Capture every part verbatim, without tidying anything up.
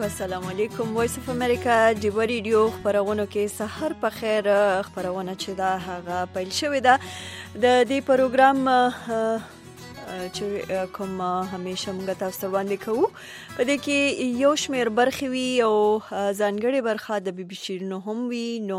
السلام علیکم. وایس اف امریکا د ریډیو خبرونو کې سحر په خیر خبرونه چې دا هغه پیل شوې ده. د دې پروګرام چې کوم همیشه موږ تاسو ته وړاندې کوو په دې کې یو شمېر برخې وي او ځانګړې برخه د بي بي شیرینو هم وي. نو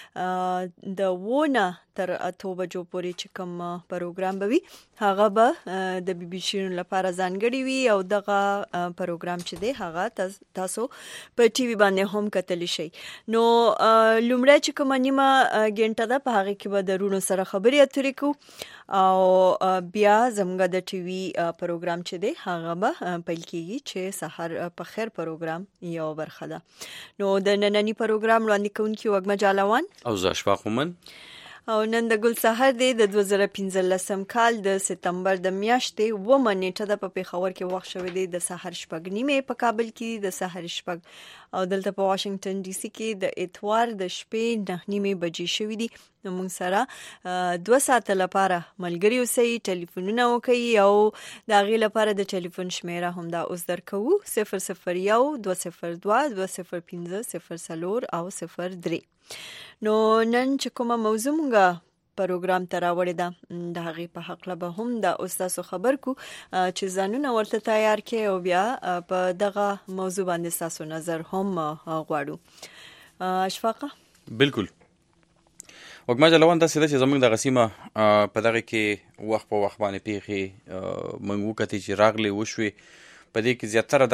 د ونه تر اتو بجو پورې چې کوم پروګرام به وي هغه به د بي بي شیرینو لپاره ځانګړي وي او دغه پروګرام چې دی هغه تاسو په ټي وي باندې هم کتلی شئ. نو لومړی چې کومه نیمه ګنټه ده په هغې کې به د رونو سره خبرې اترې کوو او بیا زموږ د ټي وي پروګرام چې دی هغه به پیل کیږي چې سحر په خیر پروګرام یو برخه ده. نو د نننی پروګرام وړاندې کوونکي وږمه جالوان او زه اشفاق مومن او نن د ګل سحر دی د دوه زره پنځلسم کال د سپتمبر د میاشتې اوومه نیټه ده. په پېښور کې وخت شوی دی د سحر شپږ نیمې، په کابل کې د سحر شپږ او دلته په واشنگټن ډي سي کې د اتوار د شپې نه نیمې بجې شوي دي. نو موږ سره دوه ساعته لپاره ملګري اوسئ، ټلیفونونه وکړئ او د هغې لپاره د ټلیفون شمیره هم دا اوس درکوو: صفر صفر یو دوه صفر دوه دوه صفر پنځه صفر څلور او صفر درې. نو نن چې کومه موضوع مونږه پروګرام ته راوړې ده د هغې په حقله به هم دا اوس تاسو خبر کو چې ځانونه ورته تیار کړئ او بیا په دغه موضوع باندې ستاسو نظر هم غواړو. اشفاقه بالکل وږمه جالوان داسې ده چې زموږ دغه سیمه په دغه کې وخت په وخت باندې پیښې موږ وکتې چې راغلې وشوې. په دې کې زیاتره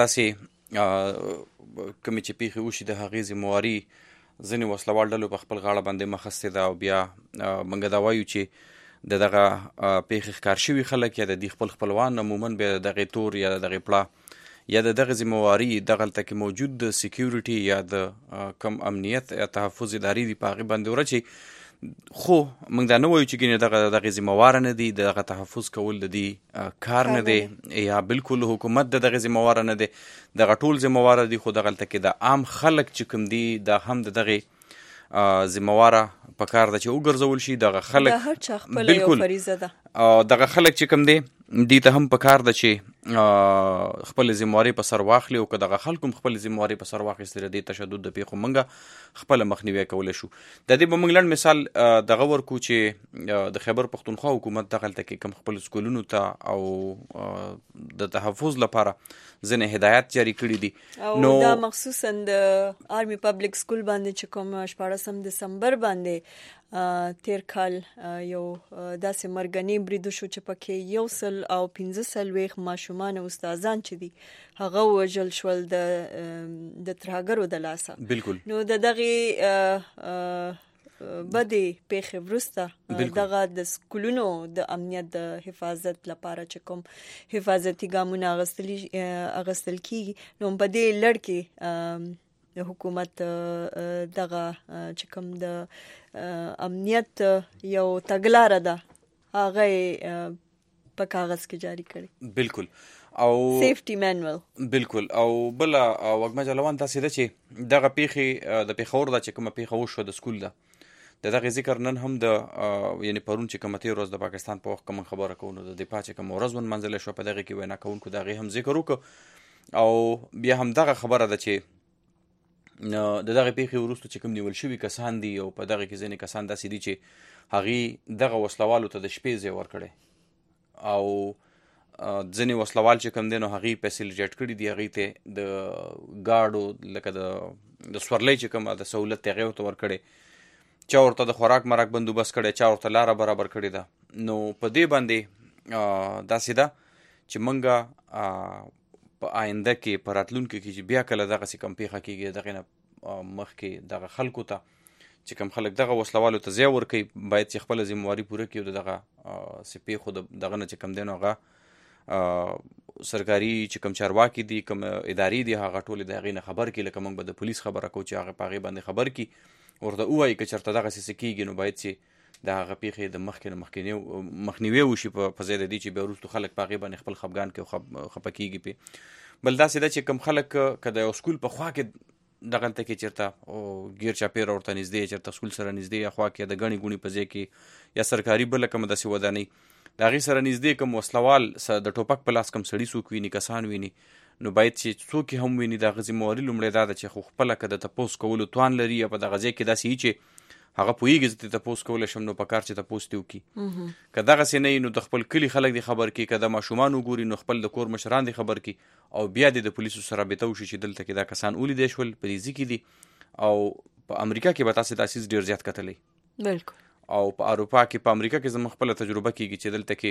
داسې کومې چې پیښې وشي د هغې ذمواري ځینې وسلوال ډلو په خپل غاړه باندې مخستې ده او بیا موږ دا وایو چې د دغه پیښې ښکار شوي خلک یا د دې خپل خپلوان عموما بیا د دغې تور یا د دغې پړه یا د دغه ذمواري دغلته کې موجود د سیکیورټي یا د کم امنیت یا تحفظ ادارې دي په هغې باندې ورچي. خو موږ دا نه وایو چې ګینې دغه دغې ذمواره نه دي، دغه تحفظ کول د دې کار نه دی یا بالکل حکومت د دغې ذمواره نه دی، دغه ټول ذمواره دي. خو دغلته کې د عام خلک چې کوم دي دا هم د دغې ذمواره په کار ده چې وګرځول شي. دغه خلک د هر چا خپله یو فریضه ده، دغه خلک چې کوم دی دې ته هم په کار ده چې خپل ذمواري په سر واخلي او که دغه خلکو هم خپل ذمواري په سر واخیستې د دې تشدد د پیښو موږ خپله مخنیوی کولی شو. د دې به موږ لنډ مثال دغه ورکو چې د خیبر پښتونخوا حکومت دغلته کې کوم خپل سکولونو ته او د تحفظ لپاره ځینې هدایات جاري کړي دي. او دا مخصوصا د آرمي پبلک سکول باندې چې کوم شپاړسم دسمبر باندې تیر کال یو داسې مرګنی برید وشو چې پکې یو سل او پنځه څلوېښت ماشومان او استادان چې دي هغه وژل شول د د ترهګرو د لاسه. بالکل. نو د دغې بدې پیښې وروسته دغه د سکولونو د امنیت د حفاظت لپاره چې کوم حفاظتي ګامونه اخیستل کیږي نو په دې لړ کې د حکومت دغه چې کوم د امنیت یو تګلاره ده هغه په کاغذ کې جاری کړي. بالکل. او سیفټي مینول. بالکل. او بل وږمه جالوان تاسې ده چې دغه پیښې د پېښور ده چې کومه پیښه وشوه د سکول ده د دغې ذکر نن هم د یعنې پرون چې کومه تېره ورځ د پاکستان په وخت کومه خبره کوو نو د دفاع چې کومه ورځ ونمنځله شوه په دغې کې وینا کوونکو د هغې هم ذکر وکړو او بیا هم دغه خبره ده چې د دغې پیښې وروسته چې کوم نیول شوي کسان دي او په دغې کې ځینې کسان داسې دي چې هغې دغه وسلوالو ته د شپې ځای ورکړی او ځینې وسلوال چې کوم دی نو هغې فیسیلیټیټ کړي دي هغې ته د ګاډو لکه د د سورلۍ چې کومه د سهولت دی هغې ورته ورکړی، چا ورته د خوراک مراک بندوبست کړی، چا ورته لاره برابر کړې ده. نو په دې باندې داسې ده چې موږ په آینده کې په راتلونکي کې چې بیا کله دغسې کوم پیښه کېږي دغې نه مخکې دغه خلکو ته چې کوم خلک دغه وسلوالو ته ځای ورکوي باید چې خپله ذمواري پوره کړي او د دغه څه پیښو د دغه نه چې کوم دی نو هغه سرکاري چې کوم چارواکي دي کوم ادارې دي هغه ټولې د هغې نه خبر کړي. لکه موږ به د پولیس خبره کوو چې هغه په هغې باندې خبر کړي، ورته ووایي که چېرته دغسې څه کېږي نو باید چې د هغه پیښې د مخکې نه مخنیوی وشي په ځای د دې چې بیا وروستو خلک په هغې باندې خپل خفګان کوي او خفه کېږي پې. بل داسې ده چې کوم خلک که د یو سکول په خوا کې دغلته کې چېرته ګیر چاپېره ورته نږدې چېرته سکول سره نږدې یا خوا کې د ګڼې ګوڼې په ځای کې یا سرکاري بله کومه داسې ودانۍ د هغې سره نږدې کوم وسلوال د ټوپک په لاس کوم سړي څوک ویني کسان ویني نو باید چې څوک هم ویني د هغه ذمهواري لومړی دا ده چې خو خپله که د تپوس کولو توان لري یا په دغه ځای کې داسې وي چې هغه پوهېږي زه دې تپوس کولی شم نو په کار چې تپوس دې وکړي که دغسې نه وي نو د خپل کلي خلک دې خبر کړي که د ماشومان وګوري نو خپل د کور مشران دې خبر کړي او بیا دې د پولیسو سره رابطه وشي چې دلته کې دا کسان ولیدی شول په دې ځای کې دي او په امریکا کې به تاسې دا څیز ډېر زیات کتلی بالکل او په اروپا کې په امریکا کې زموږ خپله تجربه کېږي چې دلته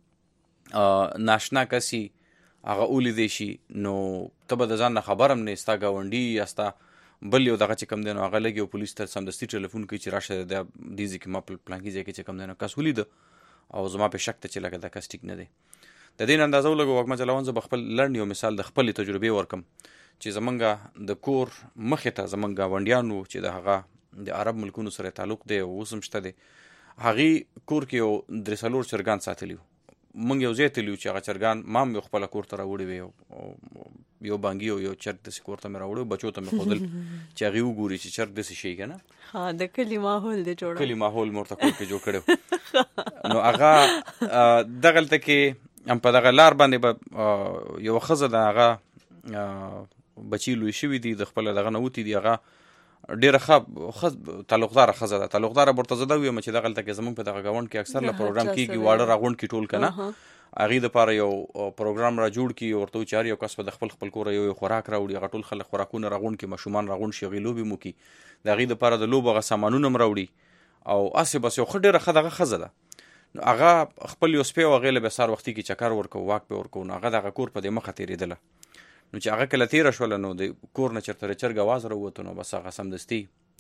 کې ناشنا کسي هغه ولیدی شي نو ته به د ځان نه خبر هم نه ستا ګاونډي یا ستا بل یو دغه چې کوم دی نو هغه لګي او پولیس ته سمدستي ټلیفون کوي چې راشه د دې ځای کې ما پلانکي ځای کې چې کوم دی نو کس ولیده او زما په شک ته چې لکه دا کس ټیک نه دی د دې نه اندازه ولګو وږمه چلوان زه به خپل لنډ یو مثال د خپلې تجربې ورکم چې زمونږ د کور مخې ته زمونږ ګاونډیان وو چې د هغه د عرب ملکونو سره تعلق دی او اوس هم شته دی هغې کور کې یو درې څلور چرګان ساتلي وو مونږ یو ځای تللي وو چې هغه چرګان ما هم یو خپله کور ته راوړي وی یو بانګي او یو چرګ داسې کور ته مې راوړی بچو ته مې ښودل چې هغې وګوري چې چرګ داسې شي که نه د کلي ماحول دی جوړ کلي ماحول مې ورته کور کې جوړ کړی نو هغه دغلته کې هم په دغه لار باندې به یوه ښځه د هغه بچي لوی شوي دي د خپله دغه نه وتي دي هغه ډېره ښه تعلقداره ښځه ده تعلقداره به ورته زه دا ویم چې دغلته کې زمونږ په دغه ګاونډ کې اکثر له پروګرام کېږي واړه راغونډ کړي ټول که نه هغې دپاره یو پروګرام را جوړ کړي ورته چې هر یو کس به د خپل خپل کوره یو یو خوراک راوړي هغه ټول خلک خوراکونه راغونډ کړي ماشومان راغونډ شي هغې لوبې مو کړي د هغې دپاره د لوبو هغه سامانونه هم راوړي او هسې بس یو ښه ډېره ښه دغه ښځه ده نو هغه خپل یو سپی و هغې له بیا سهار وختي کې چکر ورکوو واک پې ورکوو نو هغه د هغه کور په دې مخه تېرېدله نو چې هغه کله تېره شوله نو د کور نه چېرته د چرګ اواز راووتو نو بس هغه سمدستي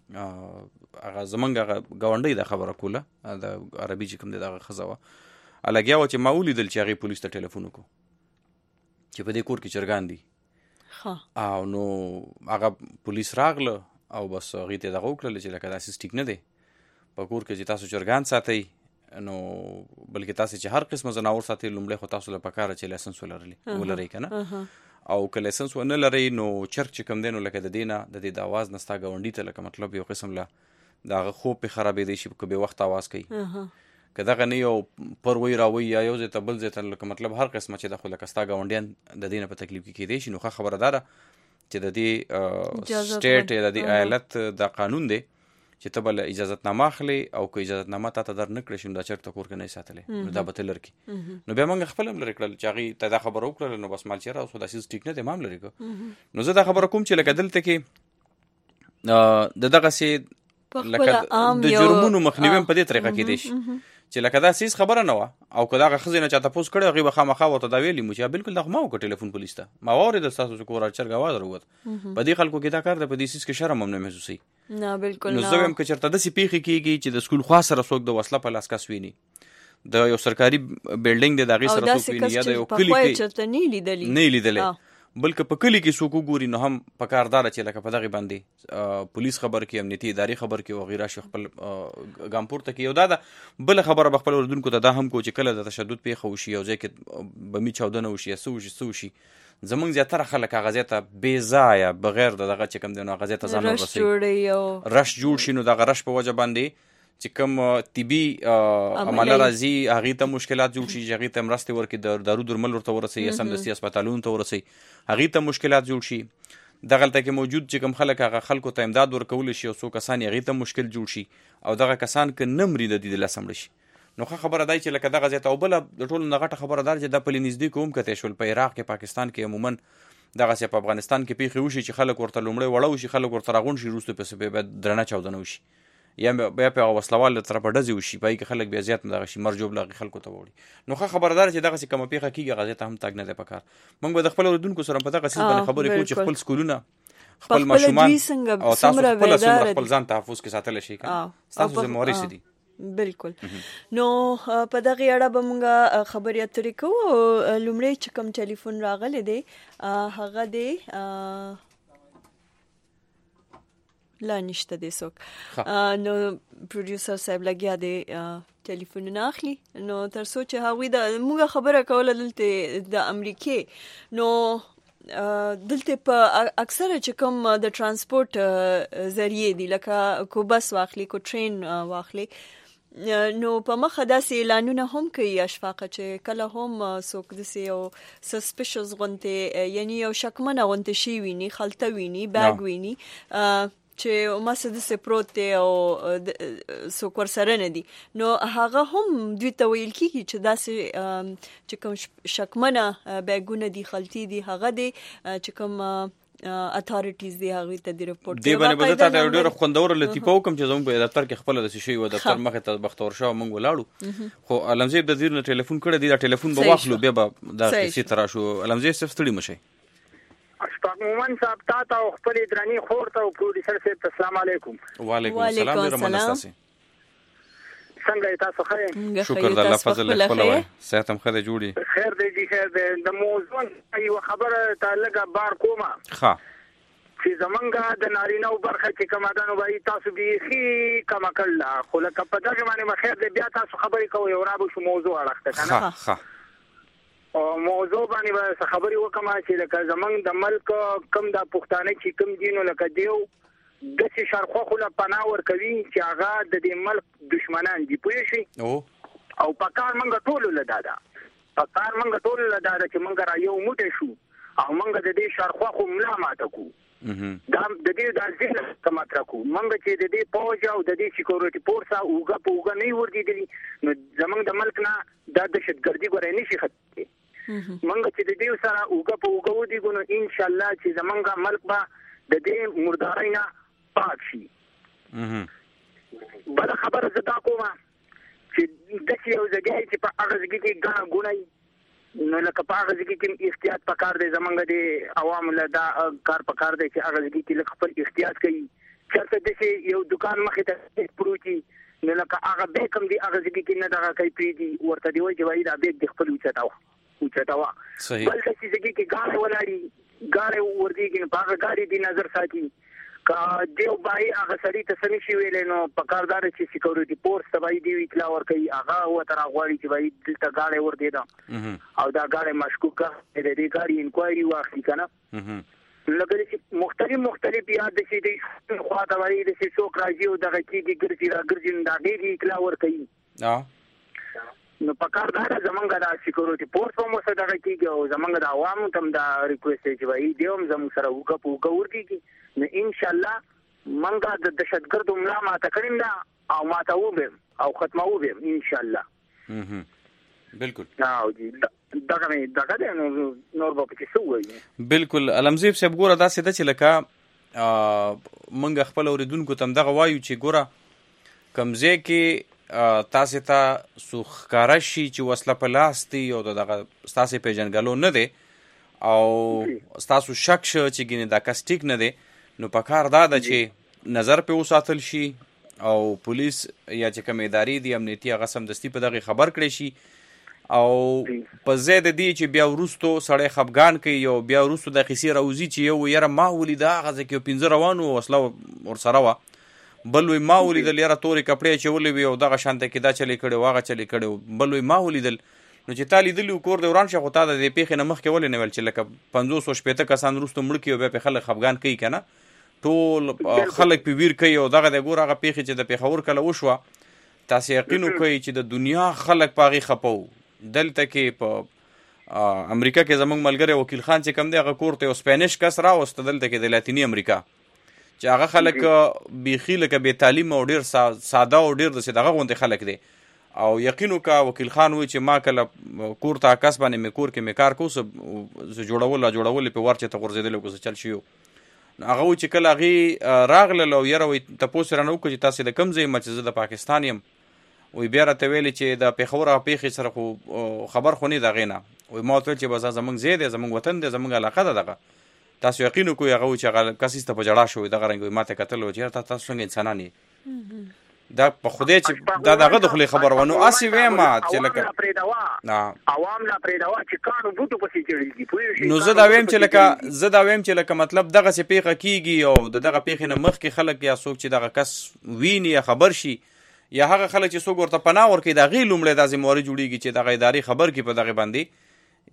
هغه زمونږ هغه ګاونډۍ دا خبره کوله د عربي چې کوم دی دغه ښځه وه لګیا وه چې ما ولیدل چې هغې پولیس ته ټلیفون وکړو چې په دې کور کې چرګان دي او نو هغه پولیس راغله او بس هغې ته دغه وکړله چې لکه دا څیز ټیک نه دی په کور کې چې تاسو چرګان ساتئ نو بلکې تاسې چې هر قسمه ځناور ساتئ لومړی خو تاسو له پکاره چې لایسنس ولرئ ولرئ که نه او که لایسنس ونه لرئ نو چرګ چې کوم دی نو لکه د دې نه د دې د اواز نه ستا ګاونډي ته لکه مطلب یو قسم له د هغه خوب پې خرابېدی شي که بې وخته اواز کوي که دغه نه یو پر وی راوی یا یو ځای ته بل ځای ته لکه مطلب هر قسمه چې ده خو لکه ستا ګاونډیان د دې نه په تکلیف کې کېدی شي نو ښه خبره دا ده چې د دې سټیټ یا د دې ایالت دا قانون دی چې ته به له اجازتنامه اخلې او که اجازتنامه تا ته در نه کړی شي نو دا چرګ ته کور کې نه یې ساتلی نو دا به ته لر کړي نو بیا موږ خپل هم لرې کړل چې هغې ته دا خبره وکړله نو بس مال چېرې اوس خو دا څیز ټیک نه دی ما هم لرې کړو نو زه دا خبره کوم چې لکه دلته کې د دغسې لکه د جرمونو مخنیوي هم په دې طریقه کېدی شي چې لکه دا څیز خبره نه وه او که دغه ښځې نه چا تپوس کړی هغې به خامخا ورته دا ویلي مو چې بلکل دا خو ما وکړه ټلیفون پولیس ته ما واورېدل ستاسو چې کور چرګ اواز راووت په دې خلکو کې دا کار دی په دې څیز کې شرم هم نه محسوسوي نه بالکل نو زه وایم که چېرته داسې پیښې کېږي چې د سکول خوا سره څوک د وسله په لاس کس ویني د یو سرکاري بلډینګ دی د هغې سره څوک ویني یا د یو کلي کې نه یې لیدلی بلکې په کلي کې څوک وګوري نو هم پکار دا ده چې لکه په دغې باندې پولیس خبر کړي امنیتي ادارې خبر کړي هغوی راشي خپل ګام پورته کړي یو دا ده بله خبره به خپل اردونکو ته دا هم کوو چې کله د تشدد پیښه وشي یو ځای کې بمي چاودنه وشي یا څه وشي څه وشي زمونږ زیاتره خلک هغه ځای ته بې ځایه بغیر د دغه چې کوم دی نو هغه ځای ته ځان ورسوي رش جوړ شي نو دغه رش په وجه باندې چې کوم طبي عمله راځي هغې ته مشکلات جوړ شي چې هغې ته مرستې ورکړي د دارو درمل ورته ورسوي یا سمدستي اسپتالونو ته ورسوي هغې ته مشکلات جوړ شي دغلته کې موجود چې کوم خلک هغه خلکو ته امداد ورکولی شي او څو کسان یې هغې ته مشکل جوړ شي او دغه کسان که نه مري د دې د لاسه مړه شي نو ښه خبره دی چې لکه دغه ځای ته او بله د ټولو نه غټه خبره دا چې دا پلې نږدې کې هم کتی شول په عراق کې پاکستان کې عموما دغسې په افغانستان کې پیښې وشي چې خلک ورته لومړی وړه وشي خلک ورته راغونډ شي وروسته پسې بیا درنه چاودنه وشي یا بیا په هغه وسلوال له طرفه ډزې وشي په هغې کې خلک بیا زیات دغه شي مرجوب له هغې خلکو ته وړي نو ښه خبره دا ده چې دغسې کومه پیښه کېږي هغه ځای ته هم تګ نه دی پکار موږ به د خپل اورېدونکو سره په دغه څیز باندې خبرې کوو چې خپل سکولونه خپل ماشومان او تاسو خپله څومره خپل ځان تحفظ کې ساتلی شئ که ستاسو ذمهواري څه دي بالکل نو په دغه اړه به مونږ خبرې اترې کوو لومړی چې کوم ټلیفون راغلی دی هغه دی لا نشته دی څوک نو پروډیوسر صاحب لګیا دی ټلیفونونه اخلي نو تر څو چې هغوی د مونږ خبره کوله دلته د امریکې نو دلته په اکثره چې کوم د ترانسپورت ذریعې دي لکه کو بس واخلي کو ټرین واخلي نو په مخه داسې اعلانونه هم کوي اشفاقه چې کله هم څوک داسې یو سسپیشس غونته یعنی یو شکمنه غونته شي ویني خلطه ویني بیگ ویني چې ما څه داسې پروت دی او څوک ورسره نه دي نو هغه هم دوی ته ویل کېږي چې داسې چې کوم شکمنه بیګونه دي خلطي دي هغه دي چې کوم اتھارټیز دی هغه ته دی رپورټ دی باندې بده ته ډېر خوندور لطیفه وکم چې زموږ په دفتر کې خپل د شي و دفتر مخه ته بختور شاه مونږ ولاړو خو علمزی د دې نه ټلیفون کړی دی دا ټلیفون به واخلو بیا به دا څه ترا شو علمزی صرف ستړي مشي اشفاق مومن صاحب تا ته خپل درنی خور ته او پروډوسر صاحب السلام علیکم وعلیکم السلام رحمت څنګه تاسو ښه شکر د الله فضل خپل وای صحت هم خدای جوړي خیر دی جی خیر دی د موضوع یو خبره تعلق بار کومه ښه چې زمونږ د نارینه برخه چې کومه ده نو وایي تاسو بیخي کمه کړله خو لکه په دغه باندې خیر دی بیا تاسو خبرې کوئ او رابو شو موضوع اړخته که نه ښه او موضوع باندې به خبرې وکړم چې لکه زمونږ د ملک کم دا پښتانه چې کم دي نو لکه دیو داسې شارخوا خو له پناه ورکوي چې هغه د دې ملک دشمنان دي پوه شئ او په کار موږ ټولو له دا ده په کار موږ ټولو له دا ده چې موږ را یو موټی شو او موږ د دې شارخوا خو ملا ماته کړو دا د دې د ذهن څخه مطرح کوو موږ چې د دې پوځ او د دې سکیورټي فورس اوږه په اوږه نه ورګېدلي نو زموږ د ملک نه دا دهشتګردي ګورې نه شي ختمېدلی موږ چې د دې سره اوږه په اوږه ودرېږو نو انشاءالله چې زموږ ملک به د دې مردارۍ نه پاک شي بله خبره زه دا کومه چې داسې یو ځای چې په هغه ځای کې ګڼه ګوڼه نو لکه په هغه ځای کې احتیاط پکار دی زموږ د عوامو له دا کار پکار دی چې هغه ځای کې لږ خپل احتیاط کوي چېرته داسې یو دکان مخې ته پروت وي نو لکه هغه بیګ هم دی هغه ځای کې نه دغه کوي پرېږدي ورته دی وایي چې وایي دا بیګ د خپل اوچتوه اوچتوه بل داسې ځای کې ګاډی ولاړي ګاډی ورځېږي نو په هغه ګاډي دی نظر ساتي که دیو بای هغه سړي ته څه نشي ویلی نو پکار دا ده چې سکیورټي فورس ته به دیو اطلاع ورکوي هغه ورته راغواړي چې به دلته ګاډی ورتېده او دا ګاډی مشکوکه د دې ګاډي انکوایري واخلي که نه لکه داسې مختلف مختلف یا داسې د خوا ته وایي داسې څوک راځي او دغه کېږي ګرځي را ګرځي نو د هغې دې اطلاع ورکوي نو پکار دا ده زمونږ دا سکیورټي فورس هم ورسره دغه کېږي او زمونږ د عوامو ته هم دا ریکویسټ دی چې وایي دی هم زموږ سره اوږه په اوږه ورکېږي نو انشاءالله منګه د دهشتګردو ملا ماته کړیم ده او ماته وبیم او ختمه وبیم انشاءالله بالکل او جی دغه مې دغه دی نو نور به پکې څه ووایي بالکل علمزیب صاحب ګوره داسې ده چې لکه موږ خپل اورېدونکو ته هم دغه وایو چې ګوره کوم ځای کې تاسې ته څوک ښکاره شي چې وسله په لاس دی او دغه ستاسې پیژنګلو نه دی او ستاسو شک شه چې ګینې دا کس ټیک نه دی نو په کار دا ده چې نظر پې وساتل شي او پولیس یا چې کوم ادارې دي امنیتي هغه سمدستي په دغې خبر کړی شي او په ځای د دې چې بیا وروستو سړی خفګان کوي او بیا وروستو د قیسې راوځي چې یو یاره ما ولیده هغه ځای کې یو پنځه روان وو وسله ورسره وه بل وی ما ولیدل یاره تورې کپړې اچولې وي او دغه شانته کې دا چلې کړی و هغه چلې کړی و بل وی ما ولیدل نو چې تا لیدلي و کور دې وران شه خو تا د دې پېښې نه مخکې ولې نه ویل چې لکه پنځوس او شپېته کسان وروسته مړه کړي او بیا پې خلک خفګان کوي که نه ټول خلک پې ویر کوي او دغه دی ګوره هغه پېښې چې د پېښور کله وشوه تاسې یقین وکړئ چې د دنیا خلک په هغې خفه وو دلته کې په امریکا کې زموږ ملګری وکیل خان چې کوم دی هغه کور ته یو سپینش کس راوسته دلته کې د لاتیني امریکا چې هغه خلک بیخي لکه بې تعلیم او ډېر ساده او ډېر داسې دغه غوندې خلک دی او یقین وکړه وکیل خان وایي چې ما کله کور ته عکس باندې مې کور کې مې کار کوو څه جوړول را جوړول یې پې ور چې ته غورځېدلی که څه چل شي نو هغه وایي چې کله هغې راغلل او یاره وایي تپوس یې رانه وکړو چې تاسې د کوم ځای یم چې زه د پاکستان یم وایي بیا راته ویلې چې د پېښور هغه پېښې سره خو خبر خو نه د هغې نه وایي ما ورته ویل چې بس دا زموږ ځای دی زموږ وطن دی زموږ علاقه ده دغه تاسو یقین وکړئ هغه وایي چې هغه کس ایسته په ژړا شوی دغه رنګ وایي ما ته کتل وایي چې یاره تاسو څنګه انسانان یې دا په خدای چې دا دغه د خولې خبره وه نو هسې ویمه چې لکه عوام لا پرېږدوه چې کاڼو بوټو پسې چړېږي نو زه دا ویم چې لکه زه دا ویم چې لکه مطلب دغسې پېښه کېږي او د دغه پېښې نه مخکې خلک یا څوک چې دغه کس ویني یا خبر شي یا هغه خلک چې څوک ورته پناه ورکوي د هغې لومړی دا ذمهواري جوړېږي چې دغه ادارې خبر کړي په دغې باندې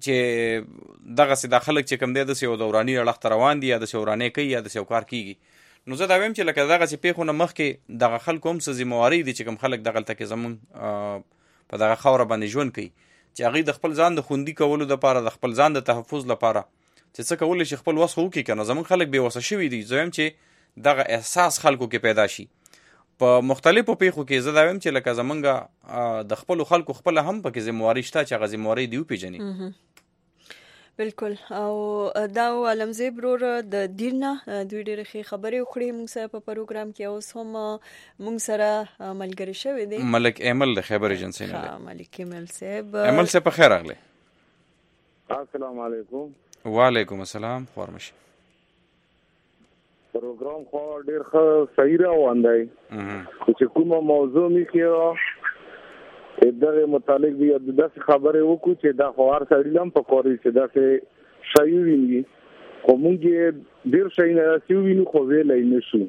چې دغسې دا خلک چې کوم دی داسې یو دوراني اړخ ته روان دي یا داسې ورانۍ کوي یا داسې یو کار کېږي نو زه دا وایم چې لکه دغسې پیښو نه مخکې دغه خلکو هم څه ذمهواري دي چې کوم خلک دغلته کې زمونږ په دغه خاوره باندې ژوند کوي چې هغوی د خپل ځان د خوندي کولو دپاره د خپل ځان د تحفظ لپاره چې څه کولی شي خپل وس خو وکړي که نه. زمونږ خلک بېوسه شوي دي. زه وایم چې دغه احساس خلکو کې پیدا شي په مختلفو پیښو کې. زه دا وایم چې لکه زمونږ د خپلو خلکو خپله هم پکې ذمهواري شته چې هغه ذمهواري دې وپېژني. بالکل. او دا علمزیب ورور د دیر نه دوی ډېرې ښې خبرې وکړې موږ سره په پروګرام کې. اوس هم موږ سره ملګری شوی دی ملک ایمل د خیبر ایجنسۍ نه دی. ملک ایمل صاحب. ایمل صاحب په خیر راغلی. السلام علیکم. وعلیکم السلام. خوارمشي پروګرام خو ډېر ښه صحیح روان دی چې کومه موضوع میخې دغه متعلق دی داسې خبرې وکړو چې دا خو هر سړي هم پکار چې داسې شی وویني خو موږ یې ډېر شی نه داسې ووینو خو ویلی نه شو.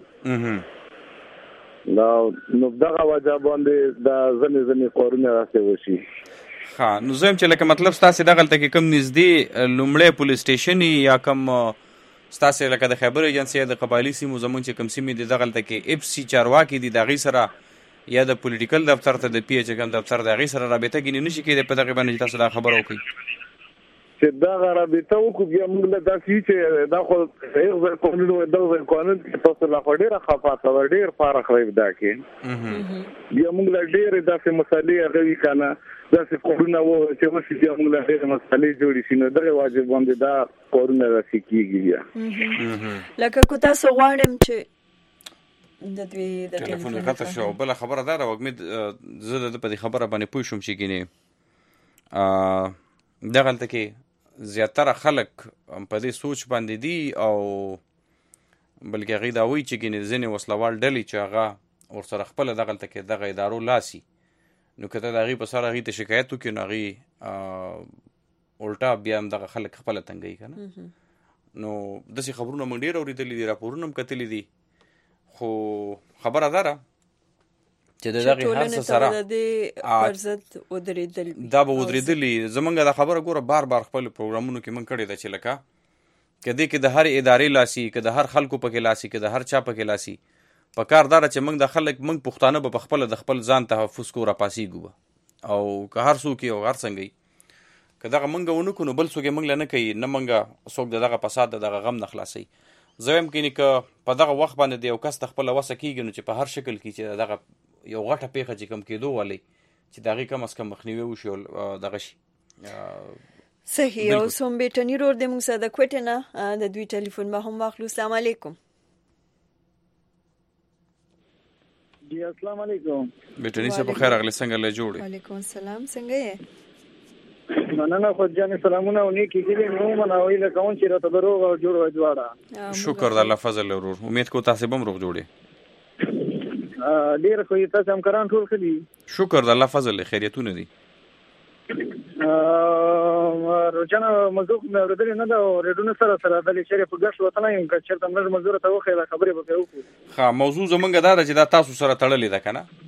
نو دغه وجه باندې دا ځینې ځینې کارونه داسې وشي. ښه نو زه یم چې لکه مطلب ستاسې دغلته کې کوم نږدې لومړی پولیس سټیشن یا کوم ستاسې لکه د خیبر ایجنسۍ یا د قبایلي سیمو زمونږ چې کوم سیمې دي دغلته کې اف سی چارواکي دي د هغوی سره یا د پولیټیکل دفتر ته د پی ایچ کوم دفتر د هغوی سره رابطه ګینې نه شي کېدی په دغې باندې چې تاسو دا خبره وکړئ چې دغه رابطه وکړو بیا موږ له داسې وي چې دا خو هغه ځای قانون و دغه ځای قانون کې تاسو لا خو ډېره خفاته وه ډېر فارغ دی دا کې بیا موږ له ډېرې داسې مسلې هغه وي که نه داسې کارونه و چې وشي بیا موږ له ډېرې مسلې جوړې شي نو دغې واجب باندې دا کارونه داسې کېږي بیا لکه که تاسو غواړم چې د دوی د ټلیفون یې قطع شو. بله خبره دا ده وږمید زه د ده په دې خبره باندې پوه شوم چې ګینې دغلته کې زیاتره خلک په دې سوچ باندې دي او بلکې هغوی دا وایي چې ګینې ځینې وسلوال ډلې چې هغه ورسره خپله دغلته کې دغه ادارو لاسي نو که ته د هغوی په سر هغوی ته شکایت وکړي نو هغوی الټا بیا هم دغه خلک خپله تنګوي که نه. نو داسې خبرونه موږ ډېر اورېدلي دي راپورونه هم کتلي دي خو خبره دا ده چې د دغې هر څه سره دا به ودرېدلي. زمونږ دا خبره ګوره بار بار خپل پروګرامونو کې موږ کړې ده چې لکه که دې کې د هر ادارې لاسي که د هر خلکو پکې لاسي که د هر چا پکې لاسي په کار دا ده چې موږ د خلک موږ پښتانه به په خپله د خپل ځان تحفظ کو راپاسېږو به او که هر څوک یې او هر څنګه یې که دغه موږ ونه کړو نو بل څوک یې موږ له نه کوي نه موږ څوک د دغه فساد د دغه غم نه خلاصوي. زه وایم کینې که په دغه وخت باندې د یو کس د خپله وسه کېږي نو چې په هر شکل کې چې دغه یو غټه پیښه چې کم کېدو والی چې د هغې کم از کم مخنیوی وشي او دغه شي. صحیح. او سوم بیټني رور د موږ سره د کوټې نه د دوی ټلیفون به هم واخلو. السلام علیکم. جی السلام علیکم. بیټني صاحب په خیر راغلی. څنګه له جوړې؟ وعلیکم السلام. څنګه یې؟ مننه خو جانې سلامونه او نیکې هیلې مې ومنه او هیله کوم چې راته به روغ او جوړ وای دواړه. شکر د الله فضل ورور. امید کوو تاسې به هم روغ جوړې. ډېر خو یې تاسې همکاران ټول ښه دي؟ شکر د الله فضل خیریتونه دي. روزانه موضوع مې اورېدلې نه ده او ریډیو سره سره دلې چېرې په ګشت وتلی یم که چېرته موږ مزدور ته وښیله خبرې به پرې وکړو. ښه موضوع زمونږ دا ده چې دا تاسو سره تړلې ده که نه؟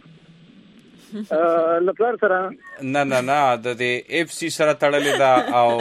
لپلار سره نه نه نه د دې اف سی سره تړلې ده او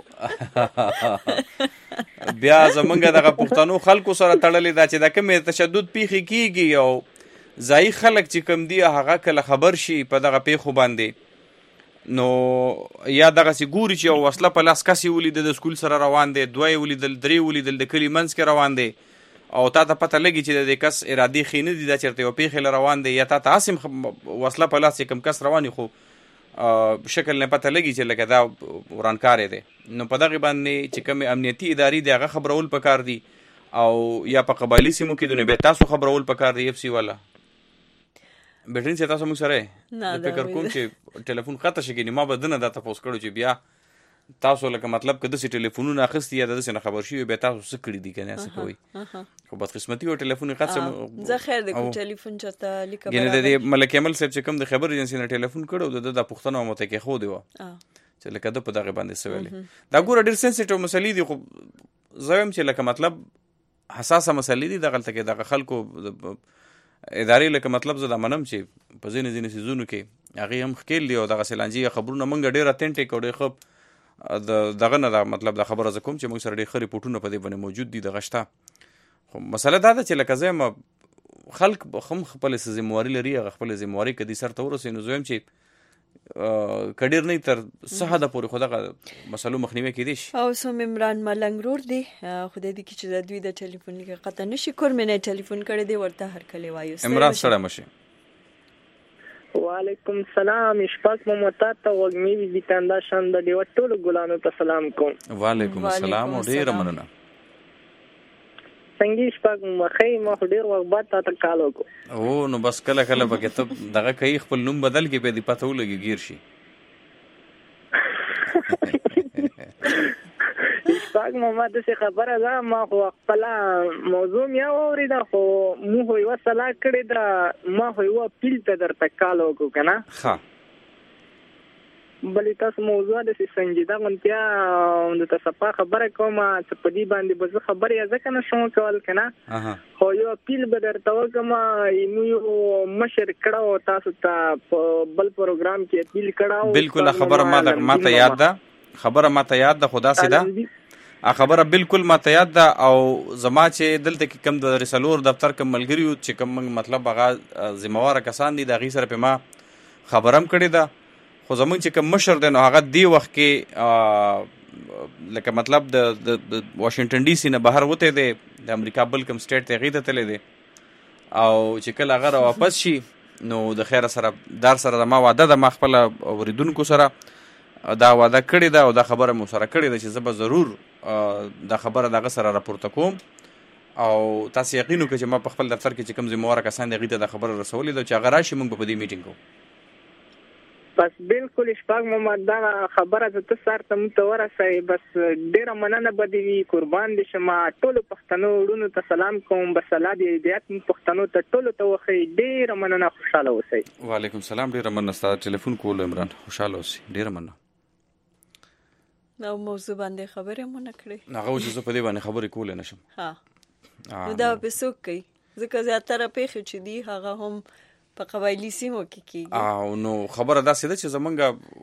بیا زمونږ دغه پښتنو خلکو سره تړلې ده چې دا کومې تشدد پیښې کېږي او ځایي خلک چې کوم دي هغه کله خبر شي په دغه پیښو باندې نو یا دغسې ګوري چې یو وسله په لاس کس یې ولیدل د سکول سره روان دی دوه یې ولیدل درې ولیدل د کلي منځ کې روان دی او تا ته پته لګي چې د دې کس ارادې ښې نه دي دا چېرته یو پیښې له روان دی یا تا ته هسې وسله په لاس چې کوم کس روان خو شکل نه پته لګي چې لکه دا ورانکاری دی نو په دغې باندې چې کومې امنیتي ادارې دي هغه خبرول پکار دي او یا په قبایلي سیمو کې نو بیا تاسو خبرول پکار دی اف سی والا. بیټرین چې تاسو موږ سره یې فکر کوم چې ټلیفون قطع شي ما به دنه دا تپوس کړو چې بیا تاسو لکه مطلب که داسې ټلیفونونه اخیستي یا د داسې نه خبر شوي بیا تاسو څه کړي دي که نه څه کوئ خو بدقسمتي و ټلیفون یې قطع څه زه خیر دی کوم ټلیفون چېرته لیکه یعنې د دې ملک ایمل صاحب چې کوم د خبر ایجنسۍ نه ټلیفون کړی و د ده دا پوښتنه مو ته کېښودې وه چې لکه ده په دغې باندې څه ویلې دا ګوره ډېر سینسیټیو مسلې دي خو زه وایم چې لکه مطلب حساسه مسلې دي دغلته کې دغه خلکو ادارې لکه مطلب زه دا منم چې په ځینې ځینې څیزونو کې هغې هم ښکیل دي او دغسې لانجې خبرونه موږ ډېر اتنټیک او ډېر ښه د دغه نه دا مطلب دا خبره زه کوم چې موږ سره ډېر ښه ریپورټونه په دې باندې موجود دي دغه شته خو مسله دا ده چې لکه زه یم خلک هم خپل ذمہواری لري، هغه خپل ذمہواری کدي سر ته ورسوي، نو زه یم چې کډیر نه تر څه حده پورې خو دغه مسلو مخنیوي کېدی شي. او سم عمران ملنګ رور دی خدای دې کې چې د دوی د ټلیفون کې قطع نشي کورمنه ټلیفون کړی دی ورته هر کله وایو. عمران سره مشه. وعلیکم السلام. اشفاق ممتا ته وګمی بي تاندا شان د دیو ټول ګلانو ته سلام کوم. وعلیکم السلام او ډیر مننه. څنګه اشفاق مخې ما ډیر وخت بعد ته کال وکړو. او نو بس کله کله پکې ته دغه کوي خپل نوم بدل کې په دې پته ولګي گیر شي. اشفاق ما د څه خبره ده، ما خو خپل موضوع مې اورېده خو مو هو یو سلا کړی دا، ما هو یو پیل ته درته کال وکړو کنه. ها بلې تاسو موضوع د سنجیده غونډیا د تاسو په خبره کوم چې په دې باندې به زه خبرې ځکه نشم کول کنه. خو یو پیل به درته وکم، نو یو مشر کړه تاسو ته په بل پروګرام کې پیل کړه. بالکل خبره ما د ماته یاد ده، خبره ماته یاد ده، خدا سي ده ا خبره بالکل ماته یاد ده. او زما چې دلته کې کم د رسالور دفتر کم ملګریو چې کم مطلب هغه ذمہوار کسان دي د غي سره په ما خبرم کړی ده. خو زمونږ چې کوم مشر دی نو هغه دی وخت کې لکه مطلب د واشنگټن ډي سي نه بهر وته دی، د امریکا بل کوم سټیټ ته غیته تللی دی، او چې کله هغه واپس شي نو د خیر سره دار سره ما وعده ده، ما خپل اوریدونکو سره دا وعده کړې ده او دا خبره مو سره کړې ده چې زه به ضرور دا خبره دغه سره راپورته کوم. او تاسو یقین وکړئ چې ما په خپل دفتر کې چې کوم ذمہوار کسان دی غیته دا خبره رسولې ده چې هغه راشي موږ په دې میټینګ کوو. بس بالکل اشفاق محمد دا خبره ته سر ته متورسه. بس ډیره مننه بدوي، قربان دي شمه. ټول پښتنو ورونو ته سلام کوم، بس الله دې هدایت پښتنو ته ټول ته وخی. ډیره مننه، خوشاله اوسئ. وعلیکم السلام. ډیره مننه ستاسو ټلیفون کول عمران، خوشاله اوسئ. ډیره مننه. نو موضوع باندې خبرې مو نه کړې. هغه چې زه په دې باندې خبرې کول نه شم. ها نو دا به څوک کوي؟ ځکه زیاتره پیښې چې دي هغه هم په قبایلی سیمو کې کېږي. او نو خبره داسې ده چې زمونږ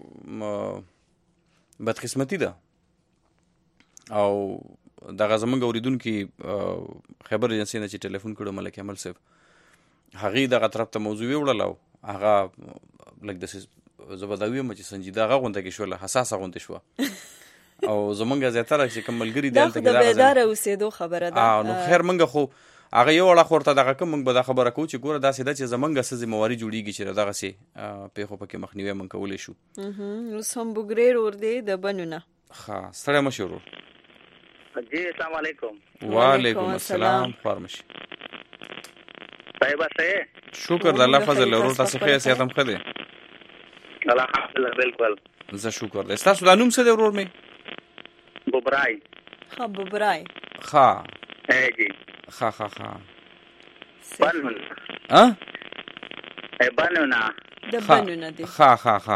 بدقسمتي ده، او دغه زمونږ اوریدونکي خبر ایجنسي نه چې ټلیفون کړو ملک عمل صاحب، هغې دغه طرف ته موضوع وړله او هغه لږ داسې زه به دا ویم چې سنجیده هغه غونډه کې شوله، حساسه غونډه شوه. او زمونږ زیاتره چې کوم ملګري دلته کې دا خو د بیداره اوسېدو خبره ده. نو خیر موږ خو هغه یو وړه خورته دغه کوم موږ به دا خبره کوو چې ګوره داسې ده چې زمونږ څه ذمہواري جوړیږي چې دغسې پیښو پکې مخنیوی موږ کولی شو. اوس هم بوګریر ور دی د بنو نه. ښه ستړی مه شي ورور. جی السلام علیکم. وعلیکم السلام. خوار مه شي. صاحبه څه یې؟ شکر د الله فضل ورور، تاسو ښه یاست؟ صحت هم ښه دی؟ الحمدلله بالکل. زه شکر دی. ستاسو دا نوم څه دی ورور مې؟ بوبرای. ښه بوبرای. ښه ای جی ښه ښه ښه بنون ها ای بنون د بنون دی. ښه ښه ښه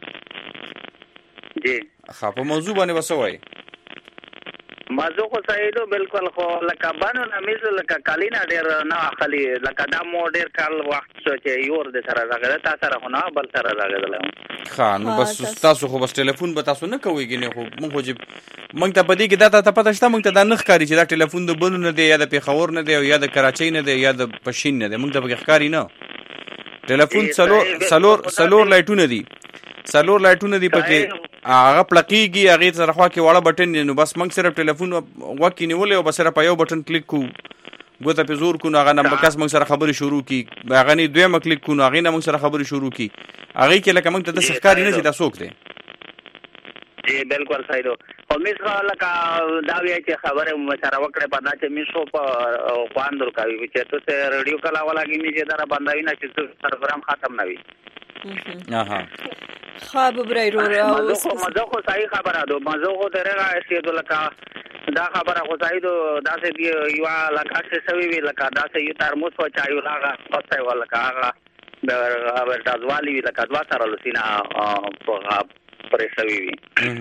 جی ښه. په موضوع باندې وسه وای؟ موضوع خو صحیح ده بالکل، خو لکه بنون مثل لکه کلینا ډیر نه اخلي، لکه دا مو ډیر کال وخت شو چې یور د سره راغله، تاسو سره خو نه بل سره راغله. ښه نو بس تاسو خو بس ټلیفون به تاسو نه کوئ کنه، خو مونږ خو مونږ ته پدې کې دا ته پته شته، مونږ ته دا نه ښکاري چې دا ټلیفون د بنو نه دی یا د پیښور نه دی یا د کراچۍ نه دی یا د پښین نه دی، مونږ ته پکې ښکاري نه. ټلیفون څلور څلور څلور لایټونه دي، څلور لایټونه دي پکې، هغه پلقېږي، هغې سره خوا کې واړه بټن دی، نو بس موږ صرف ټلیفون غوږ کې نیولی او بس صرف په یو بټن کلیک کوو، ګوته پې زور کوو، نو هغه نمبر کس موږ سره خبرې شروع کړي، هغه نه دویمه کلیک کوو نو هغې نه موږ سره خبرې شروع کړي. هغې کې لکه موږ ته داسې ښکاري نه چې دا څوک دی. جی بالکل صحیح ده. خو میس لکه دا وایي چې خبرې مو سره وکړې په دا چې میس خو په خوان درکوي چې تو سه ریډیو کلا ولګي می چې دا باندې نه چې پروګرام ختم نه وي. اها خواب برای رو را مزه مزه خو صحیح خبره ده، مزه خو درغه اسید لکه دا خبره خو صحیح ده. دا سه دی یو لکه څه سوي وی لکه دا سه یو ترموز و چایو لاغه پسته ولکه هغه د ورتازوالي وی لکه دوا سره لسینا په پرې سوي وی.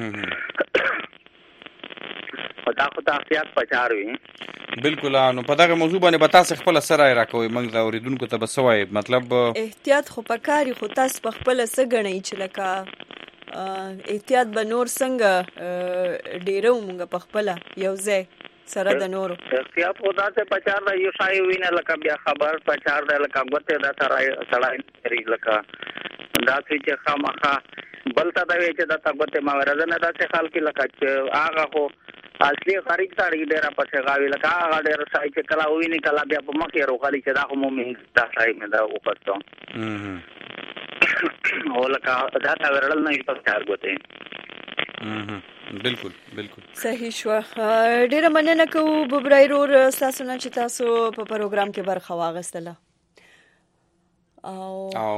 او دا خو تاسیات پچار وی. بالکل. نو په دغه موضوع باندې به تاسو خپل سره راکوي، موږ دا اوریدونکو ته به څه وایي؟ مطلب احتیاط خو پکاري، خو تاسو په خپل څه ګڼئ چې لکه احتیاط به نور څنګه ډیرو موږ په خپل یو ځای سره د نورو احتیاط خدا ته پچار دا یو شای وینه لکه بیا خبر پچار دا لکه غوته دا سره سړای لري لکه دا چې خامخا بلته دا وی چې دا غوته ما ورزنه دا څه حال کې لکه چې هغه خو اصلي خارج سړی ډیر پڅه غاوی لکه هغه ډیر شای چې کلا ویني کلا بیا په مخ یې روغالي چې دا خو مومن دا شای مې دا وپستو او لکه دا تا ورل نه په چار غوته بالکل بالکل صحیح شو. ډیره مننه کوو ببرای رور تاسو نه چې تاسو په پروګرام کې برخه واغستله او او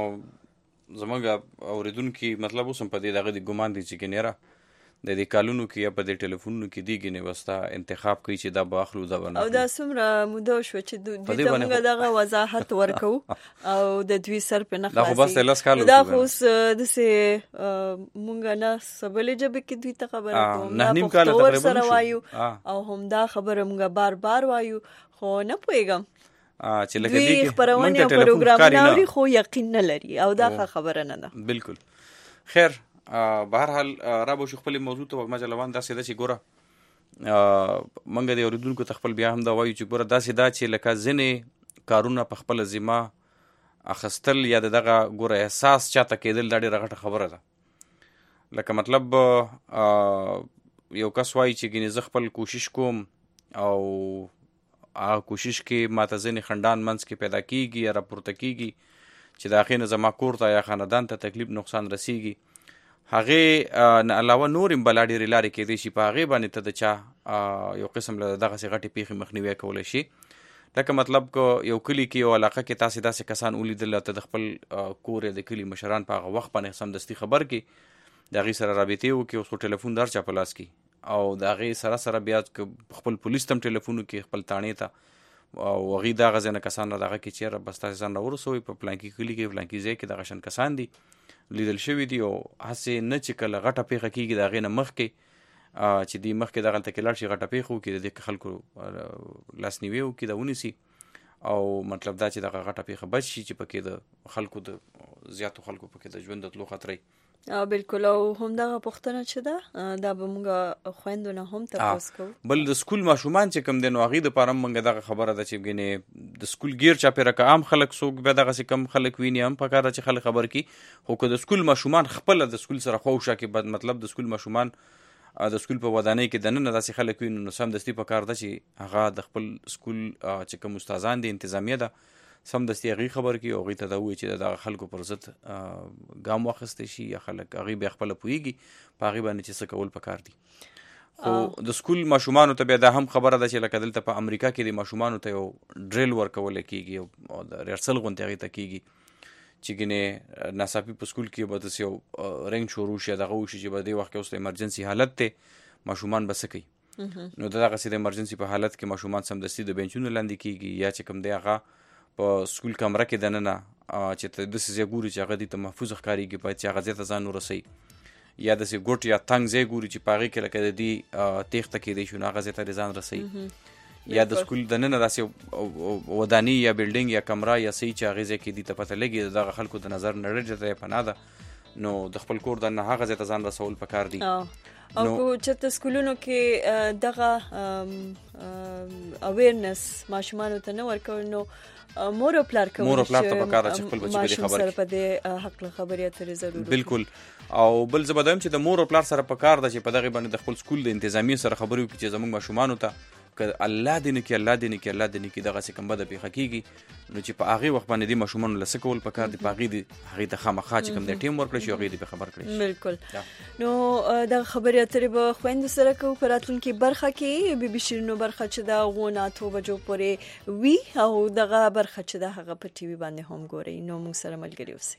زمونږ اوریدونکو مطلب اوس هم په دې دغه د ګمان دي چې ګنيره د دې کالونو کې یا په دې ټلیفونونو کې دیګ نه وستا انتخاب کوي چې دا به اخلو دا ونه او دا څومره موده شو چې دوی ته موږ دغه وضاحت ورکو او د دوی سر په نه خلاصي دا خو بس لاس کالو دا خو د سه موږ نه سبلې جبه کې دوی ته خبره کوم نه نیم کال تقریبا وایو او هم دا خبره موږ بار بار وایو خو نه پويګم چې لکه دې کې خبرونه پروګرام ناوړي خو یقین نه لري او دا خبره نه ده. بالکل خیر بهر حال را به خپل موضوع ته وګما جلوان دا سیده چې ګوره منګه د اوریدونکو ته خپل بیا هم دا وایو چې ګوره دا سیده چې لکه ځنې کارونه په خپل ذمہ اخستل یا دغه ګوره احساس چاته کېدل دا ډېره غټه خبره ده. لکه مطلب یو کس وایي چې ګینه زه خپل کوشش کوم او هغه کوشش کې ماته ځنې خندان منځ کې پیدا کیږي یا راپورته کیږي چې دا خینه زما کور ته یا خاندان ته تکلیف نقصان رسیږي هغه نه علاوه نور هم بلا ډېرې لارې کېدی شي په هغې باندې ته د چا یو قسم له دغسې غټې پیښې مخنیوی کولی شي. لکه مطلب که یو کلي کې یو علاقه کې تاسې داسې کسان ولیدل ته د خپل کور یا د کلي مشران په هغه وخت باندې سمدستي خبر کړي د هغې سره رابطې وکړي اوس خو ټلیفون در چا په لاس کړي او د هغې سره سره بیا خپل پولیس ته هم ټلیفون وکړي خپل تاڼې ته او هغوی دغه ځای نه کسان را دغه کړي چې بس تاسې ځان راورسوئ په فلانکي کلي کې فلانکي ځای کې دغه شان کسان دي لیدل شوي دي او هسې نه چې کله غټه پیښه کېږي د هغې نه مخکې چې دوی مخکې دغلته کې لاړ شي غټه پیښه وکړي د دې خلکو لاسنیوی وکړي دا ونیسي او مطلب دا چې دغه غټه پیښه بچ شي چې پکې د خلکو د زیاتو خلکو پکې د ژوند د تلو خطرې. بالکل او هم دغه پوښتنه چې ده دا به موږ خویندو نه هم تاسو کوو. بل د سکول ماشومان چې کوم دي نو هغې دپاره موږ دغه خبره ده چې ګینې د سکول ګیر چاپېره که عام خلک څوک بیا دغسې کم خلک ویني هم پکار ده چې خلک خبر کړي خو که د سکول ماشومان خپله د سکول سره خواوشا کې بد مطلب د سکول ماشومان د سکول په ودانۍ کې دننه داسې خلک ویني نو سمدستي پکار ده چې هغه د خپل سکول چې کوم استادان دي انتظامیه ده سمدستي هغې خبر کړي او هغوی ته دا ووایي چې د دغه خلکو پر ضد ګام واخیستی شي یا خلک هغوی بیا خپله پوهېږي په هغې باندې چې څه کول پکار دي. خو د سکول ماشومانو ته بیا دا هم خبره ده چې لکه دلته په امریکا کې د ماشومانو ته یو ډریل ورکولی کېږي او د ریهرسل غوندې هغې ته کېږي چې ګینې ناڅاپي په سکول کې به داسې یو رنګ شروع شي دغه وشي چې به دې وخت کې اوس د ایمرجنسي حالت دی ماشومان به څه کوي نو د دغسې د ایمرجنسي په حالت کې ماشومان سمدستي د بینچونو لاندې کېږي یا چې کوم دی هغه په سکول کمره کې دننه چې ته داسې ځای ګوري چې هغه دې ته محفوظ ښکارېږي باید چې هغه ځای ته ځان ورسوي یا داسې ګوټ یا تنګ ځای ګوري چې په هغې کې لکه د دې تیښته کېدی شي نو هغه ځای ته دې ځان رسوي یا د سکول دننه داسې وداني یا بلډینګ یا کمره یا څه چې هغې ځای کې دې ته پته لګي د دغه خلکو د نظر نه ډېره ته یې پناه ده نو د خپل کور دننه هغه ځای ته ځان رسول پکار دي. او کو چې سکولونو کې دغه اویرنس ماشومانو ته نه ورکول نو مور او پلار کوي مور او پلار ته پکار چې خپل بچي به خبر سره په دې حق خبرې اترې ضروري. بالکل او بل زبدایم چې د مور او پلار سره پکار ده چې په دغه باندې د خپل سکول د انتظامی سره خبرې وکړي چې زموږ ماشومانو ته که الله دې نه کې الله دې نه کې الله دې نه کې دغه څه کم بده پیښه کېږي نو چې په هغې وخت باندې دې ماشومانو له څه کول پکار دي په هغې دې هغې ته خامخا چې کوم دی ټیم ورکړی شي هغې دې پې خبر کړی شي. بالکل نو دغه خبرې اترې به خویندو سره کوو په راتلونکي برخه کې بي بي شیرینو برخه چې د هغو نه اتو بجو پورې وي او دغه برخه چې د هغه په ټي وي باندې هم ګورئ نو موږ سره ملګري اوسئ.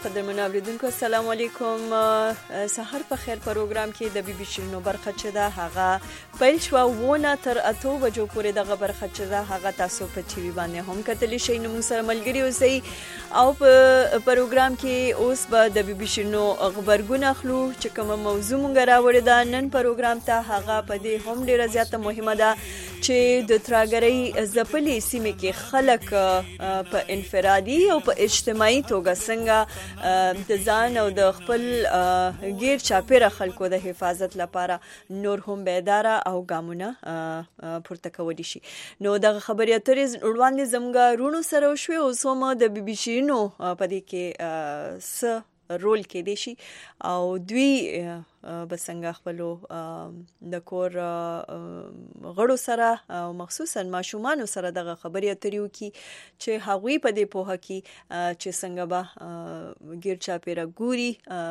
قدرمنو اوریدونکو السلام علیکم. سحر په خیر پروګرام کې د بي بي شیرینو برخه چې دا هغه پیل شو ونه تر اتو بجو پورې دغه برخه چې دا هغه تاسو په ټي وي باندې هم کتلی شئ. نو موږ سره ملګري اوسئ او په پروګرام کې اوس به د بي بي شیرینو خبرګون اخلو چې کومه موضوع مونږ راوړې ده نن پروګرام ته. هغه په دې هم ډیره زیاته مهمه ده چې د تراګرۍ ځپلې سیمې کې خلک په انفرادي او په اجتماعي توګه څنګه د ځان او د خپل غیر چاپیره خلکو د حفاظت لپاره نور هم بیداره او ګامونه پورته کولی شي. نو دغه خبرې اترې وړاندې زموږ رونو سره وشوې. اوس هم د بي بي شیرینو په دې کې څه رول کې دی شي او دوی بسنګ خپلو د کور غړو سره او مخصوصا ماشومان سره دغه خبرې اترې وکي چې هغوی په دې پوهه کې چې څنګه به غیر چاپیره ګوري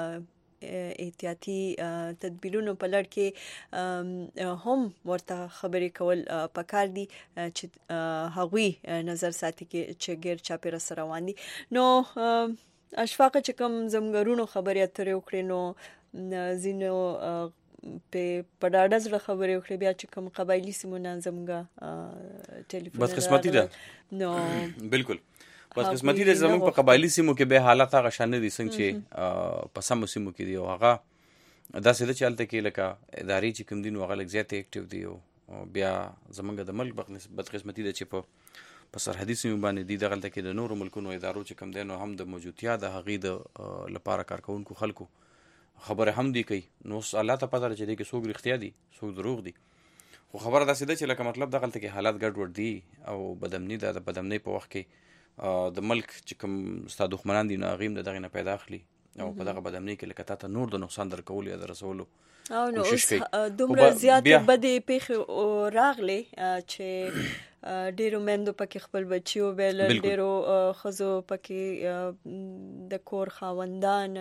احتیاطي تدبیرونو په لړ کې هم ورته خبرې کول پکار دي چې هغوی نظر ساتي چې غیر چاپیره سره روان دي. نو اشفاقه چې کوم زمګرونو خبرې اترې وکړي نو زینو په پډاډه زړه خبرې وکړي بیا چې کوم قبایلی سیمونه زمګه ټلیفون بدقسمتي ده. نو بالکل بدقسمتي ده زموږ په قبایلی سیمو کې به حالات هغه شان دي څنګه چې په سمو سیمو کې دي او هغه داسې ده چې هلته کې لکه ادارې چې کوم دي نو هغه لږ زیاتې اکټیو دي او بیا زموږ د ملک بدقسمتي ده چې په په سرحدي سیمو باندې دي دغلته کې د نورو ملکونو ادارو چې کم دی نو هم د موجودتیا د هغې د لپاره کارکوونکو خلکو خبره هم دی کوي. نو اوس الله ته پته ده چې دی کې څوک رښتیا دي څوک دروغ دي. خو خبره داسې ده چې لکه مطلب دغلته کې حالات ګډوډ دي او بدامني ده. د بدامنۍ په وخت کې د ملک چې کوم ستا دښمنان دي نو هغې هم د دغې نه پیدا اخلي او په دغه بدامنۍ کې لکه تا ته نور د نقصان درکولو یا د رسولو او نو اوس دومره زیاتې بدې پیښې راغلې چې ډیرو مندو پکې خپل بچي وبیلل ډیرو ښځو پکې د کور خاوندان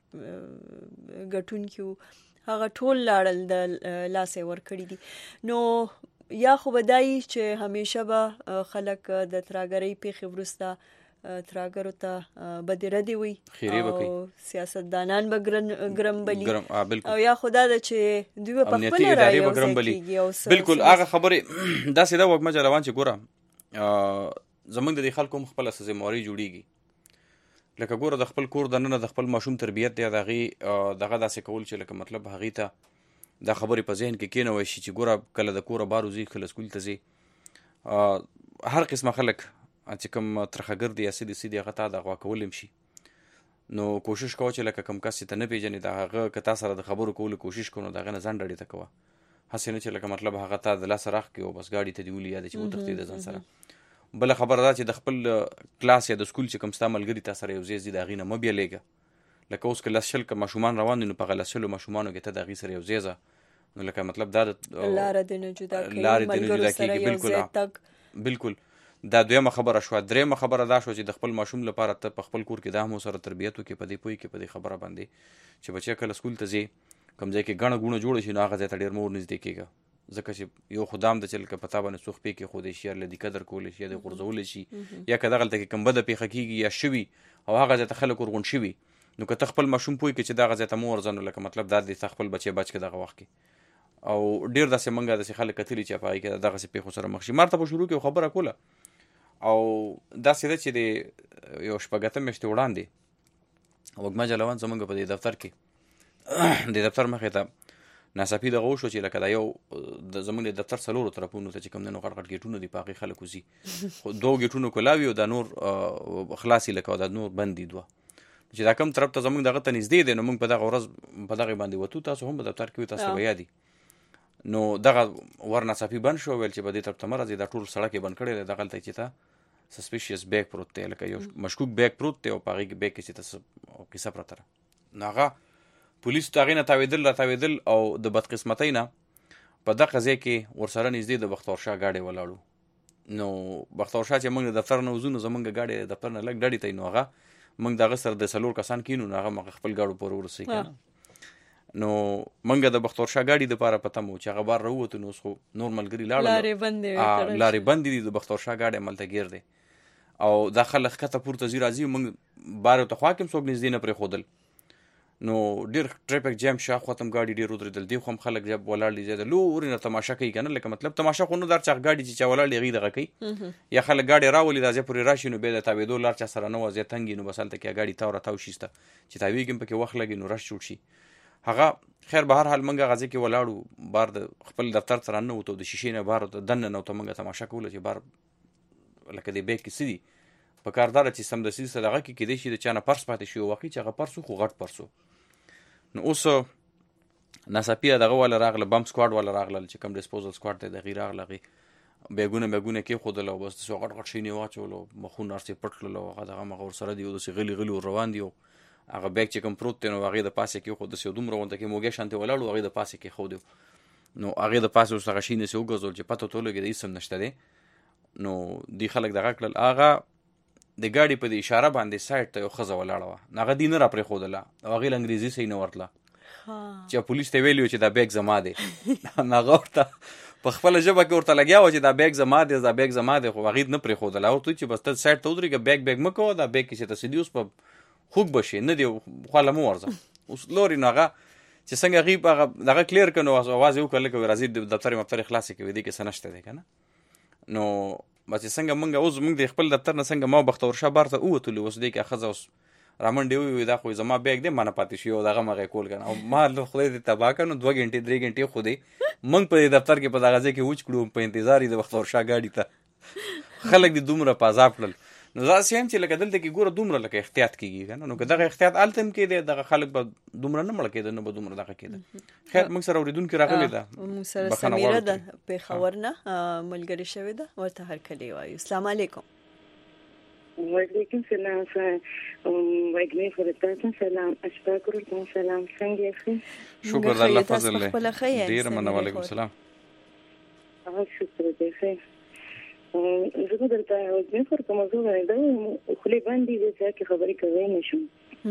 ګټونکي هغه ټول لاړل د لاسې ورکړي دي. نو یا خو به دا وي چې همیشه به خلک د تراګرۍ پیښې وروسته تراګرو ته بدې ردې وي او سیاستدانان به ګرم بلي او یا خدا ده چې دوی په خپل رایې یوځای کېږي. بالکل هغه خبرې داسې ده وږمه جلوان چې ګوره زموږ د دې خلکو هم خپله ذمهواري جوړېږي. لکه ګوره د خپل کور دننه د خپل ماشوم تربیت دی د هغې دغه داسې کول چې لکه مطلب هغې ته دا خبرې په ذهن کې کېنوی شي چې ګوره کله د کوره بار وځي کله سکول ته ځي هر قسمه خلک چې کوم ترخګر دی یا سیدي سیدي هغه تا د غوا کول هم شي. نو کوشش کوه چې لکه کوم کس چې ته نه پېژنې د هغه که تا سره د خبرو کولو کوشش کوو نو د هغه نه ځان ډډې ته کوه. هسې نه چې لکه مطلب هغه تا د لاسه راخکړي او بس ګاډي ته دې ولي یا دی چې وتښتې د ځان سره. بله خبره ده چې د خپل کلاس یا د سکول چې کوم ستا ملګري تا سره یو ځای ځي د هغې نه مه بیلیږه. لکه اوس که لس شل که ماشومان روان دي نو په هغه لس شلو ماشومانو کې ته د هغې سره یو ځای ځه نو لکه مطلب دا لاره دې نه جدا کوي لارې دې نه جدا کېږي. بالکل بالکل دا دویمه خبره شوه. درېیمه خبره دا شوه چې د خپل ماشوم لپاره ته په خپل کور کې دا هم سره تربیت وکړې په دې پوه کې په دې خبره باندې چې بچی کله سکول ته ځې کوم ځای کې ګڼه ګوڼه جوړه شي نو هغه ځای ته ډېر مه ورنږدې کېږه ځکه چې یو خو دا هم ده چې لکه په تا باندې څوک پې کېښودی شي یا له دې قدر کولی شي یا دې غورځولی شي یا که دغلته کې کوم بده پیښه کېږي یا شوي او هغه ځای ته خلک ورغونډ شوي نو که ته خپل ماشوم پوه کړې چې دغه ځای ته مه ورځه نو لکه مطلب دا دې ته خپل بچی بچ کړه دغه وخت کې. او ډېر داسې موږ داسې خلک کتلي چې په هغې کې دغسې پیښو سره مخ شي. ما ورته په شروع کې خبره کوله او داسې ده چې د یو شپږ اتم میاشتې وړاندې وږمه جلوان زموږ په دې دفتر کې د دفتر مخې ته ناڅاپي دغه وشو چې لکه دا یو د زموږ د دفتر څلورو طرفونو ته چې کوم دی نو غټ غټ ګېټونه دي په هغې خلک وځي خو دوو ګېټونو کلاوي او دا نور خلاصي لکه دا نور بند دي دوه چې دا کوم طرف ته زموږ دغه ته نږدې دی نو موږ په دغه ورځ په دغې باندې وتو تاسو هم په دفتر کې وي تاسو به یادي. نو دغه ور ناڅاپي بند شو ویل چې په دې طرف ته مه راځئ دا ټول سړک یې بند کړی دی دغلته چې ته سسپیشیس بیگ پروت دی لکه یو مشکوک بیگ پروت دی او په هغې کې بیگ کې چې ته کیسه پرته ده نو هغه پولیسو ته هغې نه تاوېدل را تاوېدل او د بدقسمتۍ نه په دغه ځای کې ورسره نږدې د بختور شاه ګاډی ولاړو. نو بختور شاه چې موږ د دفتر نه وځو نو زموږ ګاډی د دفتر نه لږ ډډې ته نو هغه موږ د هغه سره د څلور کسان کېنو نو هغه موږ خپل ګاډو پورې ورسوي که نه. نو منګه د بختور شاه ګاډي د پاره پته مو چې هغه بار راووتو نو اوس خو نور ملګري لاړل لارې بندې لارې بندې دي د بختور شاه ګاډی هملته ګیر دی او دا خلک ښکته پورته ځي راځي موږ بار ته خوا کې هم څوک نږدې نه پرېښودل نو ډېر ټریفک جام شاوخوا ته هم ګاډي ډېر ودرېدل دې خوا هم خلک ولاړ دي زیاده لورې نه تماشه کوي که نه لکه مطلب تماشه خو نه دا چا ګاډي چې چا ولاړ دي هغوی دغه کوي یا خلک ګاډي راولي دا ځای پورې راشي نو بیا د تاوېدو لار چا سره نه وه ځای تنګ نو بس هلته کې ګاډي تاو را تاو شي سته چې تاوېږي هم پکې وخت لګي نو رش جوړ شي هغه خیر به هر حال موږ هغه ځای کې ولاړو بار د خپل دفتر ته راننوتو د شیشې نه بهر دننه نوته موږ تماشه کوله چې بار لکه د بیګ کې څه دي په کار داره چې سمدستي سره دغه کې کیدای شي د چا نه پرس پاتې شي واقعي چې هغه پرس و خو غټ پرس و نو اوس ناڅاپي دغه والا راغله بم سکواډ والا راغله چې کوم ډسپوزل سکواډ دی دغې راغله هغې بیګونه بیګونه کېښودل او بس داسې غټ غټ شیان یې واچول او مخونه هر څه یې پټ کړل او هغه دغه مغه ورسره دي او داسې غلي غلي ور روان دي او هغه بیګ چې کوم پروت دی نو هغې د پاسې کېښود داسې دومره غونته کې موږی شانتې ولاړ و هغې د پاسې کېښود نو هغې د پاسې اوس هغه شي نسې وګرځول چې پته ورته ولګېده هېڅ هم نشته دی نو دوی خلک دغه کړل هغه د ګاډي په د اشاره باندې سایډ ته یو ښځه ولاړه وه هغه دوی نه را پرېښودله او هغې له انګریزي صحیح نه ورتله چې پولیس ته ویلي و چې دا بیګ زما دی هغه ورته په خپله ژبه کې ورته لګیا وه چې دا بیګ زما دی دا بیګ زما دی خو هغې نه پرېښودله ورته چې بس ته سایډ ته ودرېږه بیګ بیګ مه کوه دا بیګ کې چې ته څه دي اوس په خوږ به شي نه دی خواله مه ورځه اوس لورې نو هغه چې څنګه هغې په هغه دغه کلیر کړه نو اواز یې وکړه لکه راځي دفتر مفتر یې خلاصې کوي دې کې څه نشته دی که نه نو بس چې څنګه موږ اوس موږ د خپل دفتر نه څنګه ما بختور شاه بار ته ووتلو اوس دې کې ښځه اوس رامنډې وویل دا خو زما بیګ دی ما نه پاتې شي او دغه مغې کول که نه او ما خدای دې تباه کړه نو دوه ګنټې درې ګنټې خو دی موږ په دې دفتر کې په دغه ځای کې وچ کړو په انتظار یې د بختور شاه ګاډي ته خلک دې دومره په عذاب کړل نو داسې هم چې لکه دلته کې ګوره دومره لکه احتیاط کېږي که نه نو که دغه احتیاط هلته هم کېدی دغه خلک به دومره نه مړه کېده نه به دومره دغه کېده خیر موږ سره اورېدونکي راغلې ده موږ سره سمیره ده پېښور نه ملګرې شوې ده ورته هرکلی وایو السلام علیکم وعلیکم سلام وعلیکم فرتاتم سلام اشکرکم سلام څنګه یې شکر د الله فضل دی ډېره مننه وعلیکم السلام شکر دی ښه زه درته وزمې پر کومه زه غواړم خولې باندې د څه کې خبرې کوي نشم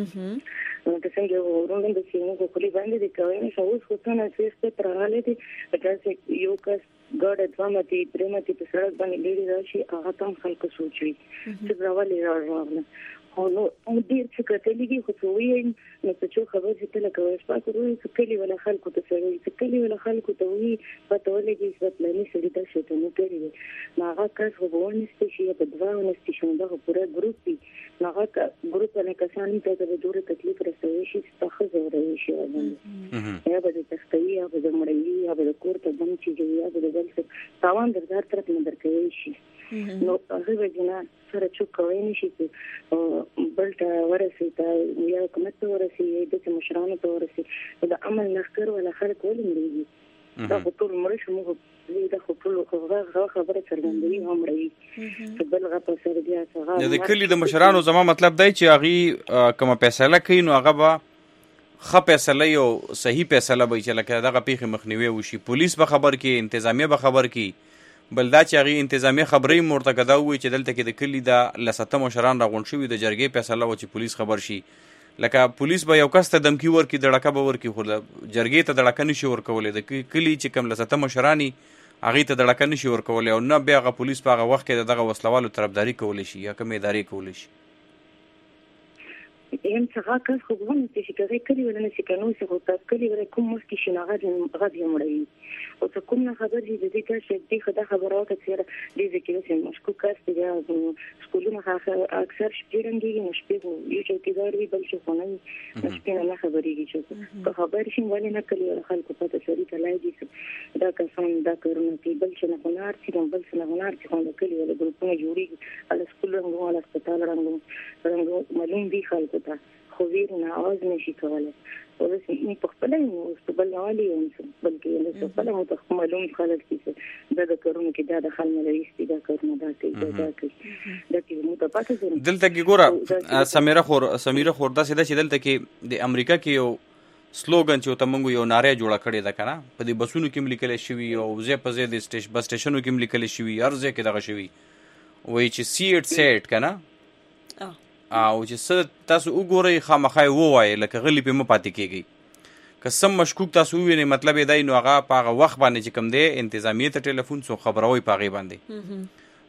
که څنګه ورونو د سیمو خولې باندې د کوي نشم اوس خو څنګه چې ست راغلي دي چې یو کس ګاډه دوامتي پرمتي په سړک باندې لري راشي هغه تم خلک سوچوي چې راولي راغله خو نو ډېر څه کتلېږي خو څه وایي نو څه چې خبر چې تل کوي سپاک وروي چې کلی ولا خلکو ته سړی چې کلی ولا خلکو ته وایي پته ولګي چې پلاني سړی دا شته نو کوي نو هغه کس خو ونستي شي په دوا ونستي شي دا پوره ګروپ دی نو هغه ګروپ نه کسان ته د ډوره تکلیف رسوي شي چې څه زوړوي شي یا به د تختوي یا به د مړی یا به د کور ته دم چې یا به د بل څه تاوان درځار طرف نه درکوي شي نو هغه وجنه سره چې کوي نشي چې بلته ورسي ته یا کومه ته ورسي د مشرانو ته ورسي د عمل نخکر ولا خلک ولې دا خو ټول مړ شو موږ دا خو ټول خبره خبره څرګندوي هم رہی بل غا په سر بیا څنګه د کلی د مشرانو زما مطلب دی چې هغه کومه فیصله کوي نو هغه به ښه فیصله یو صحیح فیصله به چې لکه دغه پیښې مخنیوی وشي پولیس به خبر کړي انتظامیه به خبر کړي بل دا چې هغې انتظامیه خبرې هم ورته که دا ووایي چې دلته کې د کلي د لسته مشران راغونډ شوي د جرګې فیصله وه چې پولیس خبر شي لکه پولیس به یو کس ته دمکي ورکړي دړکه به ورکړي خو جرګې ته دړکه نشي ورکولی د کلي چې کوم لسته مشران یي هغې ته دړکه نشي ورکولی او نه بیا هغه پولیس په هغه وخت کې د دغه وسلوالو طرفداري کولی شي یا کومې ادارې کولی شي یم څنګه کس خو غوښنه چې کوي کلی ولنه چې کنو څه هوتا کلی ولې کوم مخکې شناغه غږ یې مړی او څه کوم نه خبر دي د دې کار چې دې خدای خبره وکړه چې دې ځکه چې مشکوک کس دی سکولونه اکثر شپږنګي نشپې یو چې کیدار وی بل څه خو نه نشپې نه خبرېږي چې په خبر شي ولې نه کلی ولا خلکو پته سړي ته لای دي دا کسان دا کارونه کوي بل څه نه غنار چې بل څه نه غنار چې کلی ولا ګروپونه جوړي ال سکولونو ولا هسپتال رنګو رنګو معلوم دي خلکو خو ویر نه आवाज نشي کولای او زه په خپل نو استقبال عالی یم بلکې له خپل مو ته معلوم خلک چې دا د کارونو کې دا د خل ملويستي دا کارونه دا کوي دا کوي دا کې مو ته پاتې ځي دلته کې ګوره سمیره خور سمیره خور دا سیده چې دلته کې د امریکا کې یو سلوګن چې ته مونږ یو ناره جوړه کړې ده کنه په دې بسونو کې لیکل شوی او زه په زه د سټیشن بس سټیشنو کې لیکل شوی ارزه کې دغه شوی وای چې سی اټ سیټ کنه او چې څه تاسو وګورئ خامخا یې ووایئ لکه غلي پې مه پاتې کېږئ که سم مشکوک تاسو ووینئ مطلب یې دی نو هغه په هغه وخت باندې چې کوم دی انتظامیې ته ټلیفون څو خبروئ په هغې باندې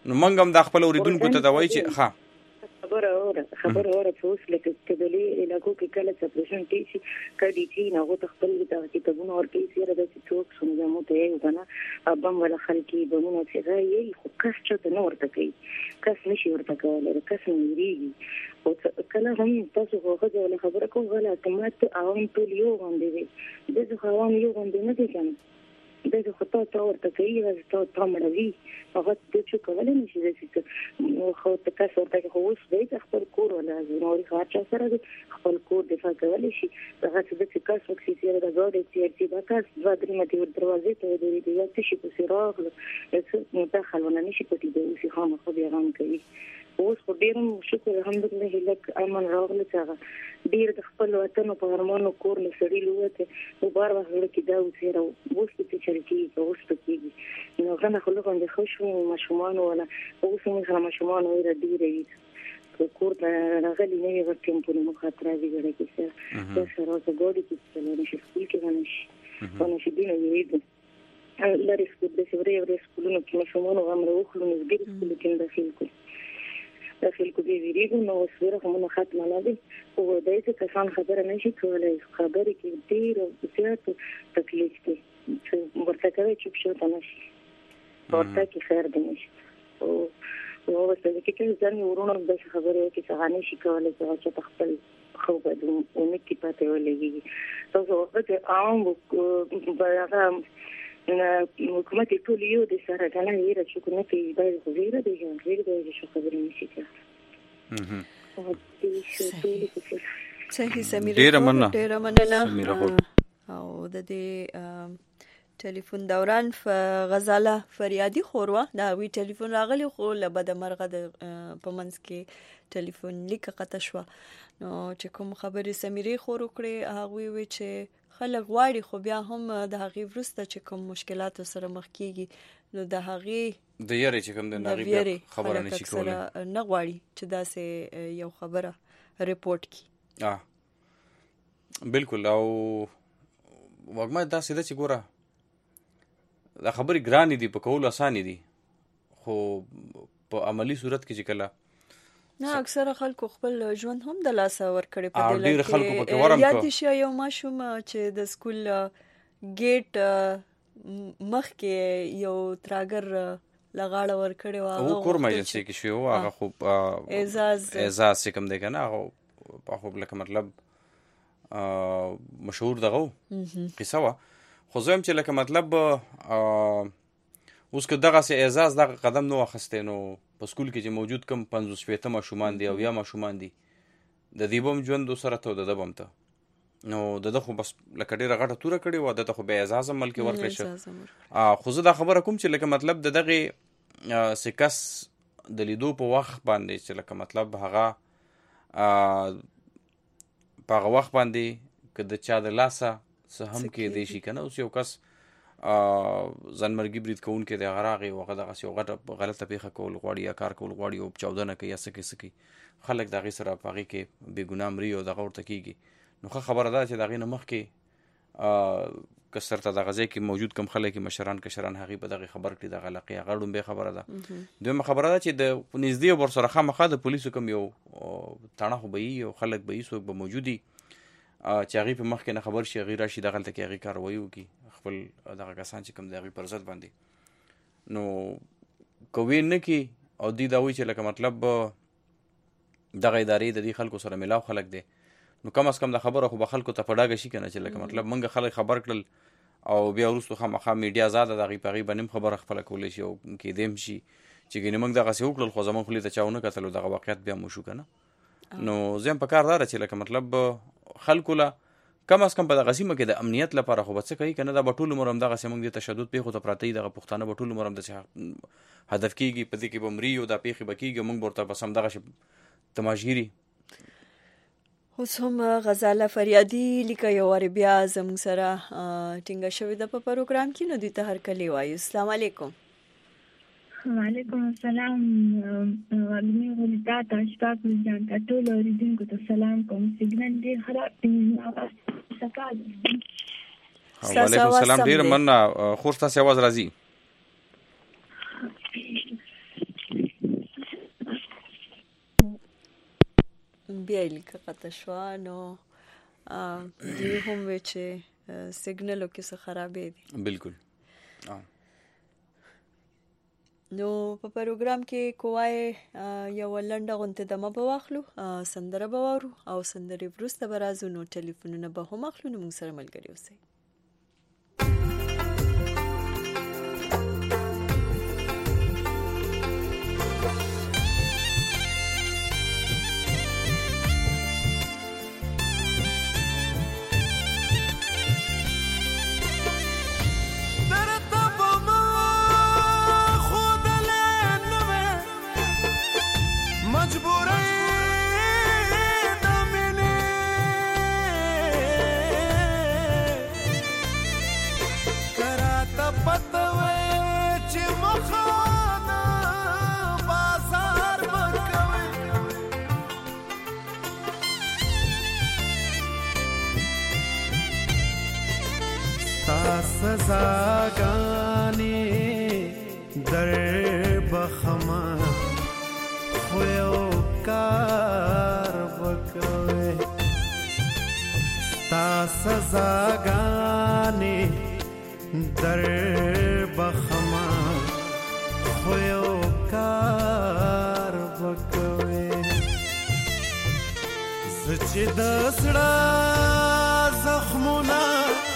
نو موږ هم د خپل اوریدونکو ته دا وایي چې ښه خبره اوره خبره اوره چې اوس لکه کډلې علاقو کې کله چې اپریشن کیږي کدي چې نه غوته خپل د کتابونو اور کې سره د څوک څنګه مو ته یو کنه ابم ولا خلکي بمونه چې راي خو کس چې نور ته کوي کس نشي ورته کولای کس نېریږي او کله هم تاسو هغه د خبره کوم غلا کمات عوام ټول یو باندې دي د عوام یو باندې نه دي کنه د خطا ته ورته کوي راځي ته تمړوي هغه د څه کولای نشي چې خو ته تاسو ورته خو اوس دې خپل کور ولا نوري خاطر سره خپل کور دفاع کولای شي هغه څه چې کاس وکړي چې دا غوډه چې دا کاس د درې متي ور دروازې ته د دې یو څه شي په سراغ څه متخل ونه نشي پټي دی چې خامہ خو بیا هم کوي اوس خو ډیرم شکر الحمدلله لک امن راغله چې ډیر د خپل وطن په هرمونو کور له سړی لوته او بار وهله کې دا وسیره اوس په چرکی اوس په کې نو غنه خلک باندې خوشو مشومان ولا اوس موږ مشومان ویره ډیره کور ته راغلي نه یو ټیمپو نو خاطر دی غره کې څه دا سره د ګوډي کې څه نه شي سکول کې باندې باندې شي دی نه یی لاري سکول د سوري ورې سکولونو کې مشومان غمره وخلو نه ګیر سکول کې داخل کو داخل کو دی ویریګو نو سره کومه ختمه نه دي او دای څه کسان خبره نشي کولای خبرې کې ډیر او زیات تکلیف دي چې ورته کوي چې څه ته نشي ورته کې خیر دی نشي او او ورته کې ځان ورونو د خبرې کې څنګه نشي کولای چې تخپل خو به د اونې کې پاتې ولګي تاسو ورته عام برابر نه حکومت ټول یو د سره کنه یې چې کومه کې باید غوړي دی غوړي دی چې خبرې نشي کړه صحیح سمیر ډیر مننه ډیر مننه او د دې ټلیفون دوران غزاله فریادي خوروا دا وی ټلیفون راغلی خو لبد مرغه د پمنس کې ټلیفون لیک قطه شو نو چې کوم خبرې سمیري خور کړې هغه وی چې خلک غواړي خو بیا هم د هغې وروسته چې کوم مشکلات سره مخ کیږي نو د هغې د یاري چې کوم د نغې خبره نشي کولای نه غواړي چې داسې یو خبره ریپورت کی اه بالکل او وګما داسې د چې ګوره دا خبرې ګرانې دي په کول اسانه دي خو په عملی صورت کې چې کله نه اکثره خلکو خپل ژوند هم د لاس ور کړی په دې ډیر خلکو پکې ورم یاد شي یو ماشوم چې د سکول ګیټ مخ کې یو تراګر لغاړه ور کړی و او کور مجلس کې شو هغه خو اعزاز اعزاز کوم دی کنه هغه په خو لکه مطلب مشهور دغه قصه وا خو زم چې لکه مطلب اوس که دغه سه اعزاز دغه قدم نو اخستې نو په سکول کې چې موجود کم پنځوس شپېته ماشومان دي او یا ماشومان دي د دې بم ژوند سره ته د دبم ته نو دغه خو بس لکه ډیره غټه توره کړي و دغه خو به اعزاز عمل کې ورکړي شو خو زه دا خبره کوم چې لکه مطلب د دغه سکس د لیدو په وخت باندې چې لکه مطلب هغه په هغه وخت باندې که د چا د لاسه څه هم کې دی شي کنه اوس یو کس ځانمرګي برید کوونکی د غراغي وغه دغه یو غټه غلطه پیښه کول غواړي یا کار کول غواړي او چودنه کوي یا سکه سکه خلک دغه سره پاغي کې بے ګناه مري او دغه ورته کیږي نو خبره ده چې دغه مخ کې کثرت دغه ځای کې موجود کم خلک مشران کشران هغه په دغه خبر کړي دغه علاقه غړم به خبره ده دویمه خبره ده چې د نږدې ور سره خامخا د پولیسو کم یو تاڼه خو به یو خلک به یې سو به موجودي چې هغه په مخ کې نه خبر شي غیر راشي دغه ته کې هغه کاروي وکي خپل دغه کسان چې کوم دغه پر ضد باندې نو کوي نه کی او دی دا وی چې لکه مطلب دغه ادارې د دې خلکو سره ملاو خلک دي نو کم از کم د خبره خو به خلکو ته پډاګه شي کنه چې لکه مطلب منګه خلک خبر کړل او بیا وروسته خامخا میډیا زاده دغه پغي بنیم خبره خپل کولې شي او کې دیم شي چې ګینه موږ دغه سې وکړل خو زمون خو ته چاونه کتل دغه واقعیت بیا مو شو کنه نو زم په کار دار چې لکه مطلب خلکو لا کم از کم په دغه سیمه کې د امنیت لپاره خو بڅ کوي کنه دا بټول مرم دغه سیمه د تشدد په خو ته پراتی دغه پښتانه بټول مرم د هدف کیږي په دې کې بمري او د پیخي بکیږي موږ ورته بسم دغه تماشګيري اوس هم غزاله فریادي لیکه یو ور بیا زموږ سره ټینګه شوې ده په پروګرام کې نو د ته هر کلی وایو السلام علیکم وعلیکم السلام علمي ولدا تاسو ته ځان ټول اوریدونکو ته سلام کوم سیګنال دی خراب دی سکال وعلیکم السلام ډیر مننه خو تاسو आवाज راځي بیا لیکه قطع شوه نو دوی هم وی چې سیګنل کې څه خرابې دي. بالکل. نو په پروګرام کې کوای یو لنډه غونته دمه به واخلو، سندره به وارو او سندرې وروسته به راځو، نو ټلیفونونه به هم اخلو، نو موږ سره ملګري اوسئ. سزاګانې در بخما خو یو کار وکوي، ستا سزاګانې در بخما خو یو کار وکوي. زه چې د زړه زخمونه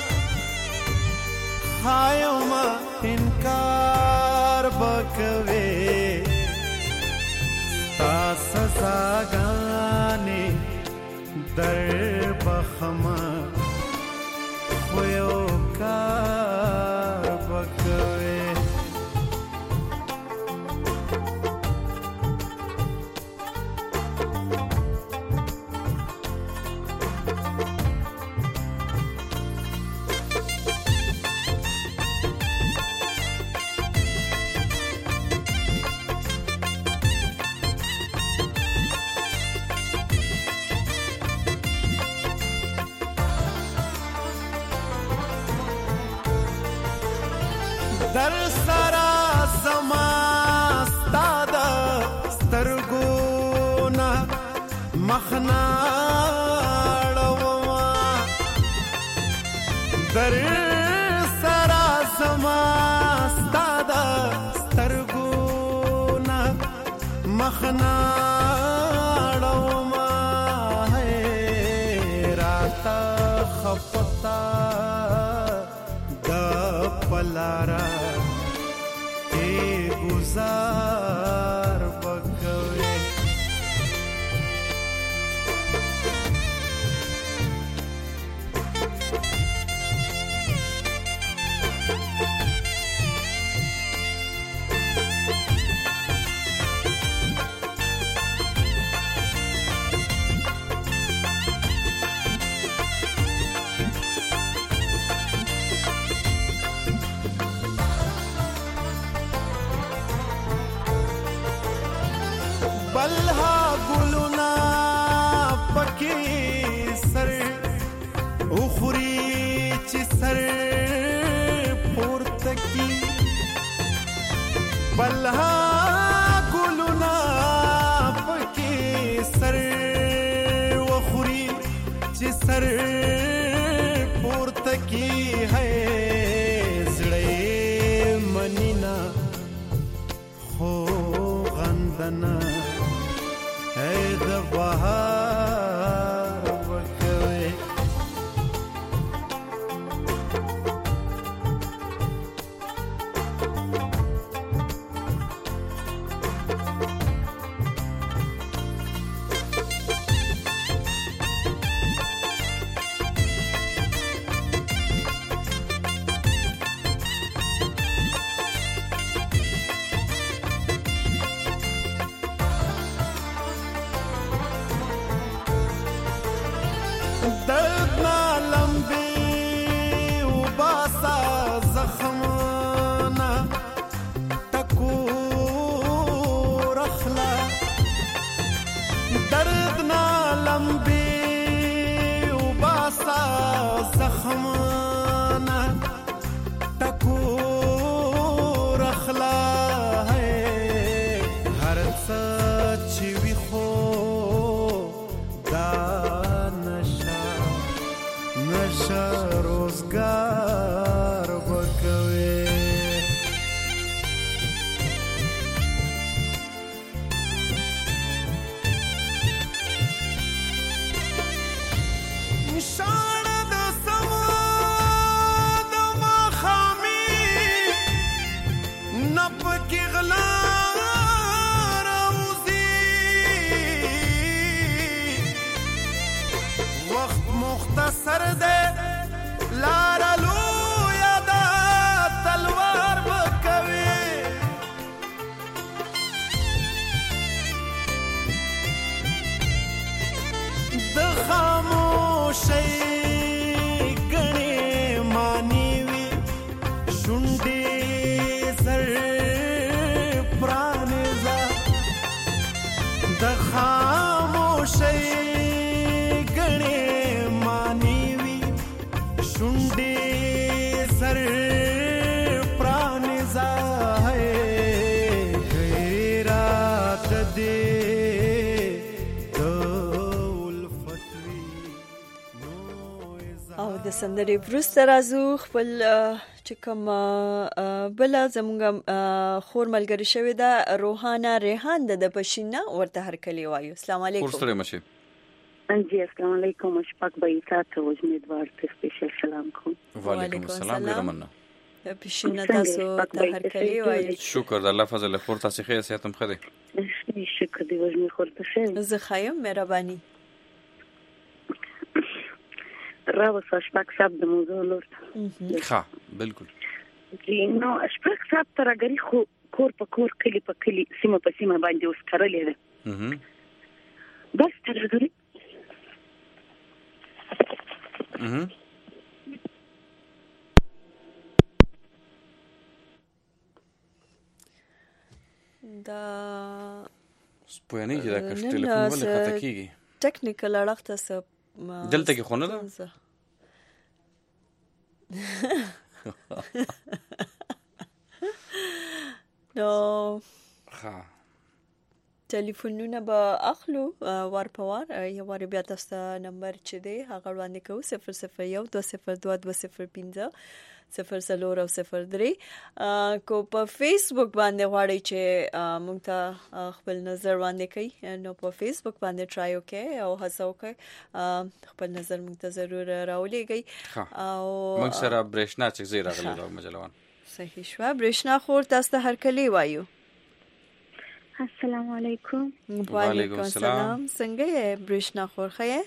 خایو ما انکار بکوي، ستا سزاګانې در بخما خو یو کار بکوي. در سرا زما ستا د سترګو نه مخنا اړوما، در سرا زما ستا د سترګو نه مخنا اړوما، راته خفتا د پلارا گزار بکوي. بلها گلونا پکی سر اخری چی سر پورتکی، بلها گلونا پکی سر اخری چی سر پورتکی ہے، زڑے منینا خو غندنا د بهار وکوي. همیشه روزگار بکوي شاړه د سما د ماښامي نه پکې غلا راوځي وخت مختصر دی لاره لویه ده تلوار به کوي د خاموشۍ ګڼې معنی وي شونډې زر پرانیزه د خاموشۍ ګڼې معنی وي شونډې زر پرانیزه غیرت دې او د سندرې وروسته راځو خپل چې کوم بل زموږ خور ملګری شوی ده روحانه ریحان د پښینا ورته هرکلی وایو. السلام علیکم. ورسره مشه جی السلام علیکم. شپږ به تاسو امیدوار ته سپیشل سلام کوم. وعلیکم السلام. ډیر مننه. پښینا تاسو ته هرکلی وایو. شکر د الله فضل خور تاسو خیر ساتم خدای. شکر دی وژنې خور ته زه خایم مهرباني. راو شپږ صاحب د موضوع لور ښه بالکل جی نو شپږ صاحب ترګری خو کور په کور کلی په کلی سیمه په سیمه باندې اوس کړلې ده بس ترګری دا سپوینې چې دا کښ ټلیفون ولې خطا کیږي ټیکنیکل اړخ ته دلته کې خونه ده نو ها ټلیفونونه به اخلو وار په وار یو وار بیا تاسو نمبر چې دی هغه وړاندې کوو صفر صفر یو دوه صفر دوه دوه صفر پنځه صفر څلور او صفر درې کو په فیسبوک باندې غواړئ چې موږ ته خپل نظر وړاندې کړئ نو په فیسبوک باندې ټرای وکړئ او هڅه وکړئ خپل نظر موږ ته ضرور راولېږئ او موږ سره برېښنا چې زی راغلی دا مجلوان صحیح شو برېښنا خور تاسو ته هرکلی وایو. السلام علیکم. وعلیکم السلام. څنګه یې برېښنا خور ښه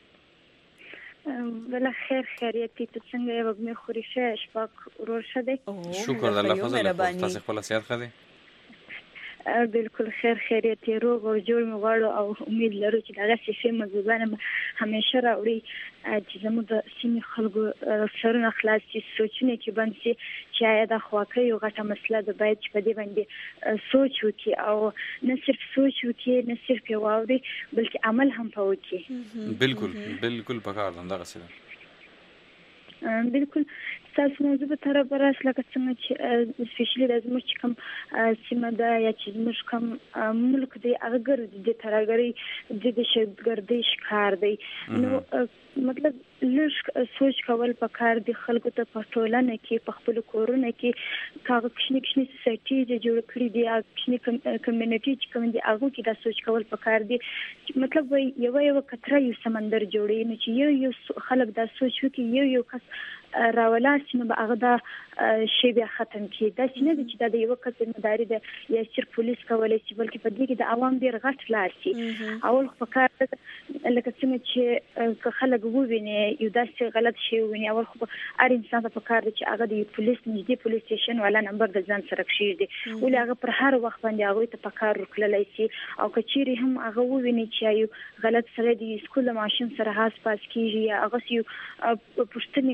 بلا خیر خیریت ته څنګه یو وګمه خوري شه شپږ ورور شه دی. شکر د الله فضل تاسو خپل صحت ښه دی. بالکل خیر خیریت روغ او جوړ مې غواړو او امید لرو چې دغه شی مزبانه همیشه راوړي چې زموږ د سیمې خلکو سرونه خلاص شي سوچونه چې باندې چې آیا د خواکې یو غټه مسله ده باید چې په دې باندې سوچ وکړي او نه صرف سوچ وکړي نه صرف یې واوري بلکې عمل هم وکړي. بالکل بالکل پکار ده دغه څه بالکل تاسو موضوع په طرف راس لکه څنګه چې سپیشلی د زموږ کوم سیمه ده یا چې زموږ کوم ملک دی هغه ګرځي د ترګری د شګردي ښکار دی نو مطلب لږ سوچ کول پکار دي خلکو ته په ټولنه کې په خپل کورونه کې کاغه کښنی کښنی سوسایټي چې جوړ کړی دی او کښنی کمیونټي چې کوم دي هغه کې دا سوچ کول پکار دي مطلب یو یو کتره یو سمندر جوړي نو چې یو یو خلک دا سوچ وکړي یو یو کس راولاسي نو هغه دا شی بیا ختم کړي دا څنګه چې دا د یو کس مداري د یا صرف پولیس کولای شي بلکې په دې کې د عوام ډیر غټ لاسي اول په کار لکه څنګه چې خلک وویني یو داسې غلط شی وویني اول خو هر انسان په کار دی چې هغه د پولیس نږدې پولیس سټیشن ولا نمبر د ځان سره کښیږي ولې هغه پر هر وخت باندې هغه ته په کار ورکړلای شي او کچيري هم هغه وویني چې یو غلط سره د سکول ماشين سره هاس پاس کیږي یا هغه یو پښتني کوي او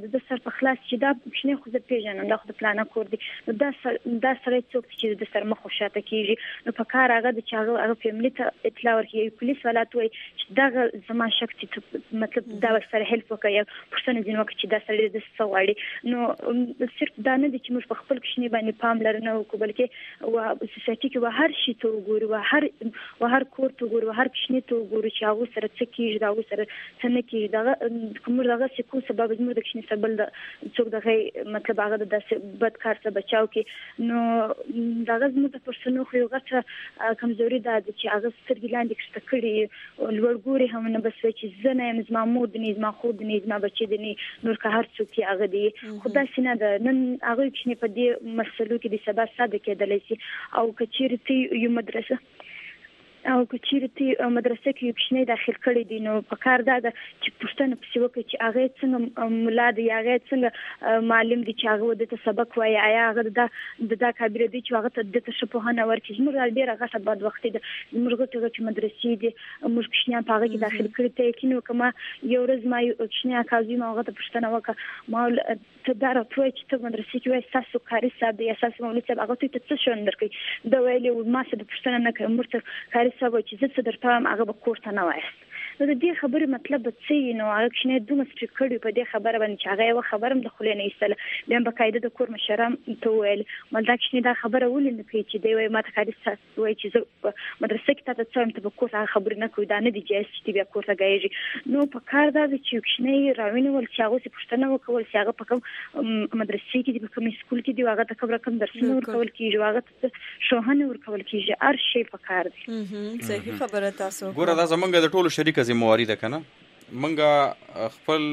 د سر په خلاص چې دا کوچنی خو زه پیژنم دا خو د پلانه کور دی نو دا سر دا سره څوک چې د سر مخ شاته کیږي نو په کار هغه د چاغه هغه فیملی ته اطلاع ورکړي پولیس ولات وای چې دا زما شک چې مطلب دا سره هیلپ وکړي پښتنه ځینو کې چې دا سره د سوالي نو صرف دا نه دي چې موږ په خپل کوچنی باندې پام لرنه وکړو بلکې و سوسایټي کې و هر شي ته وګورو و هر و هر کور ته وګورو هر کوچنی ته وګورو چې هغه سره څه کیږي دا هغه سره څه نه کیږي دا کوم دغه څه کو سبب موږ د کوچنی سبب د څوک دغه مطلب هغه د بد کار څخه بچاو کې نو دغه زموږ د پرسونو خو یو غټه کمزوري ده چې هغه سترګې لاندې کښته کړي لوړګوري هم نه بس چې زه نه یم زما مور د نه زما خور د نه زما بچی د نه نور که هر څوک یې هغه دی خو داسې نه ده نن هغه کوچنی په دې مسلو کې د سبا ساده کېدلی شي او که چیرې یو مدرسه او که چیرې مدرسه کې یو کوچنی داخل کړی دی نو په کار دا ده چې پوښتنه پسې وکړي چې هغه څنګه ملا دی هغه څنګه معلم دی چې هغه د ته سبق وایي آیا هغه د د دا کابینه دی چې هغه ته د ته شپهانه ورکړي زموږ ډیره غټه بد وخت دی موږ غوښتل چې مدرسې دی موږ کوچنیان په هغه کې داخل کړی ته کینو کما یو ورځ ما یو کوچنی اکاوي ما هغه ته پوښتنه وکړه ما ته دا راټوي چې ته مدرسې کې وایي تاسو کاري صاحب دی اساس مولوی صاحب هغه ته څه شون درکې دا ویلې ما څه د پوښتنه نه کوم مرته کاري سبا چې زه څه درته وایم هغه به کور ته نه وایست نو د دې خبرې مطلب څه نو هغه کوچنی دومره سټریک کړي په دې خبره باندې چې هغه یو خبره د خولې نه ایستله بیا په قاعده د کور مشرم ته ویل مل دا کوچنی دا خبره ولې نه کوي چې دی وایي ما ته کاري صاحب وایي چې زه مدرسې کې تاسو څه ته په کور هغه خبرې نه کوي دا نه دی جایز چې بیا کور ته گایږي نو په کار دا چې کوچنی راوینه ول چې هغه څه پوښتنه وکول چې هغه په کوم مدرسې کې دی په کوم سکول کې دی هغه ته کوم رقم درسونه ورکول کیږي هغه ته شوهنه ورکول کیږي هر شی په کار دی صحیح خبره تاسو ګوره دا زمونږ د ټولو شریکه ذمہواری ده کنه منګه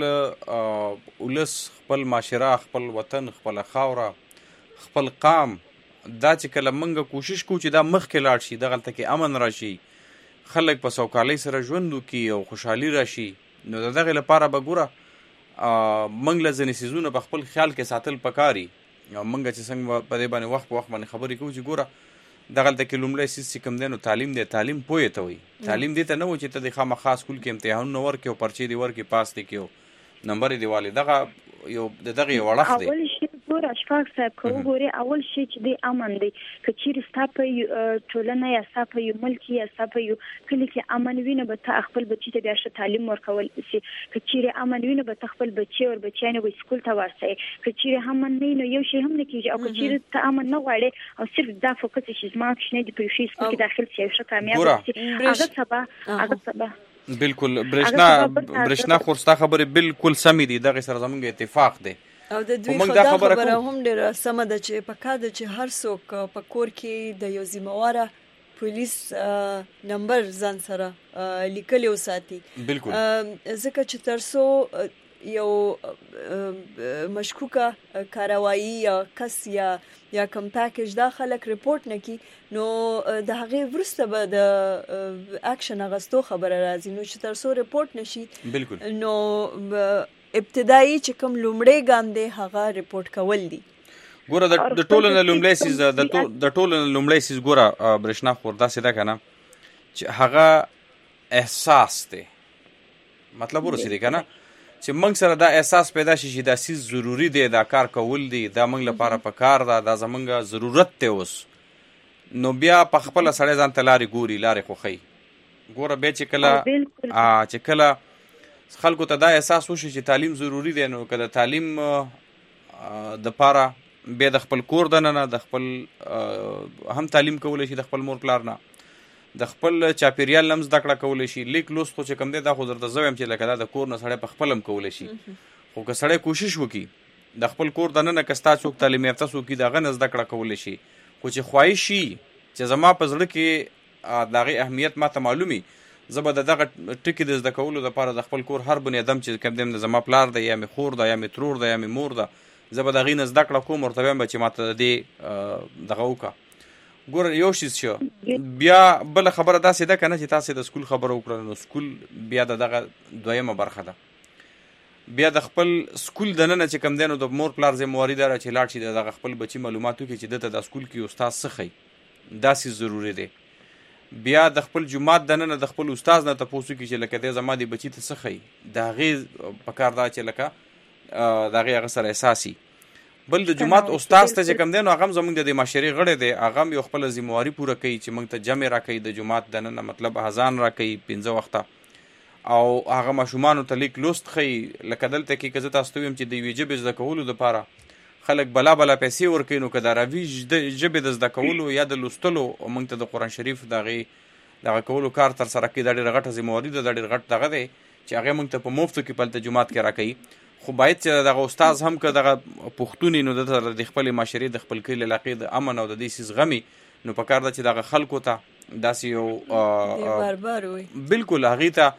خپل ولس خپل معاشره خپل وطن خپل خاوره خپل قام دا چې کله منګه کوشش کوو چې دا مخکې لاړ شي دغلته کې امن راشي خلک په سوکالۍ سره ژوند وکړي او خوشحالي راشي نو د دغې لپاره به ګوره منګ له ځینې څیزونه په خپل خیال کې ساتل پکاري منګه چې څنګه په دې باندې وخت په وخت باندې خبرې کوو چې ګوره دغلته کې لومړی څیز چې کوم دی نو تعلیم دی تعلیم پوهې ته وایي تعلیم دې ته نه و چې ته د خامخا سکول کې امتحانونه ورکړې او پرچې دې ورکړې پاس دې کړې او نمبر یې دې والې دغه یو د دغه یو اړخ دی اول شي ګوره اشفاق صاحب که وګورې اول شي چې دی امن دی که چیرې ستا په ټولنه یا ستا په یو ملک یا ستا په یو کلي کې امن وي نو به ته خپل بچي ته بیا ښه تعلیم ورکول شي که چیرې امن وي نو به ته خپل بچي او بچیانې به سکول ته ورسوي که چیرې امن نه وي نو یو شی هم نه کېږي او که چیرې ته امن نه غواړې او صرف دا فوکس چې زما کوچنی د په یو شي سکول کې داخل شي او ښه کامیاب شي هغه سبا هغه سبا بالکل برېښنا برېښنا خو ستا خبرې بالکل سمې دي دغې سره زموږ اتفاق دی او د دوی خو دا خبره هم ډېره سمه ده چې پکار ده چې هر څوک په کور کې د یو ذمہواره پولیس نمبر ځان سره لیکلی وساتي بالکل ځکه چې تر څو یو مشکوکه کاروایی یا کس یا یا کم پاکیج دا خلک رپورټ نه کی نو د هغې وروسته به د اکشن اخیستو خبره راځي نو چې تر څو رپورټ نشي بالکل نو ابتدایي چې کوم لومړی ګام دی هغه رپورټ کول دي ګوره د ټولو نه لومړی سیز د ټولو نه لومړی سیز ګوره برېښنا خور داسې ده که نه چې هغه احساس دی مطلب ورسېدی که نه چې موږ سره دا احساس پیدا شي چې دا سیز ضروري دی دا کار کول دی دا موږ لپاره په کار ده دا زموږ ضرورت دی اوس نو بیا په خپله سړی ځان ته لارې ګوري لارې خوښوي ګوره بیا چې کله چې کله خلکو ته دا احساس وشي چې تعلیم ضروری دی نو که د تعلیم د پاره بیا د خپل کور دننه د خپل هم تعلیم کولی شي د خپل مور پلار نه د خپل چاپیریال هم زده کړه کولی شي لیک لوست خو چې کوم دی دا خو درته زه وایم چې لکه دا د کور نه سړی په خپل هم کولی شي خو که سړی کوشش وکړي د خپل کور دننه که ستا څوک تعلیم یافته څوک وي د هغه نه زده کړه کولی شي خو چې خواهش شي چې زما په زړه کې د هغې اهمیت ما ته معلوم وي زه به د دغه ټکي د زده کولو دپاره د خپل کور هر بني ادم چې کوم دی زما پلار دی یا مې خور ده یا مې ترور ده یا مې مور ده زه به د هغې نه زده کړه کوم ورته وایم به چې ما ته د دې دغه وکړه ګوره یو شیز شو بیا بله خبره داسې ده که نه چې تاسې د سکول خبره وکړه نو سکول بیا د دغه دویمه برخه ده بیا د خپل سکول دننه چې کوم دی نو د مور پلار ذمہواري ده چې لاړ شي د دغه خپل بچي معلومات وکړي چې دته د سکول کې استاد څه ښیي دا سیز ضروري دی بیا د خپل جومات دننه د خپل استاد نه تپوس وکړي چې لکه دی زما د بچي ته څه ښیي د هغې په کار ده چې لکه دغه هغه سره احساسي. بل د جماعت استاد ته چې کوم دی نو هغه زمونږ د معاشري غړی دی، هغه یو خپل ذمہواری پوره کوي چې موږ ته جمع راکړي د جماعت دننه، مطلب اذان راکړي پنځه وخته، او هغه ماشومانو ته لیک لوست ښیي. لکه دلته کې که زه تاسو ته ویم چې د یوې ژبې زده کولو دپاره خلک بلا بلا پیسې ورکوي، نو که د عربي ژبې د زده کولو یا د لوستلو موږ ته د قرآن شریف د هغې دغه کولو کار ترسره کوي، دا ډېره غټه ذمہواري ده، دا ډېر غټ دغه دی چې هغې موږ ته په مفتو کې پلته جومات کې راکوي. خو باید چې دغه استاذ هم که دغه پښتون نو د د خپلې معاشرې د خپل کلي علاقې د امن او د دې څیز غمي، نو په کار ده چې دغه خلکو ته داسې یو بالکل هغې ته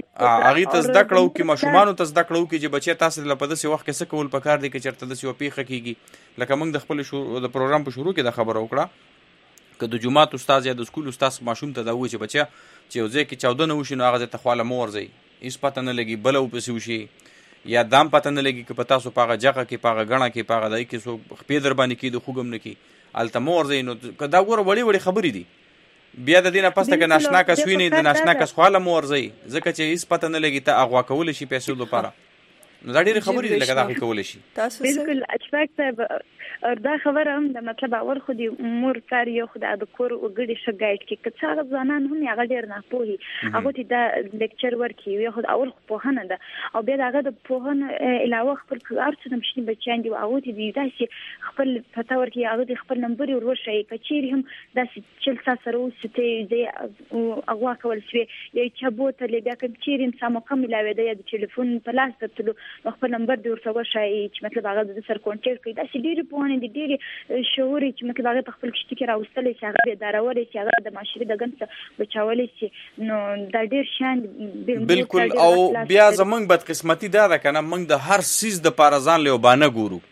هغې ته زده کړه وکړي، ماشومانو ته زده کړه وکړي چې بچی تاسې له په داسې وخت کې څه کول په کار دی که چېرته داسې یوه پیښه کېږي. لکه موږ د خپل د پروګرام په شروع کې دا خبره وکړه، که د جومات استاذ یا د سکول استاذ ماشوم ته دا ووایي چې بچیه چې یو ځای کې چاودنه وشي نو هغه ځای ته خواله مه ورځئ، هېڅ پته نه لګي بله ورپسې وشي، یا دام پته نه لګي که په تاسو په هغه جغه کې په هغه ګڼه کې په هغه دای کې څوک خپې در باندې کېږي د خوږ هم نه کړي، هلته مه ورځئ. نو که دا ګوره وړې وړې خبرې دي، بیا د دې نه پس ته که ناشنا کس ویني د ناشنا کس خواله مه ورځئ، ځکه چې هېڅ پته نه لګي ته اغوا کولی شي پیسو لپاره. نو دا ډېرې خبرې دي لکه دا هغې کولی شي. بالکل اشفاق صاحب دا خبره هم د مطلب اول خو د مور پلار یو خو د کور وګړي ښه ګایډ کړي، که څه هغه ځوانان هم هغه ډېر ناپوهي هغوی ته دا لیکچر ورکړي، یو خو د اول خو پوهنه ده، او بیا د هغه د پوهنه علاوه خپل هر څه مشکل بچیان دي هغوی ته د داسې خپل پته ورکړي، هغوی ته خپل نمبر ور وښایي، که چیرې هم داسې چل ساعت سره اوسي ته د اغوا کول شوې یا چا بوتلې، بیا که چیرې هم ساموقه میلاوېده یا د ټلیفون په لاس درتلو نو خپل نمبر دې ورته وښایي چې مطلب هغه د سره کونټیکټ کړي. داسې ډېرې پوهنې دي، ډېرې شعور چې مطلب هغه په خپل کشتي کې راوستلی شي، هغه بیدارولی شي، هغه د معاشرې د ګند څخه بچولی شي. نو دا ډېر شیان بالکل. او بیا زمونږ بدقسمتي دا ده که نه، موږ د هر څیز دپاره ځان له یو بانه ګورو.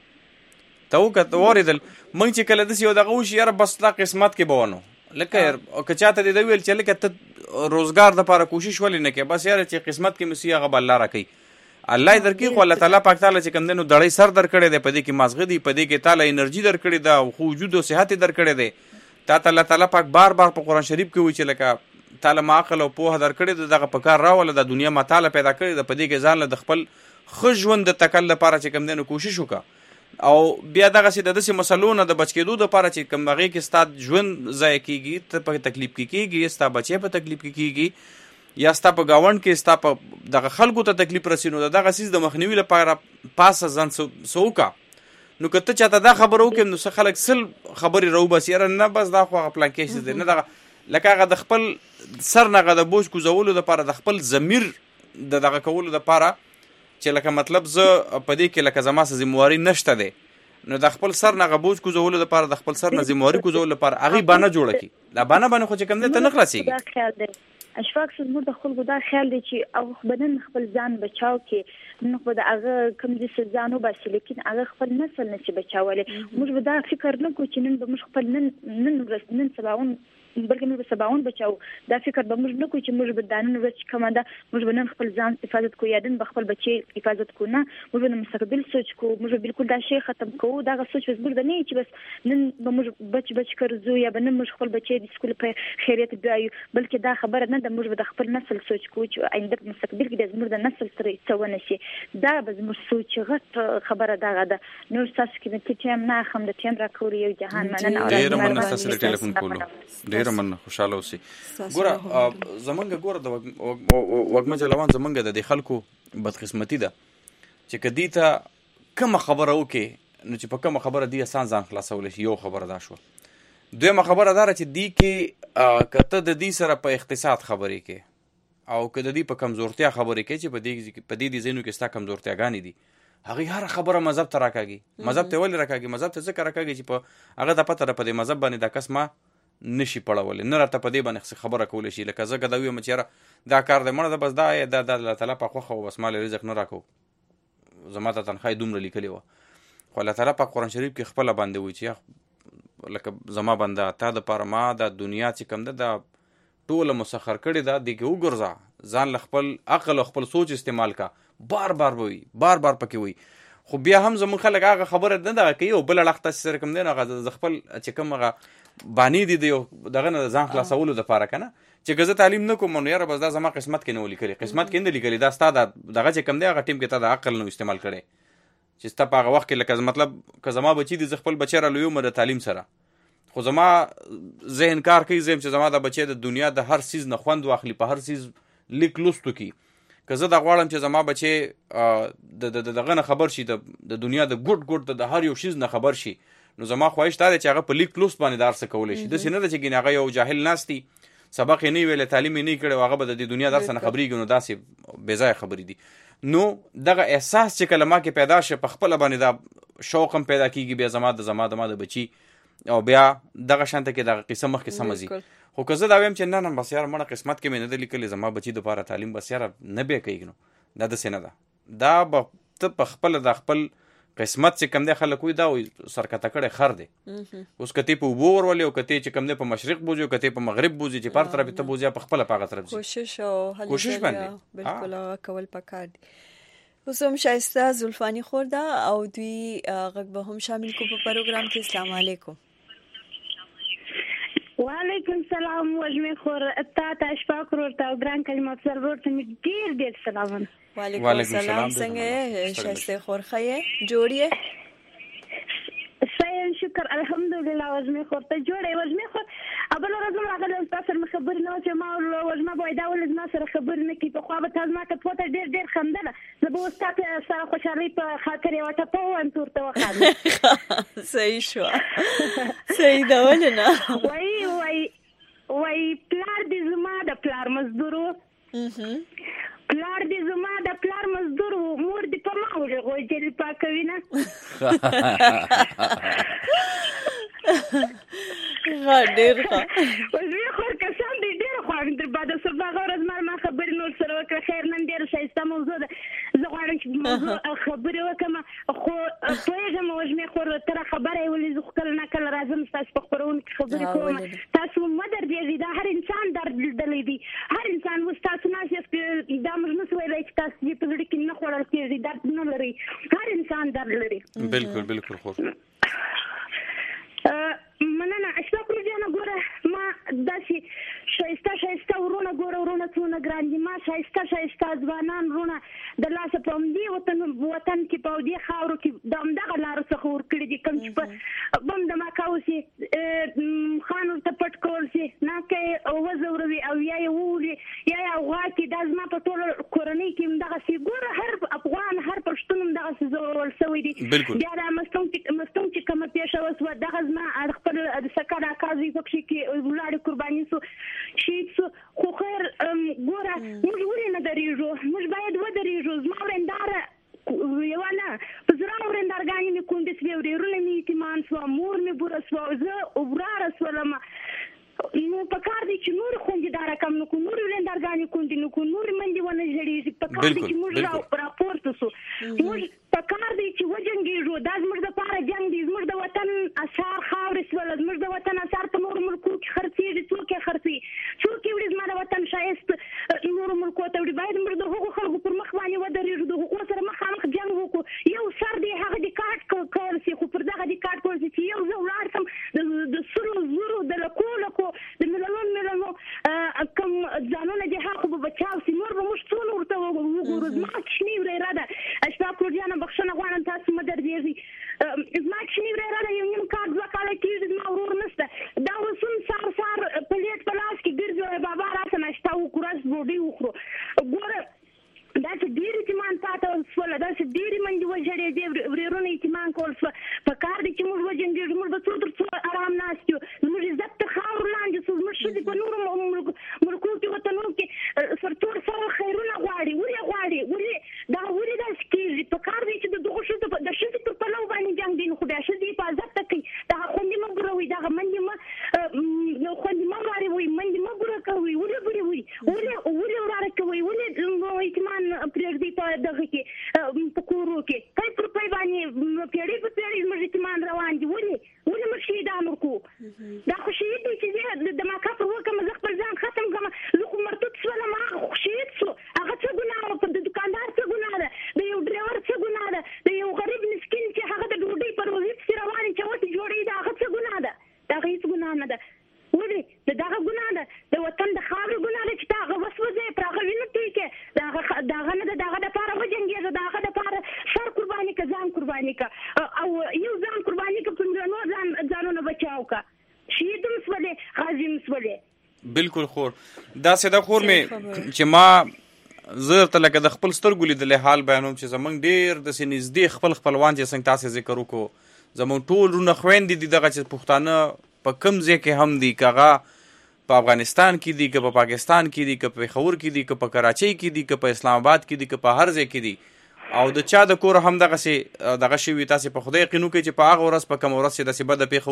ته وکړه واورېدل موږ چې کله داسې یو دغه وشي یاره بس دا قسمت کې به ونه، لکه که چاته دې دا ویل چې لکه ته روزګار دپاره کوشش ولې نه کوې، بس یاره چې قسمت کې مې سي هغه به الله راکوي، الله یې درکړي. خو الله تعالی پاک تعالی چې کوم دی نو دړی سر درکړی دی، په دې کې مازغه دي، په دې کې تعالی انرژي درکړې ده، خو وجود او صحت یې درکړی دی. تا ته الله تعالی پاک بار بار په قرآن شریف کې وایي چې لکه تعالی ما عقل او پوهه درکړې ده، دغه په کار راوله، د دنیا ما تعالی پیدا کړې ده، په دې کې ځان له د خپل ښه ژوند د تکل لپاره چې کوم دی نو کوشش وکړه. او بیا دغسې د داسې مسلو نه د بچ کېدو دپاره چې کوم هغې کې ستا ژوند ضایع کېږي، ته په تکلیف کې کېږي، ستا بچی په تکلیف کې کېږي، یا ستا په ګاونډ کې ستا په دغه خلکو ته تکلیف رسي، نو د دغه څیز د مخنیوي لپاره پاسه ځان څه وکړه. نو که ته چاته دا خبره وکړې نو څه خلک سل خبرې راوباسي، یاره نه بس دا خو هغه پلانکې څیز دی، نه دغه لکه هغه د خپل سر نه هغه د بوج کوزولو دپاره د خپل ضمیر د دغه کولو دپاره چې لکه مطلب زه په دې کې لکه زما څه ذمہواري نشته دی، نو د خپل سر نه هغه بوج کوزولو دپاره د خپل سر نه ذمہواري کوزولو لپاره هغې بانه جوړه کړي. دا بانه باندې خو چې کوم دی ته نه خلاصېږي. اشفاق زموږ د خلکو دا خیال دی چې هغه به نن خپل ځان بچاو کې، نن خو د هغه کوم داسې ځان وباسي، لیکن هغه خپل نسل نشي بچاولی. موږ به دا فکر نه کوو چې نن به موږ خپل نن نن ورځ نن سباون بلکې موږ به سباون بچاو، دا فکر به موږ نه کوو چې موږ به دا نن ورځ چې کومه ده موږ به نن خپل ځان حفاظت کوو یا نن به خپل بچی حفاظت کوو، نه موږ به د مستقبل سوچ کوو، موږ به بالکل دا شی ختم کوو. دغه سوچ به زموږ د نه وي چې بس نن به موږ بچ بچ کرځو یا به نن موږ خپل بچی د سکول په خیریت بیایو، بلکې دا خبره نه ده، موږ به د خپل نسل سوچ کوو چې آینده په مستقبل کې د زموږ د نسل سره څه ونه شي. دا به زموږ سوچ غټ خبره دغه ده. نور ستاسو قیمتي ټایم نه اخلم، د ټایم راکولو یو جهان مننه. ډېره مننه ستاسو د ټلیفون کولو، ډېره مننه، خوشحاله اوسئ. ګوره زمونږ ګوره د وږمه جلوان زمونږ د دې خلکو بدقسمتي ده چې که دې ته کومه خبره وکړې نو چې په کومه خبره دې اسان ځان خلاصولی شي. یو خبره دا شوه. دویمه خبره دا چې دې کې که ته د دې سره په اقتصاد خبرې کې او که د دې په کمزورتیا خبرې کې چې په دې په دې ځایونو کې ستا کمزورتیاګانې دي، هغې هره خبره مذهب ته راکاږي. مذهب ته ولې راکاږي؟ مذهب ته ځکه راکاږي چې په هغه ته پته ده په دې مذهب باندې دا کس ما نشي پړولی، نه راته په دې باندې خبره کولی شي. لکه زه که دا ویم چې یاره دا کار دی مړه ده بس دا دا د الله تعالی په خوښه و، بس ما له رزق نه راکو، زما ته تنخوا یې دومره لیکلې وه. خو الله تعالی په قرآن شریف کې خپله باندې وایي چې لکه زما بنده تا دپاره ما دا دنیا چې کوم ده دا ټوله مسخر کړې ده، دې کې وګرځه، ځان له خپل عقل او خپل سوچ استعمال کا. بار بار به وي، بار بار پکې وي. خو بیا هم زموږ خلک هغه خبره نه دغه کوي او بله اړخ ته سره کوم دی نو هغه د خپل چې کوم هغه بانې دي د یو دغه نه د ځان خلاصولو دپاره که نه چې که زه تعلیم نه کوم نو یاره بس دا زما قسمت کې نه و لیکلي، قسمت کې نه لیکلي، دا ستا دغه چې کوم دی هغه ټیم کې تا د عقل نه استعمال کړی، چې ستا په هغه وخت کې لکه مطلب که زما بچي دي زه خپل بچی را لویوم د تعلیم سره، خو زما ذهن کار کوي زم چې زما د بچی د دنیا د هر سیز نه خوند واخلي، په هر سیز لیک لوستو کې که زه دا غواړم چې زما بچی د دغه نه خبر شي، د دنیا د ګډ ګډ د هر یو شیز نه خبر شي، نو زما خواهش دا دی چې هغه په لیک لوست باندې دار څه کولی شي. داسې نه ده چې ګینې هغه یو جاهل ناست دي، سبق یې نه ویلی، تعلیم یې نه کړی، هغه به د دنیا درس نه خبرېږي، نو داسې بېځایه خبرې دي. نو دغه احساس چې کله ما کې پیدا شي په خپله باندې دا شوق هم پیدا کېږي بیا زما د زما د ما د بچي، او بیا دغه شانته کې دغه قصه مخکې سمه ځي. خو که زه دا ویم چې نه نه بس یاره مړه قسمت کې مې نه ده لیکلې زما بچي دپاره تعلیم بس یاره نه بیا کوي، نو دا داسې نه ده. دا به ته په خپله د خپل قسمت چې کم دی خلک وایي دا وایي سرکته کړی خر دی. اوس که تی په اوبو ورولې او که تی چې کم دی په مشرق بوځي او که تی په مغرب بوځي چې پر طرف ته بوځي په خپله په هغه طرف ځي. کوشش او هلې کوشش باندې بالکل هغه کول پکار دي. اوس هم شایسته زلفانی خور ده او دوی غږ به هم شامل کو په پروګرام کې. السلام علیکم. وعلیکم سلام وجمه خور اتا ته اشفاق ورته او ګران کلمات سره ورته می ډیر ډیر سلام. وعلیکم السلام. څنګه شایسته خور خیه جوړیه؟ شکر الحمدلله وجمه خور ته جوړه وجمه خور ابل ورځم راغله تاسو سره خبرې نه چې ما وجمه بوي دا ول ما سره خبرې نه کی په خو به تاسو ما ته پوته ډیر ډیر خندله زه به تاسو سره خوشالي په خاطر یو ته په وان تورته وخاله. صحیح شو صحیح دا ولنه وای وای وای پلار دې زما د پلار مزدورو پلار دې زما د پلار مزدور و مور دې په ما وړي غوجل پاکوي نه. ښه ډېر ښه. وزې خور کسان دې ډېر غواړم در بعد صبح هغه ورځ ما ما خبرې نور سره وکړه. خیر نن ډېره ښایسته موضوع ده، زه غواړم چې موضوع خبرې وکړم، خو پوهېږم وژمې خور ته را خبره یې ولې زه خو کله نه کله راځم ستاسو په خپرونو کې خبرې کوم. تاسو مه دردېږئ، دا هر انسان درد لیدلی دی، هر انسان اوس تاسو ناست یاست دا موږ نسو ویلی چې تاسو دې په زړه کې نه خوړل کېږي، درد نه لري، هر انسان درد لري. بالکل بالکل خور. مننه اشفاق جانه ګوره ما داسې ښایسته ښایسته ورونه ګوره ورونه څونه ګران دي، ما ښایسته ښایسته ځوانان ورونه د لاسه په همدې وطن وطن کې په همدې خاورو کې د همدغه لارو څخه ورکړي دي، کوم چې په بم د ماکاو سي خان ورته پټ کول سي ناکه یې وځوروي او یا یې وولي یا یې غوا کړي. دا زما په ټوله کورنۍ کې همدغسې ګوره هر افغان هر پښتون همدغسې ځورول شوی دي. بیا دا مستوم چې کومه پیښه وسوه دغه زما خپل سکر اکازي پکې کې ولاړې قرباني سو شهید سو. خو خیر ګوره موږ ولې نه درېږو، موږ باید ودرېږو. زما ورنداره یوه نه په زړه ورندارګانې مې کونډې سوې، ورېرونه مې یتیمان سوه، مور مې بوره سوه، زه وراره سولم. نو په کار دی چې نور خوندې دا رقم نه کړو، نور ورندارګانې کونډې نه کړو، نور منډې ونه ژړېږي. په کار دی چې موږ راپورته سو، موږ په کار دی چې وجنګېږو. دا زموږ دپاره جنګ دی، زموږ د وطن اثار خاورې سوله، زموږ د وطن اثار په نورو ملکو کې خرڅېږي. څوک یې خرڅوي؟ څوک یې وړي زما د وطن ښایست نورو ملکو ته وړي؟ باید موږ د هغو خلکو پر مخ باندې ودرېږو، د هغو سره مخامخ جنګ وکړو. یو سر دی هغه دې کاټ کول سي، خو پر دغه دې کاټ کول سي چې یو زه ولاړ سم د سرو زرو د لکو لکو د ملالون ملالو کوم ځانونه دي هغه به بچاو سي، نور به موږ څونه ورته وګورو. زما کوچنۍ ورېره ده اشفاق جانه بخښنه غواړم تاسو مه دردېږئ، زما کوچنۍ ورېره ده، یو نیم کال دوه کاله کېږي، زما ورور نشته. دا اوس هم سهار سهار پلیټ په لاس کې ګرځي، بابا راسه ناشته وکړو، رس ډوډۍ وخورو. ګوره داسې ډېر یتیمان پاته شوله، داسې ډېرې منډې وژړېدې، ورېرونه یتیمان کول شوه. په کار دی چې موږ وجنګېږو، موږ به څو تر څو ارام ناست یو، زموږ عزت تر خاورو لاندې شو، زموږ ښځې په نورو ملکو کې وطنونو کې سرتور سره خیرونه غواړي. ولې غواړي؟ ولې دا ولې داسې کېږي؟ په کار دی چې د دغو ښځو د ښځې پر پلو باندې جنګ دی، نو خو بیا ښځې حفاظت ته کوي. دغه خوندې مه ګوروئ، دغه منډې مه خوندې مه واروئ، منډې مه ګوره کوئ، ولې ګوروئ؟ ولې ولې وراره کوئ؟ ولې یتیمان پرېږدي په دغه کې په کورو کې؟ پی پر پی باندې پیړۍ په پیړۍ قرباني کا او یو ځان قرباني کا پنځه نور ځان ځانونه بچاو کا شهید مسولې غازی مسولې بالکل خور دا سده خور مې چې ما زه ته لکه د خپل سترګو لیدلې حال بیانوم چې زمونږ ډېر داسې نږدې خپل خپلوان چې څنګه تاسې ذکر وکړو زمونږ ټول رونه خویندې دي دغه چې پښتانه په کوم ځای کې هم دي که هغه په افغانستان کې دي که په پاکستان کې دي که په پېښور کې دي که په کراچۍ کې دي که په اسلام آباد کې دي که په هر ځای کې دي او د چا د کور هم دغسې دغه شوي تاسې په خدای یقین وکړئ چې په هغه ورځ په کومه ورځ چې داسې بده پېښه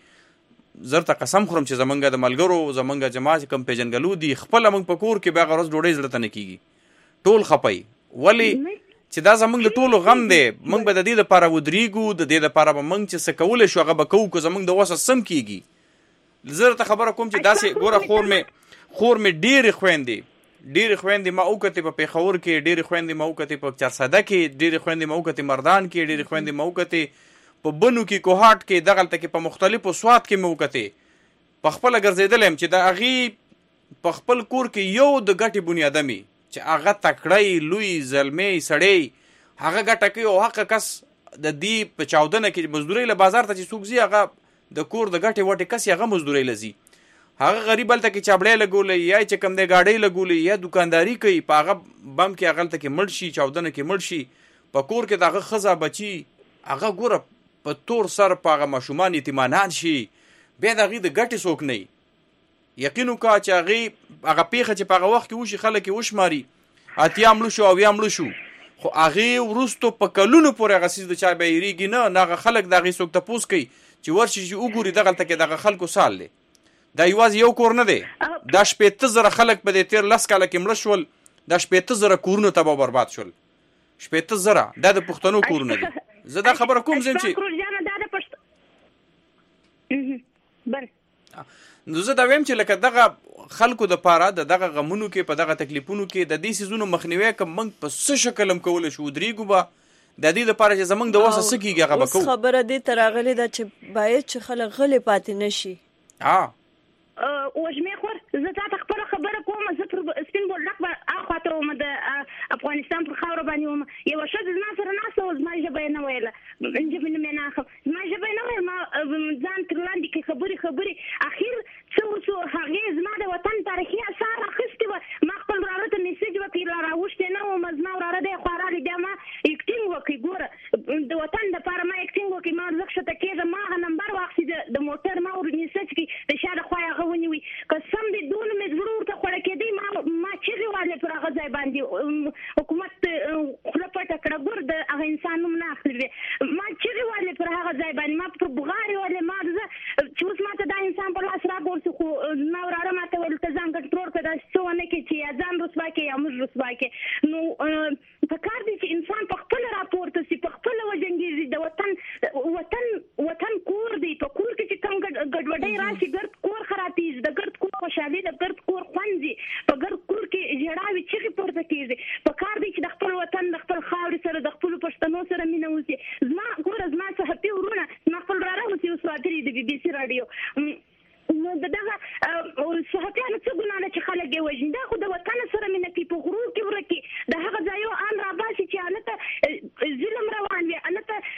وشي زر ته قسم خورم چې زمونږ د ملګرو زمونږ جماعت کوم پېژنګلو دي خپله موږ په کور کې به هغه ورځ ډوډۍ زړه ته نه کېږي ټول خپئ ولې چې دا زمونږ د ټولو غم دی موږ به د دې دپاره ودرېږو د دې دپاره به موږ چې څه کولی شو هغه به کوو که زمونږ د وسه سم کېږي زه درته خبره کوم چې داسې ګوره خور مې خور مې ډېرې خویندې ډېرې خویندې ما وکتې په پېښور کې ډېرې خویندې ما وکتې په چارسده کې ډېرې خویندې ما وکتې مردان کې ډېرې خویندې ما وکتې په بنو کې کوهاټ کې دغلته کې په مختلفو سوات کې مې وکتې په خپله ګرځېدلی یم چې د هغې په خپل کور کې یو د ګټې بنیادمي چې هغه تکړی لوی زلمی سړی هغه ګټه کوي او هغه کس د دې په چاودنه کې مزدورۍ له بازار ته چې څوک ځي هغه د کور د ګټې وټې کس هغه مزدورۍ له ځي هغه غریب هلته کې چابړی لګولی یا چې کوم دی ګاډۍ لګولی یا دوکانداري کوي په هغه بم کې هغه هلته کې مړ شي چاودنه کې مړ شي په کور کې د هغه ښځه بچي هغه ګوره په تور سر په هغه ماشومان یتیمانان شي بیا د هغې د ګټې څوک نه یقین وکړه چې هغې هغه پیښه چې په هغه وخت کې وشي خلک یې وشماري اتیا مړه شو اویا مړه شو خو هغې وروستو په کلونو پورې هغه څیز د چا به هېرېږي نه نه هغه خلک د هغې څوک تپوس کوي چې ورشي چې وګوري دغلته کې دغه خلکو سال دی دا یوازې یو کور نه دی دا شپېته زره خلک په دې تېر لس کاله کې مړه شول دا شپېته زره کورونه تباه برباد شول شپېته زره دا د پښتنو کورونه دي زه دا خبره کوم زم چې نو زه دا ویم چې لکه دغه خلکو د پاره د دغه غمونو کې په دغه تکلیفونو کې د دې سیزونو مخنیوي کوم موږ په څه شکل هم کولی شو ودرېږو به د دې دپاره چې زموږ د وسه څه کېږي هغه به کوو اوس خبره دې ته راغلې ده چې باید چې خلک غلې پاتې نه شي وژمې خور زه تا ته خپله خبره کوم زه پر سپین بولډک به اخواته وم د افغانستان پر خاوره باندې وم یوه ښځه زما سره ناسته وه زما ژبه یې نه ویله ژبه نوم یې نه اخلم زما ژبه یې نه ویل ما ځان تر لاندې کړي خبرې خبرې اخر څه وشو هغې زما د وطن تاریخي اثار اخیستې وه ما خپل وراره ته میسج وکړي لا راوښتې نه وم زما وراره دی خوا راغی بیا ما اکټینګ وکړي ګوره د وطن دپاره ما اکټینګ وکړي ما زه ښکته کېږم ما هغه نمبر واخیستې د موټر ما ور میسج کړي د شا د خوا هغه ونیوي قسم دې دونه مې زړه ورته خوړه کېدی ما ما چغې والې پر هغه ځای باندې حکومت خوله پټه کړه ګور د هغه انسان نوم نه اخلي ما چغې والې پر هغه ځای باندې ما پر بغارې والې ما زه چې اوس ما ته دا انسان په لاس راګورسي خو زما وراره ما ته ویل ته ځان کنټرول کړه داسې څه ونه کړې چې یا ځان رسوا کړې یا موږ رسوا کړې نو په کار دی چې انسان په خپله راپورته سي په خپله وجنګېږي د وطن وطن وطن کور دی په کور کې چې کوم ګډوډۍ راشي ګرد کور خرابېږي د ګرد کور خوشحالي د ګرد کور خوند دي په ګرد کور کې ژړاوې چغې پورته کېږي په کار دی چې د خپل وطن د خپل خاورې سره د خپلو پښتنو سره مینه وسي زما ګوره زما صحفي ورونه زما خپل وراره اوس یو سواتري د بي بي سي راډیو نو د دغه صحفیانو څه ګناه ده چې خلک یې وژني دا خو د وطن سره مینه کوي په غرور کې ورکي د هغه ځایو ان راباسي چې هلته ظلم روان وي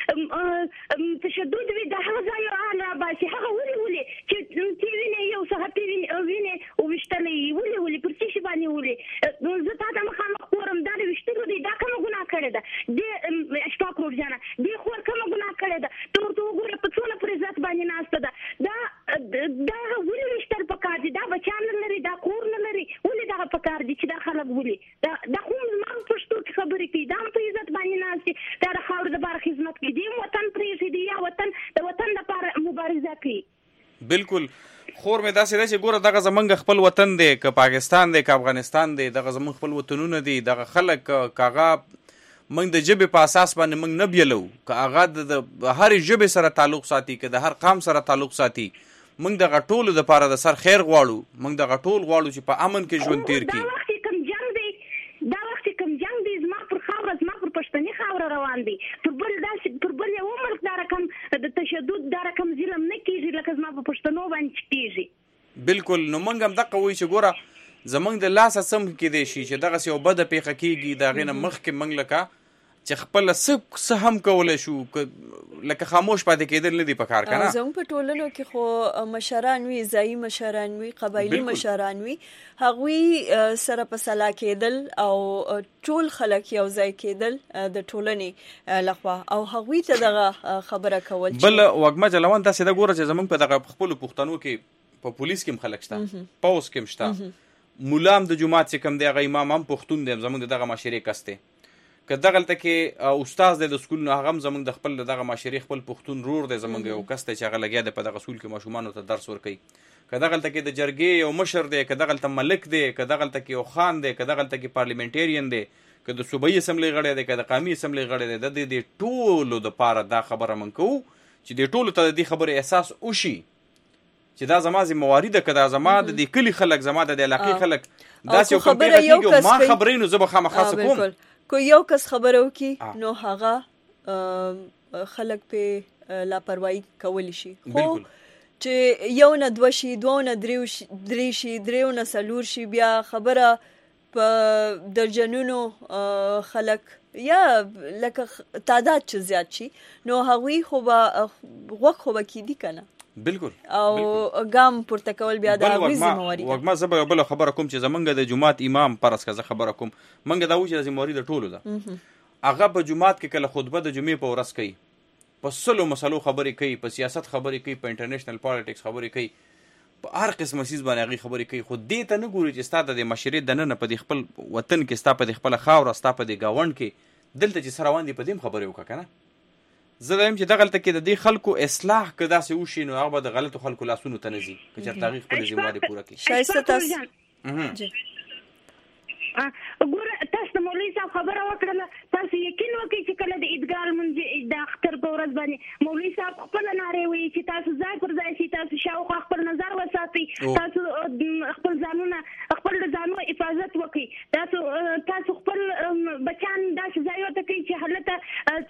هلته تشدد وي د هغه ځایو ان راباسي هغه ولې ولې چې تی وینې یو صحفي وینې وویشتلی ولې ولې پر څه شي باندې ولې زه تا ته مخامخ ګورم دا د ویشتلو دی دا کومه ګناه کړې ده دې اشفاق روډجانه دې خور کومه ګناه کړې ده ته ورته وګوره په څونه پر عزت باندې ناسته ده دا دا ولې ویشتل پکار دي دا بچیان نه لري دا کور نه لري ولې دغه پکار دي چې دا خلک ولې دا دا خو زما په پښتو کې خبرې کوي دا هم په عزت باندې ناست دي دا د خاورې دپاره خدمت کوي دې وطن پرېښي دي یا وطن د وطن دپاره مبارزه کوي بالکل خور مې داسې ده چې ګوره دغه زمونږ خپل وطن دی که پاکستان دی که افغانستان دی دغه زمونږ خپل وطنونه دي دغه خلک که هغه موږ د ژبې په اساس باندې موږ نه بیلو که هغه د هرې ژبې سره تعلق ساتي که د هر قام سره تعلق ساتي موږ دغه ټولو دپاره د سر خیر غواړو موږ دغه ټول غواړو چې په امن کې ژوند تېر کړي دا وخت کوم جنګ دی دا وخت کوم جنګ دی زما پر خاوره زما پر پښتني خاوره روان دی پر بل داسې پر بل یو ملک دا رقم د تشدد دا رقم ظلم نه کېږي لکه زما په پښتنو باندې کېږي بالکل نو موږ هم دقه وایو چې ګوره زمونږ د لاسه سم کېدی شي چې دغسې یو بده پیښه کېږي د هغې نه مخکې موږ لکه چې خپل څه هم کولای شو لکه خاموش پاتې کېدل نه دي پکار کنه. زموږ په ټولنو کې خو مشران وي، ځایي مشران وي، قبایلي مشران وي، هغوی سره په سلا کېدل او ټول خلک یو ځای کېدل د ټولنې لخوا او هغوی ته دغه خبره کول. بل وګمه جلوان تاسې دا ګوره چې زموږ په دغه خپلو پښتنو کې په پولیس کې هم خلک شته، پوس کې هم شته، مولام د جومات چې کوم دی هغه امام هم پښتون دی، زموږ دغه معاشرې کس دی. که دغلته کې استاد دی د سکول نو هغه هم زموږ د خپل دغه معاشرې خپل پښتون رور دی، زموږ یو کس دی چې هغه لګیا دی په دغه سکول کې ماشومانو ته درس ورکوي. که دغلته کې د جرګې یو مشر دی، که دغلته ملک دی، که دغلته کې یو خان دی، که دغلته کې پارلیمنټیرین دی، که د صوبایي اسمبلی غړی دی، که د قومي اسمبلی غړی دی، د دې ټولو دپاره دا خبره من کوو چې دې ټولو ته د دې خبرې احساس وشي چې دا زما ذمواري ده، که دا زما د دې کلي خلک، زما د دې علاقې خلک داسې یو کوم پیښه کېږي او ما خبرې نو زه به خامخا څه کوم. که یو کس خبره وکړي نو هغه خلک په لاپروايي کولی شي، خو چې یو نه دوه شي، دوه نه درې شي، درېو نه څلور شي، بیا خبره په درجنونو خلک یا لکه تعداد چې زیات شي نو هغوی خو به غوږ خو به کیدي که نه. بالکل. او ګام پورته کول بیا د هغوی ذمواري ده. وګما زه به بله خبره کوم چې زمونږ د جومات امام پرس که زه خبره کوم، مونږ دا وایو چې د ذمواري د ټولو ده. هغه په جومات کې کله خطبه د جمعې په ورځ کوي، په سلو مسلو خبرې کوي، په سیاست خبرې کوي، په انټرنیشنل پالیټکس خبرې کوي، په هر قسم څیز باندې هغې خبرې کوي، خو دې ته نه ګوري چې ستا د دې معاشرې دننه په دې خپل وطن کې، ستا په دې خپله خاوره، ستا په دې ګاونډ کې دلته چې څه روان دي په دې هم خبرې وکړه که نه. زه دا یم چې دغلته کې د دې خلکو اصلاح که داسې وشي نو هغه به د غلطو خلکو لاسونو ته نه ځي که چېرته هغوی خپلې ذمواري پوره کړي. ښایسته تاسو ګوره تاسو د مولوي صاحب خبره وکړله، تاسو یقین وکړئ چې کله د عیدګاه لمونځ د اختر په ورځ باندې مولوي صاحب خپله نارې وایي چې تاسو ځای پر ځای شي، تاسو شاوخوا خپل نظر وساتئ، تاسو خپل ځانونه خپل د ځانو حفاظت وکړئ، تاسو تاسو خپل بچیان داسې ځایو ته کوئ چې هلته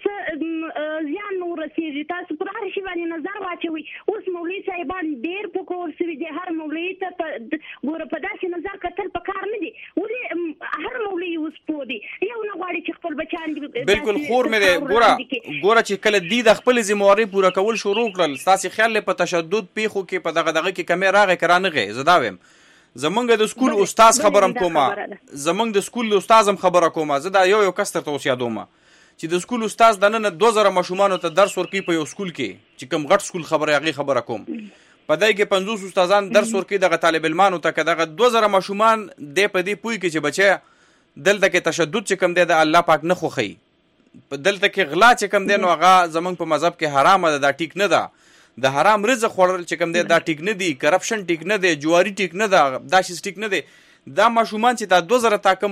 څه زیان نه ورسېږي، تاسو پر هر شي باندې نظر واچوئ. اوس مولوي صاحبان ډېر په کور سوي دي، هر مولوي ته ګوره په داسې نظر کتل پکار نه دي. ولې هر مولوي اوس پوه دی، یو نه غواړي چې خپل بچیان دي. بالکل خور مې دی. ګوره ګوره چې کله دوی د خپلې ذموارۍ پوره کول شروع کړل، ستاسې خیال دی په تشدد پیښو کې په دغه دغه کې کمی راغی که رانغی؟ زه دا ویم زمونږ د سکول استاز خبرم کومه، زمونږ د سکول استاز هم خبره کومه. زه دا یو یو کس درته اوس یادومه چې د سکول استاز دننه دوه زره ماشومانو ته درس ورکوي په یو سکول کې چې کوم غټ سکول خبره هغې خبره کوم، په دی کې پنځوس استادان درس ورکوي دغه طالب علمانو ته، که دغه دوه زره ماشومان دی په دې پوه کړي چې بچی دلته کې تشدد چې کوم دی د الله پاک نه خوښوي، دلته کې غلا چې کوم دی نو هغه زمونږ په مذهب کې حرامه ده، دا ټیک نه ده، د حرام رزق خوړل چې کوم دی دا ټیک نه دی، کرپشن ټیک نه دی، جواري ټیک نه ده، دا شیز ټیک نه دی. دا ماشومان چې دا دوه زره تا کوم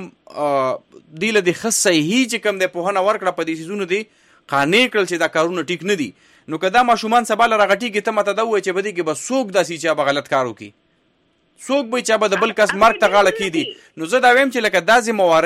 دی له د ښه صحیح چې کوم دی پوهنه ورکړه په دې څیزونو دی قانع کړل چې دا کارونه ټیک نه دي، نو که دا ماشومان سبا له راغټېږي ته ماته دا ووایي چې په دې کې به څوک داسې چې به غلط کار وکړي، څوک به چې به د بل کس مرګ ته غاړه کېږدي. نو زه دا وایم چې لکه دا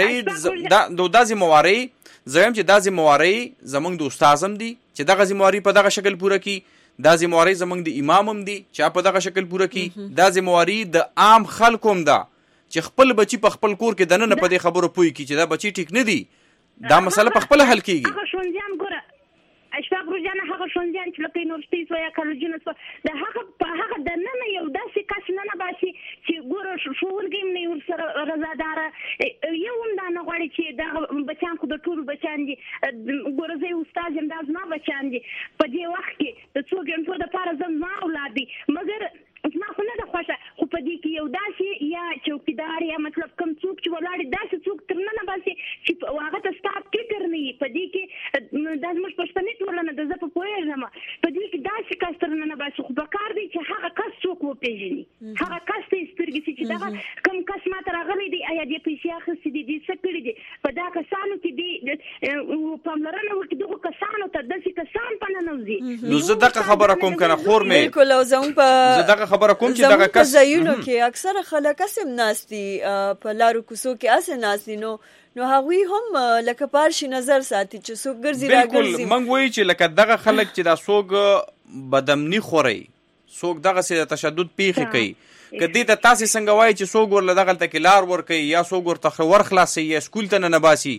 ذموارۍ دا ذموارۍ زه وایم چې دا ذموارۍ زمونږ د استاز هم دي چې دغه ذمواري په دغه شکل پوره کړي، دا ذموارۍ زمونږ د امام هم دي چې په دغه شکل پوره کړي، دا ذمواري د عام خلکو هم ده چې خپل بچي په خپل کور کې دننه په دې خبرو پوه کړي چې دا بچي ټیک نه دي، دا مسله په خپله حل کېږي. هغه ښوونځیان ګوره اشفاق روزانه هغه ښوونځیان چې لکه یونیورسټي شوه یا کالجونه شوه د هغه په هغه دننه یو داسې کس نه نه باسي چې ګوره ښوونکی هم نه یې ورسره رضاداره، یو هم دا نه غواړي چې دغه بچیان خو د ټولو بچیان دي، ګوره زه یې استاز یم دا زما بچیان دي، په دې وخت کې د څو ګنټو دپاره زه زما اولاد دي، مګر زما خو نه ده خوښه، خو په دې کې یو داسې یا چوکیدار یا مطلب کوم څوک چې ولاړ داسې څوک تر نه نه باسي چې هغه ته ستا فکر نه وي، په دې کې دا زموږ پښتني ټولنه ده، زه په پوهېږم په دې کې داسې کس تر نه نه باسي، خو پکار دی چې هغه کس څوک وپېژني، هغه کس ته یې سترګې سي چې دغه کوم کس ماته راغلی دی، ایا دې پیسې اخیستې دي، دې څه کړي دي، په دا کسانو کې دې پاملرنه وکړي، دغو کسانو ته داسې کسان په ننوځي. نو زه دغه خبره کوم که نه خور مې بالکل. او زموږ په زه دغه خبره کوم چې دغه کس ځایونو کې اکثره خلک اسې هم ناست دي، په لارو کوڅو کې اسې ناست دي، نو نو هغوی هم لکه پارشي نظر ساتي چې څوک ګرځي راګرځي. بالکل موږ وایو چې لکه دغه خلک چې دا څوک بدامني خوري، څوک دغسې د تشدد پیښې کوي، که دې ته تاسې څنګه وایي چې څوک ورله دغلته کې لار ورکوي یا څوک ورته ور خلاصوي یا سکول ته نه نه باسي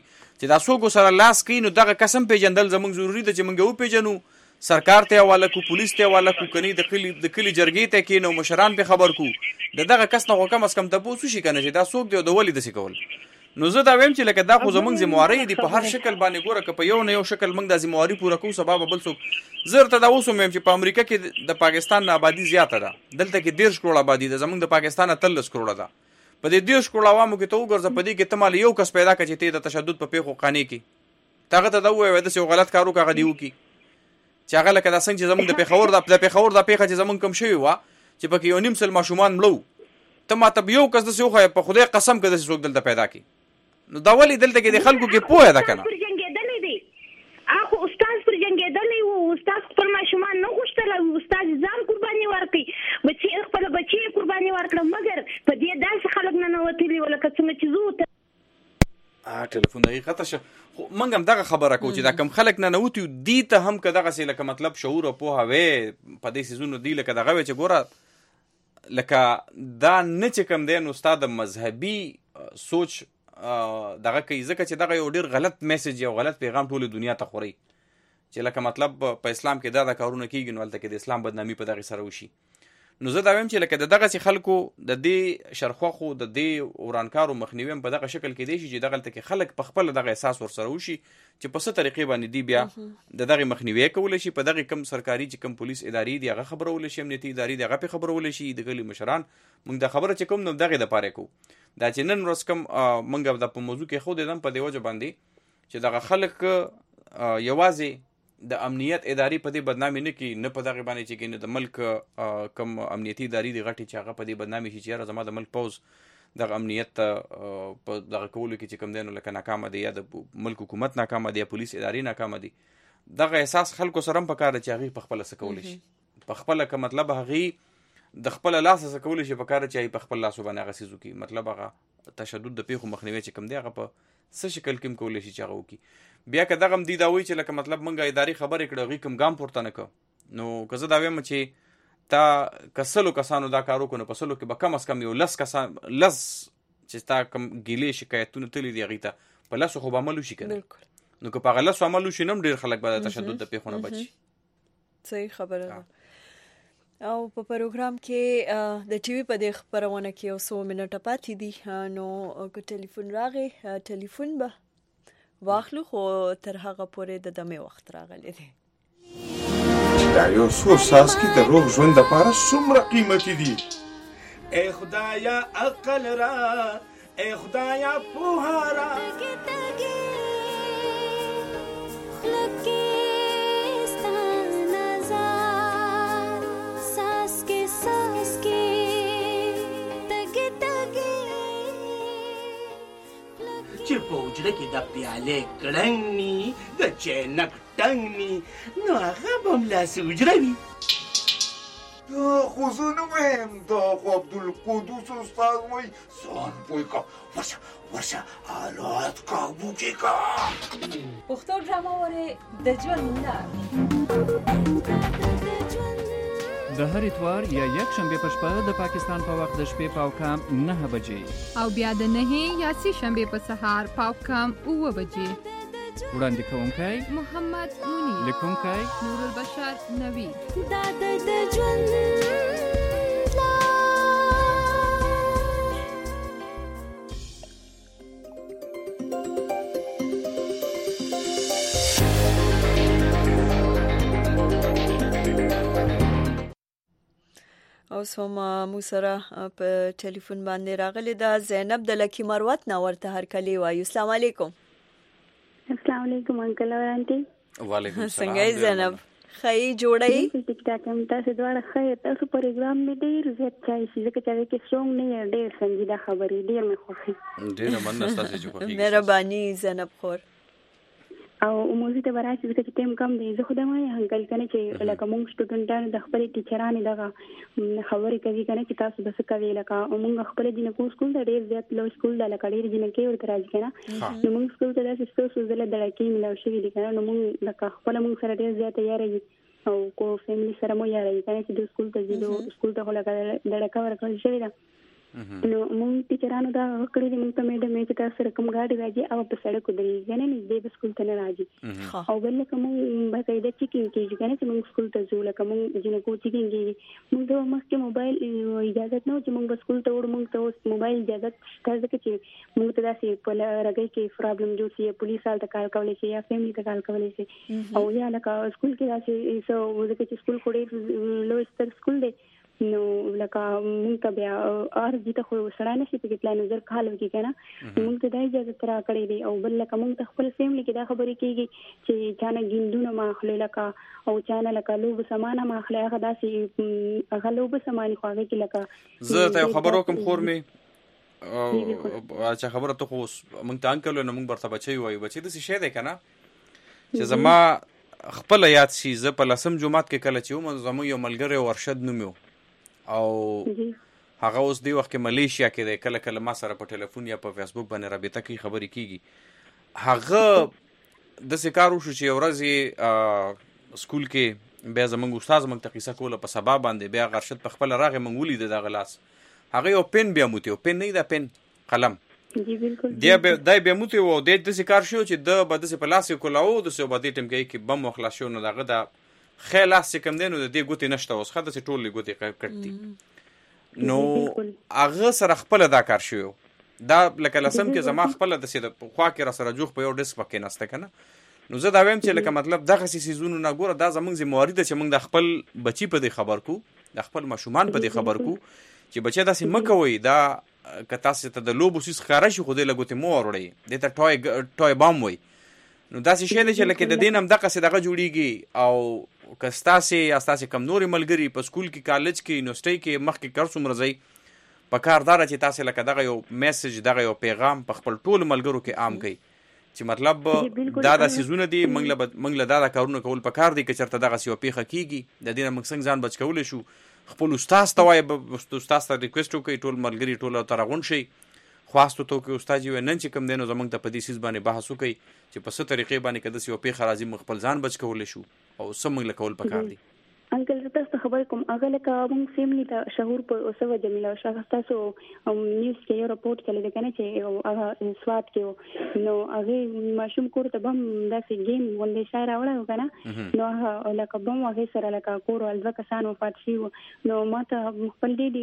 چې دا څوک سره لاس کوي نو دغه قسم پیژندل زموږ ضروري ده چې موږ وپیژنو، سرکار ته حواله کو، پولیس ته حواله کو، کني د کلی د کلی جرګې ته کینو مشران په خبر کو د دغه کس نه کم از کم تاسو شي کنه چې دا څوک دی د ولې د سی کول. نو زه دا ویم چې لکه دا خو زمونږ ذمہواری دی په هر شکل باندې ګوره که په یو نه یو شکل موږ د ذمہواری پوره کوو سبب بل څوک زه ته دا اوسم چې په امریکا کې د پاکستان نه آبادی زیاته ده، دلته کې ډېر کروڑه آبادی ده، زمونږ د پاکستان اتلس کروڑه ده. په دې ډېر کروڑه عوامو کې ته وګورځه په دې کې تمال یو کس پیدا کړي چې د تشدد په پیښو قانې کې تاغه ته دا وایي د څه غلط کارو کاغه دیو کې چې هغه لکه دا څنګه چې زمونږ د پیښور د پیښور د پیښه چې زمونږ کم شوی و چې پکې یو نیم سل ماشومان مړو ته ماته یو کس د څه خو په خدای قسم کړه چې څوک دلته پیدا کی. نو دا ولی دلته کې د خلکو کې پوهه ده کنه جنګېدلې دي اخو استاد پر جنګېدلې وو، استاد پر ماشومان نه غوښتل، استاد ځان قرباني ورکړي، بچي خپل بچي قرباني ورکړه، مګر په دې داسې خلک نه نوتلي ولکه څنګه چې زو ته ا ټلیفون دغه خطر شه. خو منګ هم دغه خبره کو چې دا کم خلک نه نوتی دي ته هم کداغه سي لکه مطلب شعور او پوهه وې په دې سيزونو دی لکه دغه چې ګوره لکه دا نه چې کم دی نو استاد مذهبي سوچ دغه کوي ځکه چې دغه یو ډیر غلط میسج یو غلط پیغام ټول دنیا ته خوري چې لکه مطلب په اسلام کې دا د کارونه کیږي نو البته کې د اسلام بدنامي په دغه سره وشي. نو زه دا وایم چې لکه دغه سي خلکو د دې شرخواخو د دې ورانکارو مخنیوي په دغه شکل کې دی چې دغه تل کې خلک په خپل دغه احساس ور سره وشي چې په څه طریقې باندې دی بیا د دغه مخنیوي کول شي، په دغه کم سرکاري چې کم پولیس ادارې دی هغه خبرول شي، امنیتي ادارې دی هغه په خبرول شي، د ګلی مشران موږ د خبره چې کوم نو دغه د پاره کو دا چې نن ورځ کم موږ د په موضوع کې خو دم په دی وجه باندې چې دغه خلک یوازې د امنیت ادارې په دې بدنامي نه کی نه په دغه باندې چې کینه د ملک کم امنیتي ادارې د غټي چې هغه په دې بدنامي شي چې زما د ملک پوز د امنیت په دغه کولو کې چې کم دینو لکه ناکامه دی یا د ملک حکومت ناکامه دی یا پولیس ادارې ناکامه دي. دغه احساس خلکو سره په کار چې هغه په خپل سکول شي په خپل ک مطلب هغه د خپل لاس سکول شي په کار چې په خپل لاس باندې هغه سيزو کې مطلب هغه تشدد د پیښو مخنیوي چې کم دی هغه په څه شکل کې کول شي چې هغه وکي. بیا که دغه دی دا وی چې لکه مطلب منګه اداري خبرې کړو غي کم ګام پورته نه کو نو که زه دا وایم چې تا کسلو کسانو دا کارو کو نو پسلو کې به کم از کم یو لس کسان لس چې تا کم ګیلې شکایتونه تللی دی غیته په لاسو خو به عملو شي کنه نو که په غلط عملو شي نم ډیر خلک به تشدد د پیښونه بچي. صحیح خبره ده. او په پروګرام کې د ټي وي په د خبرونه کې یو څو منټه پاتې دي نو که ټلیفون راغی ټلیفون به واخلو خو تر هغه پورې د دمه وخت راغلی دی. دا یو څو ساس کې د روغ ژوند لپاره څومره قیمتي دي. اے خدایا عقل را اے خدایا پوها را چې په وجره کې د پیالې کړنګ ني د چینک ټنګ ني نو هغه به ملاسې وجره وي. دا خو زه نه وایم دا خو عبدالقدوس استاد وایي ځان پوه کا ورشه ورشه حالات قابو کې کا. پښتو ډرامه وره د ژوند لار د هر اتوار یا یک شنبه په شپه د پاکستان په وخت د شپې پاو کم نه بجې او بیا د نه یا سی شنبه په سهار پاو کم اوه بجې. وړاندې کوونکی محمد منیر، لیکونکی نور البشر نوید. دا د ژوند او سوما مو سره په ټلیفون باندې راغلی دا زینب د لکی مروت نه ورته هر کلی وایو. السلام علیکم. السلام علیکم انکل او انټي. وعلیکم السلام. څنګه زینب؟ خی جوړی ټیک ټاک هم تاسو دواړه خیر. تاسو پروګرام می ډیر زیات چای شي ځکه چې کې څنګه نه ډیر سنجیده خبرې ډیر مې خوښي. ډیر مننه تاسو چې خوښي. مهرباني زینب خور. او موږ ته برابر چې چې ټیم کم دی زه خدای ما هنګل کنه چې لکه موږ سټوډنټانو د خپل ټیچرانو دغه خبرې کوي کنه چې تاسو د څه کوي لکه موږ خپل جنکو سکول د ډیر زیات لو سکول د لکه ډیر جنکې ورته راځي کنه نو موږ سکول ته د څه زله د لکې ملو شوی دي کنه نو موږ لکه خپل موږ سره ډیر زیات یاري او کو فیملی سره مو یاري کنه چې د سکول ته ځو سکول ته لکه د لکه ورکول شوی دا نو مونږ ټیچرانو دا کړی دی مونږ ته میډم چې تاسو سره کوم غاډي راځي او په سړک درې غنې نه دې سکول ته نه راځي او بل کوم باقاعده چیکینګ کیږي کنه چې مونږ سکول ته ځو لکه مونږ جنکو چیکینګ کیږي مونږ د مخکې موبایل اجازه نه چې مونږ سکول ته وړو مونږ ته موبایل اجازه شته چې مونږ ته داسې په راګي کې پرابلم جوړ شي پولیس حالت کار کولای شي یا فیملی ته کار کولای شي او یا لکه سکول کې داسې سو ورته چې سکول کوډې لوستر سکول دی نو لکه مونږ ته بیا ارزي ته خو سره نشي په پلان نظر کال وکي کنه مونږ ته د اجازه ترا کړی دی او بل لکه مونږ ته خپل فیملی کې دا خبرې کیږي چې چانه ګیندونه ماخله لکه او چانه لکه لوب سامان ماخله هغه داسې هغه لوب سامان خو هغه کې لکه زه ته خبرو کوم خور می چې خبره ته خو مونږ ته انکل نو مونږ برته بچي وایو بچي د څه شی دی کنه چې زما خپل یاد شي زه په لسم جمعات کې کله چې وم زمو یو ملګری ورشد نومو او هغه اوس دی وخت کې ملیشیا کې دی کله کله ما سره په ټلیفون یا په فیسبوک باندې رابطه کوي خبرې کیږي هغه د سکارو شو چې ورځي سکول کې بیا زمونږ استاد موږ ته قصه کوله په سبا باندې بیا غرشد په خپل راغې موږ ولید د غلاس هغه یو پن بیا موتی پن نه دا پن قلم جی بالکل دی دای بیا موتی وو د دې کار شو چې د بده سي پلاس کولاو د سو بده ټیم کې کې بم مخلا شو نو دغه د خلاص کم دینو د دې ګوتې نشته اوس خاطر چې ټول ګوتې کټتي نو هغه سره خپل دا کار شو دا لکه لسم کې زما خپل د سید خوا کې را سره جوخ په یو ډیس پکې نسته کنه نو زه دا ویم چې لکه مطلب دغه سیزونو نه ګوره دا زمونږ ذمہواری ده چې موږ د خپل بچی په دې خبر کو د خپل ماشومان په دې خبر کو چې بچی داسې مکوي دا که تاسو ته د لوبو سیس خاره شي خو دې لګوتې مو وروړي دې ته ټوي ټوي بام وي نو داسې شی دی چې لکه د دین هم دغه څه دغه جوړیږي او که ستاسې یا ستاسې کم نورې ملګري په سکول کې کالج کې یونیورسټۍ کې مخکې کار څومره ځئ په کار داره چې تاسې لکه دغه یو میسج دغه یو پیغام په خپل ټولو ملګرو کې عام کړئ چې مطلب دا د سیزونه دي موږ له دا د کارونه کول په کار دي که چېرته دغسې یو پیښه کېږي د دې نه موږ څنګه ځان بچ کولی شو خپل استاد ته وایي استاد ته ریکویسټ وکړئ ټول ملګري ټول ته راغونډ شئ خواستو ته وکړئ استاد یې نن چې کوم دی نو زموږ ته په دې سیز باندې بحث وکړئ چې په څه طریقې باندې که داسې یو پیښه راځي موږ خپل ځان بچ کولی شو او څه موږ له کول پکار دي انکل زه تاسو ته خبرې کوم هغه لکه موږ فیملی ته شعور په اوسه وجه ملا شغه تاسو نیوز کې یو راپورټ کړی دی کنه چې هغه سواد کې نو هغه ماشوم کور ته بم داسې گیم ولې شای راوړل کنه نو هغه لکه بم هغه سره لکه کور ول ځکه سان وفات شي نو ماته خپل دی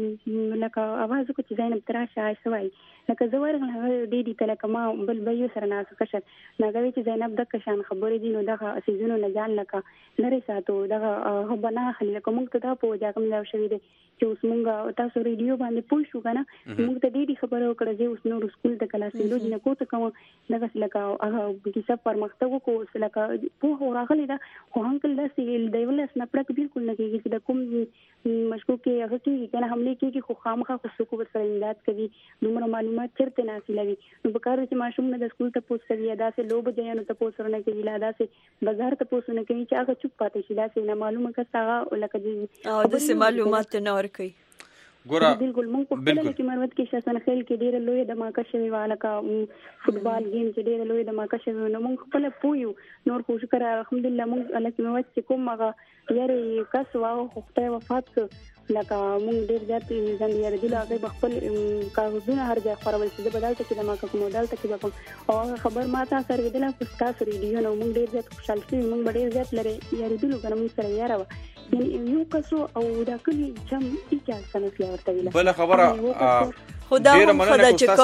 لکه आवाज کو چې زینب تراشه شوی لکه زه ورغله هغه دی دی لکه ما بل به سره ناس کشر ناګوي چې زینب د کشان خبرې دي نو دغه سيزونو نه ځان لکه لري ساتو دغه هو بنا خلی لکه موږ ته دا په وجه کوم لا شوی دی چې اوس موږ تاسو ریډیو باندې پوه شو کنه موږ ته ډېری خبرو کړې چې اوس نور سکول ته کلاس لوج نه کوته کوم دغه لکه هغه کیسه پرمختګ کو لکه په راغلی دا خو انکل دا سی دیولس نه پړک بالکل نه کیږي چې د کوم مشکوک کې هغه کې کنه حمله کیږي خو خامخا خو سکو سره امداد کوي دومره معلومات چرته ناسي لوي نو په کار چې ماشوم نه د سکول ته پوښتنه یا دا سه لوب ځایانو ته پوښتنه کوي لا دا سه بازار ته پوښتنه کوي چې هغه چوپ پاتې شي دا سه نه معلومه کساغه لکه دې او د سه معلومات نه ور کوي ګوره بالکل مونږ په خپل کې مروت کې شاسن خیل کې ډېر لوی د ماکا شوی والا کا فوټبال گیم چې ډېر لوی د ماکا شوی نو مونږ خپل پویو نور خو شکر الحمدلله مونږ الله کې موت چې کوم هغه یاره کس واو خدای وفات لکه مونږ ډېر ځات ځان یې ردل هغه خپل کاغذونه هر ځای خورول چې بدلته کې د ماکا کوم بدلته کې کوم او خبر ماته سره ودل په تاسو ریډیو نو مونږ ډېر ځات خوشاله شو مونږ ډېر ځات لري یاره دلو کنه مونږ سره یاره یو کسو او دا کلی جام چې څنګه ورته ویل بل خبره خدا هم خدا چې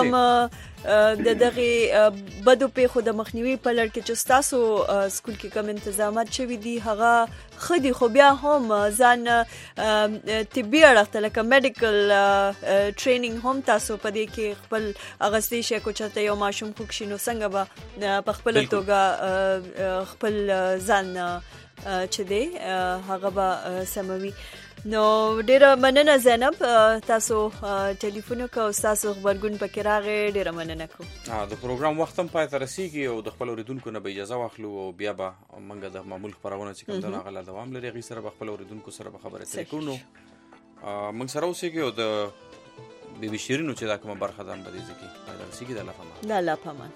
کوم د دغه بدو په خود مخنیوي په لړ کې چې تاسو سکول کې کوم تنظیمات شوي دي هغه خدي خو بیا هم ځان طبي اړخ لکه میډیکل ټریننګ هم تاسو په دې کې خپل اغستې شي کو چاته یو ماشوم خو کښینو څنګه به په خپل توګه خپل ځان چې دی هغه به سموي نو ډیره مننه زینب تاسو ټلیفون کو تاسو خبرګون پکې راغې ډیره مننه کو د پروګرام وخت هم پای ته رسیږي او د خپل اوریدونکو نه به اجازه واخلو او بیا به موږ د معمول خبرونه چې کوم دغه غلا دوام لري غي سره خپل اوریدونکو سره به خبرې ترې کوو موږ سره اوسېږي او د بي بي شیرینو چې دا کومه برخه ده هم به دې ځکه دا رسیږي د الله پامان د الله پامان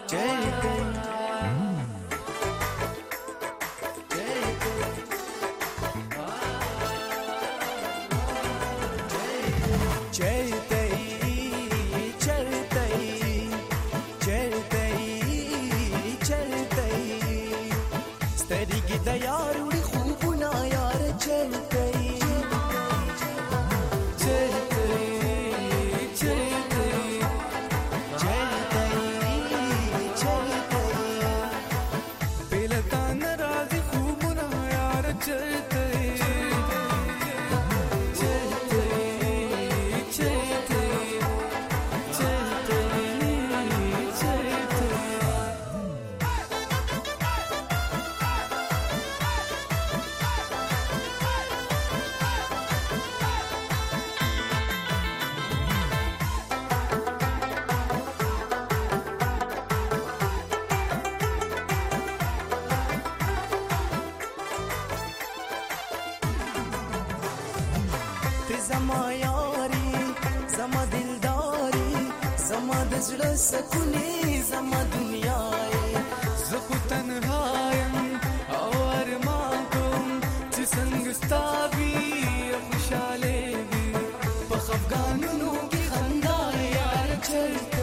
سکونی زما دنیای زه خو تنها یم او ارمان کوم چې څنګه ستا وي خوشحاله وي په خفګانونو کې خندا یار چرته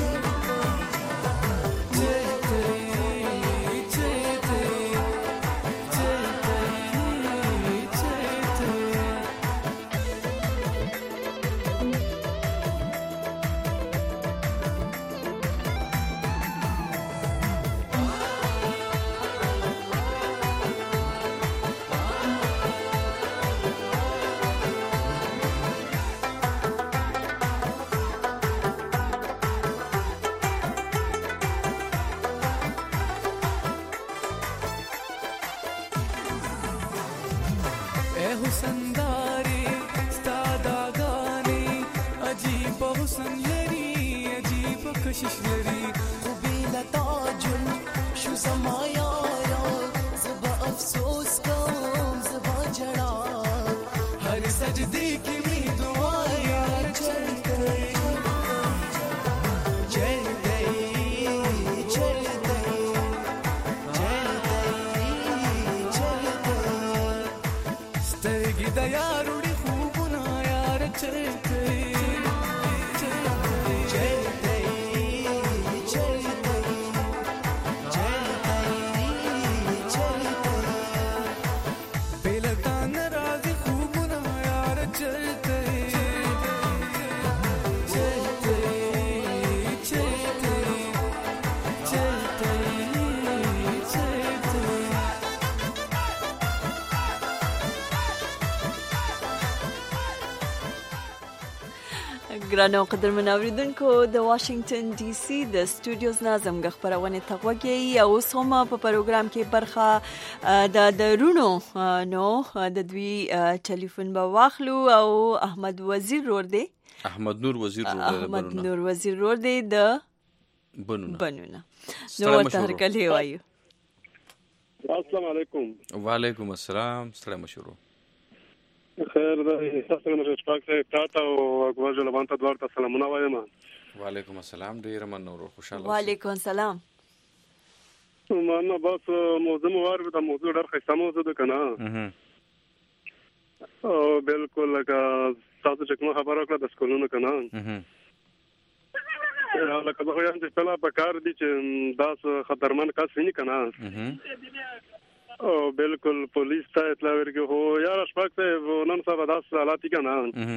ګرانو قدرمن اوریدونکو د واشنگټن ډي سي د سټوډیوز نظم غ خبرونه تغوږی او اوس هم په پروګرام کې برخه د درونو نو د دوی ټلیفون به واخلو او احمد وزیر رور دی احمد نور وزیر رور دی احمد نور وزیر رور دی د بنونه بنونه نو ورته هرکلی وایو. السلام علیکم. وعلیکم السلام. ستړي مشورو خیر ده تاسو نه شپږ ته تاسو او غواړم له باندې دوه تاسو سلامونه وایم. وعلیکم السلام. ډیر مننه خوشاله. وعلیکم السلام. مننه بس موضوع موار د موضوع ډېر ښه موضوع ده کنه. او بالکل لکه تاسو چې کوم خبره کړه د سکولونو کنه. لکه زه وایم چې کله په کار دي چې دا خطرمن کس نه کنه. او بالکل پولیس ته اطلاع ورکړو هو یار شپږ ته نن سبا داس حالات کنه.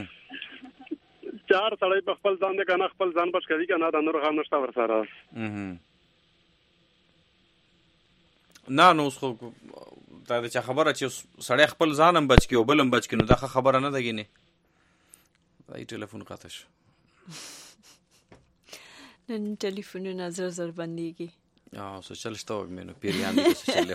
چار سړی په خپل ځان د کنه خپل ځان بچ کوي کنه د نور غو نشته ور سره. نه نو خو دا د چا خبره چې سړی خپل ځانم بچ کیو بلم بچ کینو دا خبره نه دګینه. دا ټلیفون قاطع شو. نن ټلیفونونه زر زر بنديږي. اه سوشل شتاق منو پیریان دي سوشل.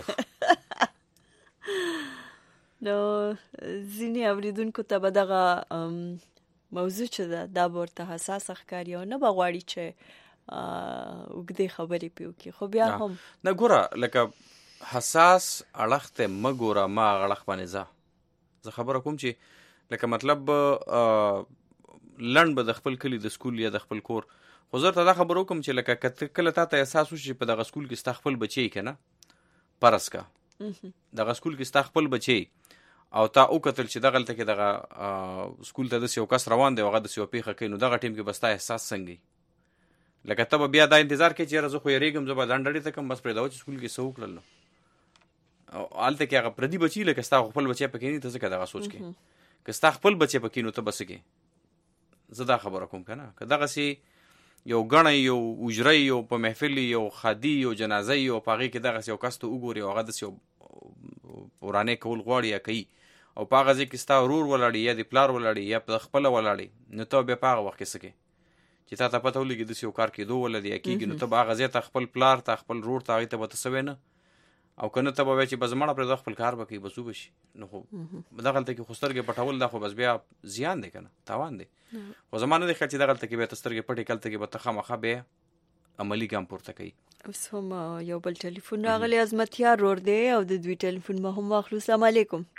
نو ځینې اوریدونکو ته به دغه موضوع چې ده دا ورته حساس ښکاري او نه به غواړي چې اوږدې خبرې پې وکړي خو بیا هم نه ګوره لکه حساس اړخ ته مه ګوره ما هغه اړخ باندې ځه. زه خبره کوم چې لکه مطلب لنډ به د خپل کلي د سکول یا د خپل کور خو زه ته دا خبر وکم چې لکه کته کله تا ته احساس وشي په دغه سکول کې ستا خپل بچی کنه پرس کا دغه سکول کې ستا خپل بچی او تا او کتل چې دغه لته کې دغه سکول ته د یو کس روان دی هغه د یو پیخه کوي نو دغه ټیم کې بستا احساس څنګه لکه ته بیا دا انتظار کوي چې زه خو یریږم زه به ځانډړې ته کم بس پرې دا چې سکول کې سو کړل او آلته کې هغه پردي بچی لکه ستا خپل بچی پکې نه ته څه دغه سوچ کې که ستا خپل بچی پکې نو ته بس کې زه دا خبره کوم کنه که دغه سي یو غڼه یو اجره یو په محفل یو خادي یو جنازه یو پاغي کې دغه یو کس ته وګوري او هغه د یو ورانه کول غواړي یا کوي او پاغه ځکه ستا ورور ولاړی یا د پلار ولاړی یا په خپل ولاړی نو ته به پاغه وخت کې سکه چې تا ته پته ولګي د یو کار کې دوه ولدي کیږي نو ته باغه زیات خپل پلار ته خپل رور ته ته وتسوي نه او کنه ته به چې بزمړه پر خپل کار وکي بسو بشي نو خو دغه ته کې خسترګه پټول دا خو بس بیا زیان دی کنه تاوان دی خو زمانه د خچې دغه ته کې به تسترګه پټې کلته کې به تخمخه به عملی ګام پورته کوي اوس هم یو بل ټلیفون راغلی عظمتیار رور دی او د دوی ټلیفون ما هم واخلو. السلام علیکم.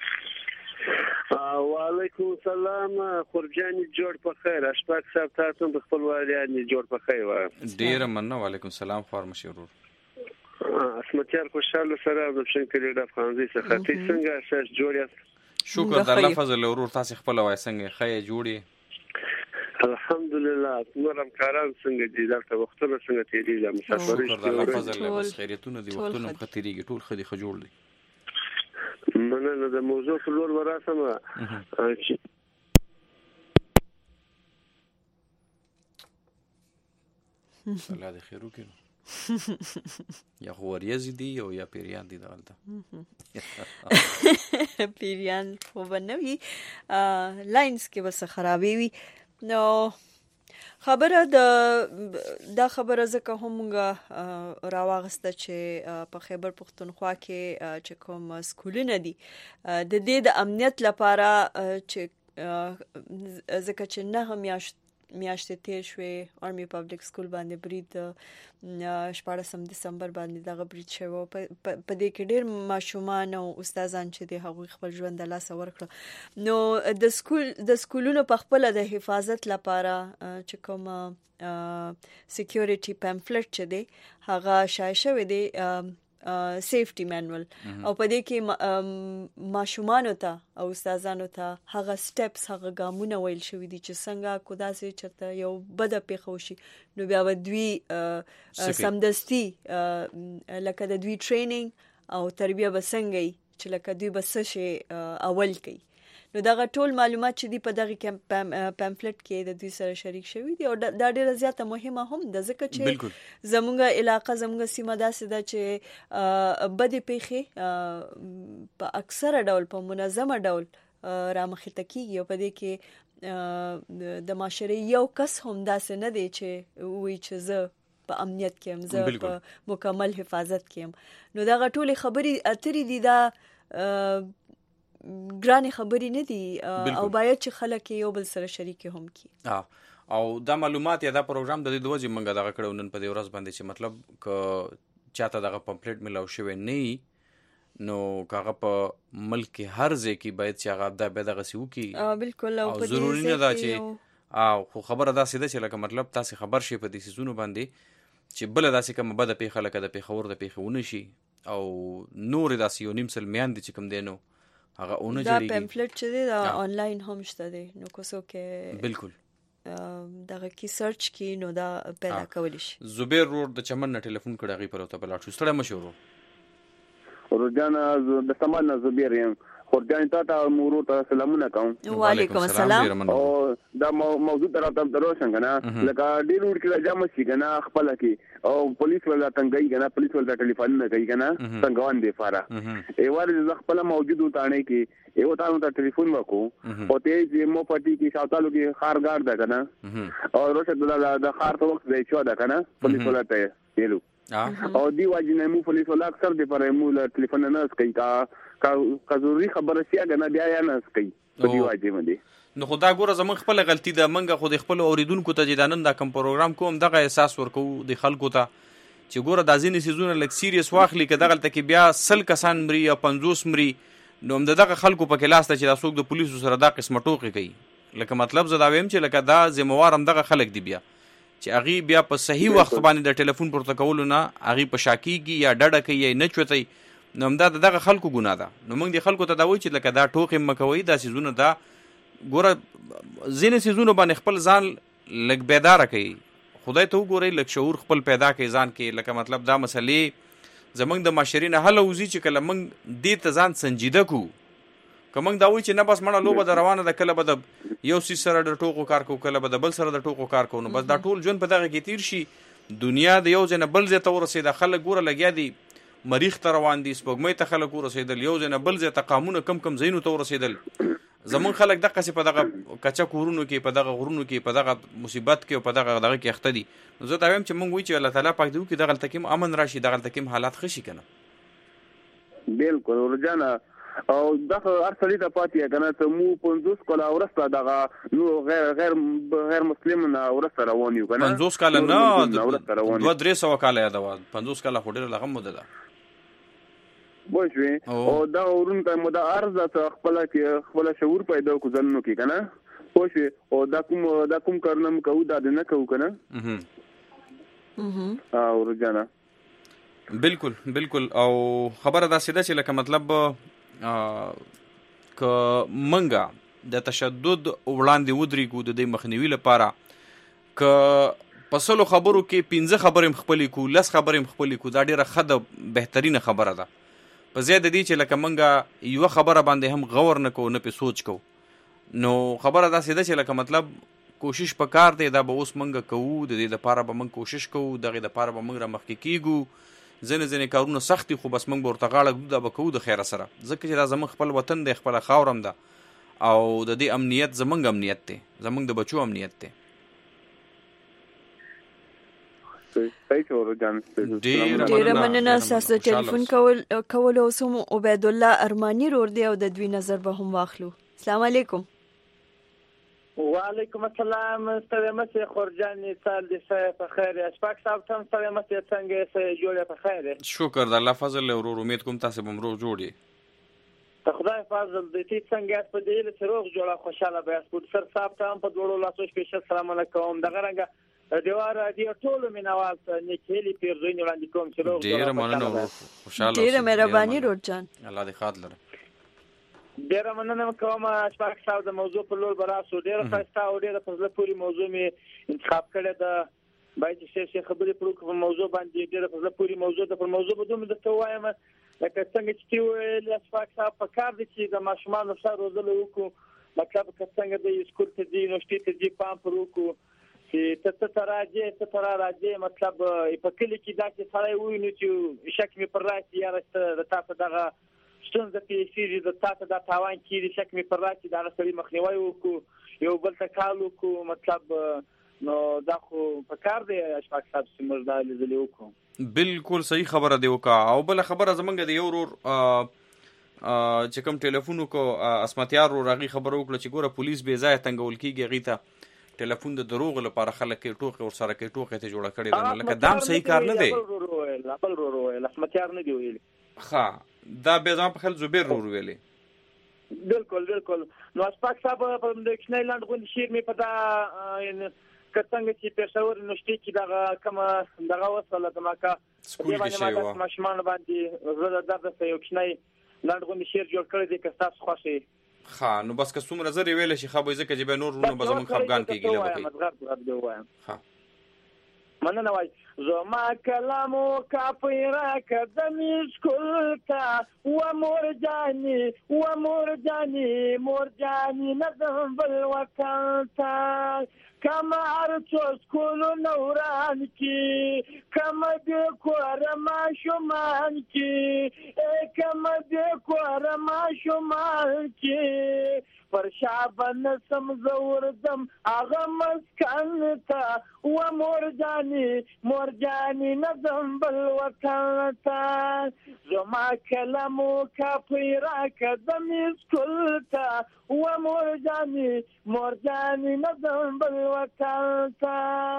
وعلیکم السلام. خورجانی جوړ په خیر. اشفاق صاحب تاسو په خپل والي جوړ په خیر و. ډیر مننه. وعلیکم السلام. خور مشرور. اسمتیار خوشاله سره د شنکلې د افغانزي څخه تی څنګه اساس جوړ یاست؟ شکر د الله فضل ورور تاسو خپل وای څنګه خې جوړي؟ الحمدلله. نور همکاران څنګه دي؟ دا وختونه څنګه تیریږي؟ مسافرې شکر د الله فضل له خیرتونه دي وختونه خطرېږي ټول خدي خجوړ دي. مننه. د موضوع په لور وراسمه چې الله دې خیر وکړي. یا خو وریځ دي او یا پیریان دي دغلته پیریان خو بنوي لاینز کې بس خرابې وي. نو خبره د دا خبره زکه همغه راواغسته چې په خیبر پختونخوا کې چې کوم سکولونه دي د دې د امنیت لپاره چې زکه چې نه هم میاشت میاشتې تیر شوې آرمي پبلک سکول باندې برید شپاړسم دسمبر باندې دغه برید شوی په دې کې ډېر ماشومان او استادان چې د هغوی خپل ژوند د لاسه ورکړه. نو د سکول د سکولونو په خپل د حفاظت لپاره چې کوم سکیورټي پمفلټ چې دی هغه شایع شوی دی سیفټي مانوال او په دې کې ماشومان ته او استادانو ته هغه سټپس هغه ګامونه ویل شوی دي چې څنګه کو داسې چرته یو بد پیښه وشي نو بیا و دوی سمدستي لکه د دوی ټریننګ او تربیه بسنګي چې لکه دوی بس شي اول کوي. نو دا ټول معلومات چې دی په دغه پمفلټ کې د دوی سره شریک شوی دي او دا ډیره زیاته مهمه هم ده ځکه چې زموږه علاقه زموږه سیمه داسې ده چې بدې پیښې په اکثره ډول په منظمه ډول رامخته کیږي او په دې کې د معاشري یو کس هم داسې نه دی چې وایي چې زه په امنیت کې هم زه په مکمل حفاظت کې هم. نو دا ټولې خبرې اترې دي دا ګرانې خبرې نه دي او باید چې خلک یو بل سره شریک هم کی. او دا معلومات یا دا پروګرام د دې د وجې منګه دغه کړو نن په دې ورځ باندې چې مطلب ک چاته دغه پمفلټ ملاو شوی نه نو کاغه په ملک کې هر ځای کې باید چې هغه دا به دغه سیو کی بالکل او ضروري نه دا چې او خو خبره دا سیده چې لکه مطلب تاسو خبر شي په دې سيزونو باندې چې بل داسې کوم بده پیښه لکه د پیښور د پیښونه شي او نور داسې یو نیم سل میان دي چې کوم دینو هغه اونې جوړیږي. دا پمفلټ چې دی دا آنلاین هم شته دی نو کوڅو کې بالکل دغه کی سرچ کی نو دا پیدا کولی شي. زبیر رور د چمن نه ټلیفون کړه غي پر ته بل شو ستړی مشورو ورجانا د سامان زبیر یم خورجان ته مورو ته سلامونه کوم. وعلیکم السلام. او دا موضوع تر ته دروښن کنه لکه ډیر ور کې جامه شي کنه خپل کې او پولیس ولا څنګه کنه پولیس ولا ټلیفون نه کوي کنه څنګه وان دی فارا ای وار ز خپل موجود وتاڼه کې یو تاسو ته ټلیفون وکړو او ته چې مو پټي کې شاوتالو کې خارګار ده کنه او روشه د خار ته وخت دی چې دا کنه پولیس ولا ته یلو او دی واجب نه مو پولیس ولا اکثر دی پر مو ټلیفون نه کوي کا کا ضروري خبره سی اګه بیا یا نه کوي په دی واجب دی. نو خدا ګوره زمون خپل غلطي ده منګه خو د خپل اوریدونکو ته جدانن دا کم پروګرام کوم دغه احساس ورکو د خلکو ته چې ګوره د ځینې سيزونه لک سیریس واخلي کده غلطه کې بیا سل کسان مري یا پنځوس مري نو هم دغه خلکو په کلاس ته چې د څوک د پولیسو سره دا قسمه ټوکی کوي لکه مطلب زدا ویم چې لکه دا ذمہوار هم دغه خلک دی بیا چې هغه بیا په صحیح وخت باندې د ټلیفون پورته کولو نه هغه په شاکیږي یا ډډه کوي یا نه چوتي، نو همدا دغه خلکو ګناه ده. نو موږ د خلکو ته دا وایو چې لکه دا ټوکې مکوئ، دا سیزونه دا ګوره ځینې سیزونو باندې خپل ځان لږ بیداره کوي، خدای ته وګورئ، لږ شعور خپل پیدا کوي ځان کې. لکه مطلب دا مسلې زمونږ د معاشرې نه حل وځي چې کله موږ دې ته ځان سنجیده کو، که موږ دا وایو چې نه بس مړه لوبه د روانه ده، کله به د یو څیز سره د ټوکو کار کوو، کله به د بل سره د ټوکو کار کوو، نو بس دا ټول ژوند په دغه کې تیر شي. دنیا د یو ځای نه بل ځای ته ورسېده، خلک ګوره لګیا دي مریخ ته روان دي، سپوږمۍ ته خلک ورسېدل، یو ځای نه بل ځای ته قامونه کم کم ځایونو ته ورسېدل. زمون خلک دغسې په دغه کچه کورونو کې، په دغه غرونو کې، په دغه مصیبت کې او په دغه دغه کې اخته دي. نو زه دا وایم چې موږ وایو چې الله تعالی پاک دې وکړي دغلته کې امن راشي، دغلته کې حالات ښه شي که نه. بالکل ورجانه او دغه هر سړي ته پاتې کنه ته مو پنځوس کاله ورسته دغه نو غیر غیر غیر مسلم نه ورسته روان یو کنه پنځوس کاله نه دوه درې سوه کاله یادوه، پنځوس کاله خو ډېره لږه موده ده. بوشوي او دا ورون ته مو دا ارزه ته خپل کې خپل شعور پیدا کو ځنو کې کنه بوشوي او دا کوم دا کوم کارنم کوو دا نه کوو کنه. اها او ورجانه بالکل بالکل. او خبره دا سیده چې لکه مطلب که منګه د تشدد وړاندې ودرېږو د دې مخنیوي لپاره، که په سلو خبرو کې پنځه خبرې خپلې کو، لس خبرې خپلې کو، دا ډېره ښه ده، بهترینه خبره ده. په ځای د دې چې لکه منګه یوه خبره باندې هم غور نه کوو، نه پې سوچ کوو، نو خبره داسې ده چې لکه مطلب کوشش په کار دی، دا به اوس منګه کوو، د دې دپاره به موږ کوشش کوو، دغې دپاره به موږ را مخکې کېږو. ځینې ځینې کارونه سخت دي خو بس موږ به ورته غاړه ږدو، دا به کوو د خیره سره، ځکه چې دا زموږ خپل وطن دی، خپله خاورم ده، او د دې امنیت زموږ امنیت دی، زموږ د بچو امنیت دی. ډیره مننه ستاسو ټلیفون کول کولو. اوس هم عبید الله ارماني رور دی او د دوی نظر به هم واخلو. السلام علیکم. وعلیکم السلام. ستړی مشه خورجاني، سال دې ښه په خیر. اشفاق صاحب ته هم ستړی مشه، څنګه یې جوړه په خیر؟ شکر د الله فضل له ورور، امید کوم تاسو به هم روغ جوړ یې. ته خدای فضل دې تی څنګه یاست په دې چې روغ جوړه خوشاله به یاست. سر صاحب ته هم په دوړو لاسو سپیشل سلام علیکم. دغه رنګه دیوار دی ټولو مینوال ته نیکهلی پیرزوین وړاندې کوم چې روغ ډېره مننه، خوشاله اوسئ. ډېره مهرباني رور جان، الله دې ښاد لره. ډیره مننه کوم اشفاق صاحب د موضوع په لور براسو. ډیره ښایسته او ډیره په زړه پورې موضوع مې انتخاب کړې ده. باید چې څه خبرې پرو په موضوع باندې ډیره په زړه پورې موضوع ده. په موضوع به دومره درته وایم لکه څنګه چې ویل اشفاق صاحب په کار دي چې د ماشومانو سره روزل وکړو، مطلب که څنګه د سکول ته ځي نو شتې ته ځي پام پر وکړو چې ته ته راځې ته ته راځې، مطلب په کلي کې دا چې سړی ووینو چې شک مې پر راشي یاره د تا په دغه ستونزه پیښ کېږي، د تا ته دا تاوان کېږي، شک مې پر راشي، د هغه سړي مخنیوی وکړو، یو بل ته کال وکړو. مطلب نو دا خو په کار دی اشفاق صاحب چې موږ دا لیدلې وکړو. بالکل صحیح خبره دی وکړه. او بله خبره زمونږ د یو ورور چې کوم ټلیفون وکړو اسمتیار ورور، هغې خبره وکړه چې ګوره پولیس بې ځایه تنګول کېږي، هغې ته ټلیفون د دروغو لپاره خلک کې ټوکې ورسره کوي، ټوکې ته جوړه کړې ده، لکه دا هم صحیح کار نه دی. بل ورور وویل، اسمتیار نه دی ویلي. ښه، دا بیا زما په خیال زبیر ورور ویلي. بالکل بالکل. نو اشفاق صاحب په دکشنۍ لاند غوندې شعر مې په دا که څنګه چې پېښور یونیورسټي کې دغه کومه دغه وصله زما کا سکول کې شوی وه، ماشومان باندې زړه درد ته یو کوچنی لاند غوندې شعر جوړ کړی دی، که ستاسو خوښ یې. ښه، نو بس که څومره زر یې ویلی شي ښه به وي، ځکه چې بیا نور وروڼه به زموږ خفګان کېږي. ښه مننه. وایي زما کلامو کاپیرا کدمی سکول تا و مور جانی و مور جانی مور جانی نظم بل وکل تا کما ارچو سکولو نوران کی کما دی کور ما شمان کی ای کما دی کور ما شمان کی پر شابن سم زوردم آغا مسکن تا و مور جانی مور جانی نظم بل وطن تا زما کلمو کا پیرا کدمی سکول تا و مور جانی مور جانی نظم بل وطن تا.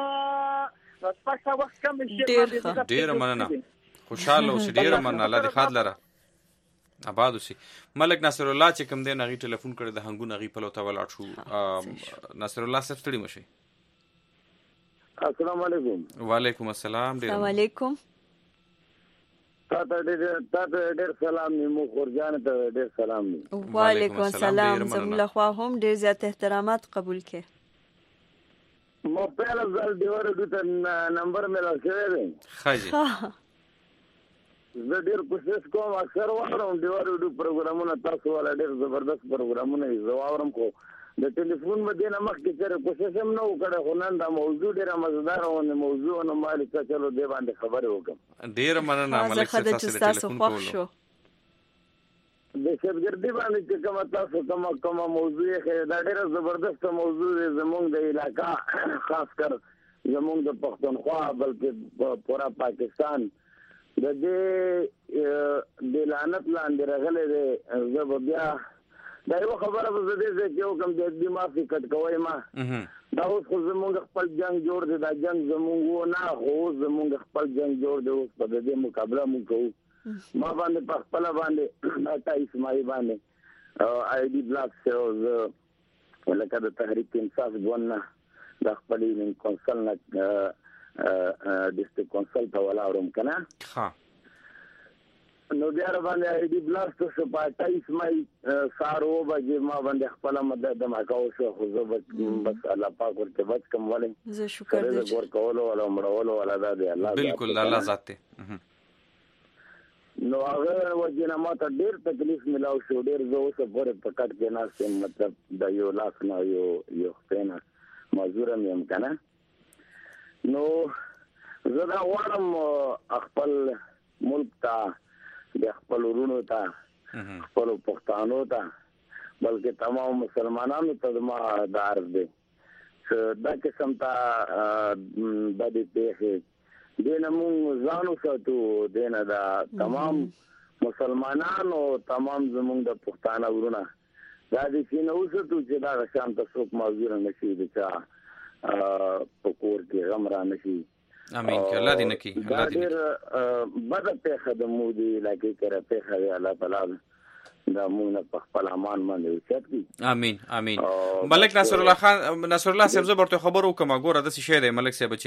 ډیره مننه، خوشحاله اوسئ. ډیره مننه، الله دې ښاد لره، آباد اوسئ. ملک ناصر الله چې کوم دی هغې ټلیفون کړی د هنګون، هغې پلو ته ولاړ شو. ناصر الله صاحب ستړي مه شئ. السلام علیکم. وعلیکم السلام. السلام علیکم. تاسو ډېر تاسو ډېر سلام نیمو خورجان ته ډېر سلام نی. وعلیکم السلام. زموږ خوا هم ډېر زیات احترامات قبول کړي. مو په لږ دیواره د نمبر مې راځي دی. خاجي. زه ډېر کوشش کوم اکثر واورم دیواره د پروګرامونو تاسو ولا ډېر زبردست پروګرامونه زه واورم کو د ټلیفون باندې نه مخکې چې کوشش هم نه وکړه خو نن دا موضوع ډېره مزدار او موضوع نو مالي څه چلو دی باندې خبرې وکم. ډېر مننه ملک صاحب تاسو ټلیفون کولو. د شپګردي باندې چې کومه تاسو کومه کومه موضوع یې دا ډېره زبردست موضوع دی زموږ د علاقې خاص کر زموږ د پښتونخوا بلکې پورا پاکستان د دې د لعنت لاندې راغلی دی. زه بیا دا یو خبره به زه دې چې یو کوم د معافي کټ کوی ما دا اوس خو زمونږ خپل جنگ جوړ دی دا جنگ زمونږ و نه خو اوس زمونږ خپل جنگ جوړ دی اوس په دې مقابله مونږ کوو ما باندې په خپل باندې اټایس مای باندې آی ډي بلاک سره لکه د تحریک انصاف ګونه د خپل کونسل نه ډیسټریکټ کونسل ته ولاړم کنه. ها نو بیا باندې آی ډي بلاک شو په اټایس مای سارو بجې ما باندې خپل مدد د ماکاو شو خو زه بس الله پاک ورته بچ کوم ولې زه شکر دې چې ور کولو ولا مړولو ولا دا دی الله بالکل الله ذات ته. نو هغه وجنه ما ته ډېر تکلیف ملاو شو ډېر زه اوس پورې په کټ کې نه سم مطلب د یو لاس نه یو یو پېنه مزور مې هم کنه. نو زه دا غواړم خپل ملک ته د خپل ورونو ته خپل پښتانو ته بلکې تمام مسلمانانو ته ما د عرض دی چې دا قسم ته د دې پیښې دینه مونږ ځانو ساتو دینه دا تمام مسلمانانو تمام زمونږ د پښتانه ورونه دا دې چې نو وساتو چې دا شانت څوک موجود نشي چې په کور کې غم را نشي. امين که الله دې نکي الله دې نکي. بد په خدمو دي لکه کړه په خیر الله تعالی دا موږ په خپل امان باندې وکړي. امين امين. ملک ناصر الله خان ناصر الله صاحب زبرته خبرو کوم ګوره د څه شی دی ملک صاحب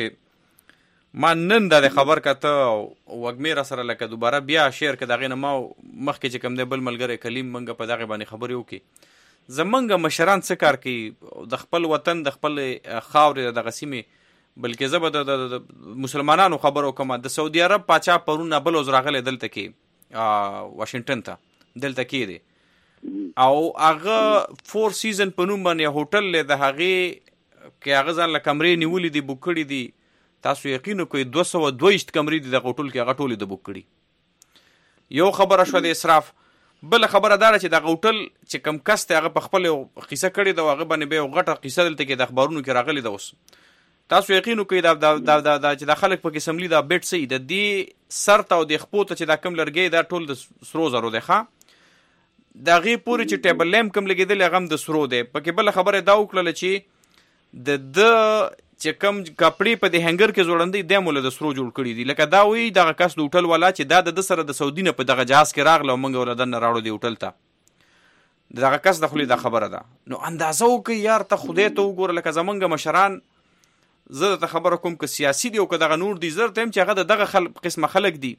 چې ما نن د خبر کته وګمیر سره لکه دوباره بیا شیر کې دغه نه ما مخکې چې کوم دی بل ملګری کلیم منګه په دغه باندې خبرې وکي زمونږ مشران څه کار کوي د خپل وطن د خپل خاورې د غسیمه بلکې زه به د مسلمانانو خبرو کوم د سعودي عرب پاچا پرونه بل وز راغلی دلته کې واشنگټن ته دلته کې دی او هغه فور سیزن په نوم باندې هوټل له د هغې کې هغه ځان له کمرې نیولې دي بوک کړي دي تاسو یقین کوئ دوه سوه دویشت کمرې دي دغه هوټل کې هغه ټولې د بوک کړي. یو خبره شوه د اسراف. بل خبره دا چې دغه هوټل چې کم کس ته هغه په خپل قصه کړې ده هغه باندې به یو غټه قصه دلته کې د اخبارونو کې راغلې ده. اوس تاسو یقین کوئ دا دا دا چې د خلک په قسم لی دا بیٹ سي د دې سرته او د خپو ته چې دا کم لرګي دا ټول د سرو زرو دی ښه دا غي پوری چې ټیبل لیم کم لګیدل هغه د سرو دی. پکې بل خبره دا وکړه چې د د چې کم کپړې په د هنګر کې جوړندې د مولا د سرو جوړ کړی دي لکه دا وی دغه کس د هوټل والا چې دا د سره د سعودي نه په دغه جهاز کې راغله مونږ ولدان راوړو دی هوټل ته دغه کس د خلی د خبره ده. نو اندازو کې یار ته خدای ته وګوره لکه زمونږ مشران زه ته خبره کوم که سیاسي دی او که دغه نور دي زر تم چې هغه دغه خلک قسمه خلک دي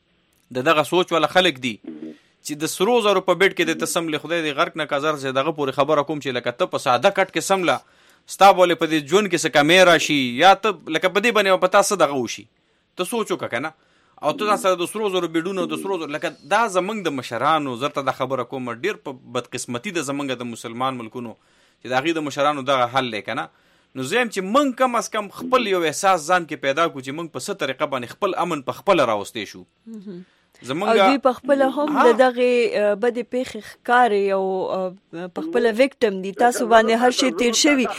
د دغه سوچ ولا خلک دي چې د سرو زرو په بیت کې د تسم له خدای دی غرق نه کازر زه دغه پوری خبره کوم چې لکه ته په ساده کټ کې سمله ستا بولې په دې جون کې څه کیمرا شي یا ته لکه په دې باندې پتا څه دغه وشي ته سوچو کنه او ته سره د سرو زرو بیډونو د سرو زرو لکه دا زمنګ د مشرانو زرته د خبره کوم ډیر په بدقسمتي د زمنګ د مسلمان ملکونو چې د غي د مشرانو دغه حل لیکنه نو زم چې من کم اس کم خپل یو احساس ځان کې پیدا کو چې من په ست طریقه باندې خپل امن په خپل راوستې شو زمونږ او دوی په خپل هم د دغه بد پیخ ښکاری او په خپل وکټم دي تاسو باندې هر شي تیر شوی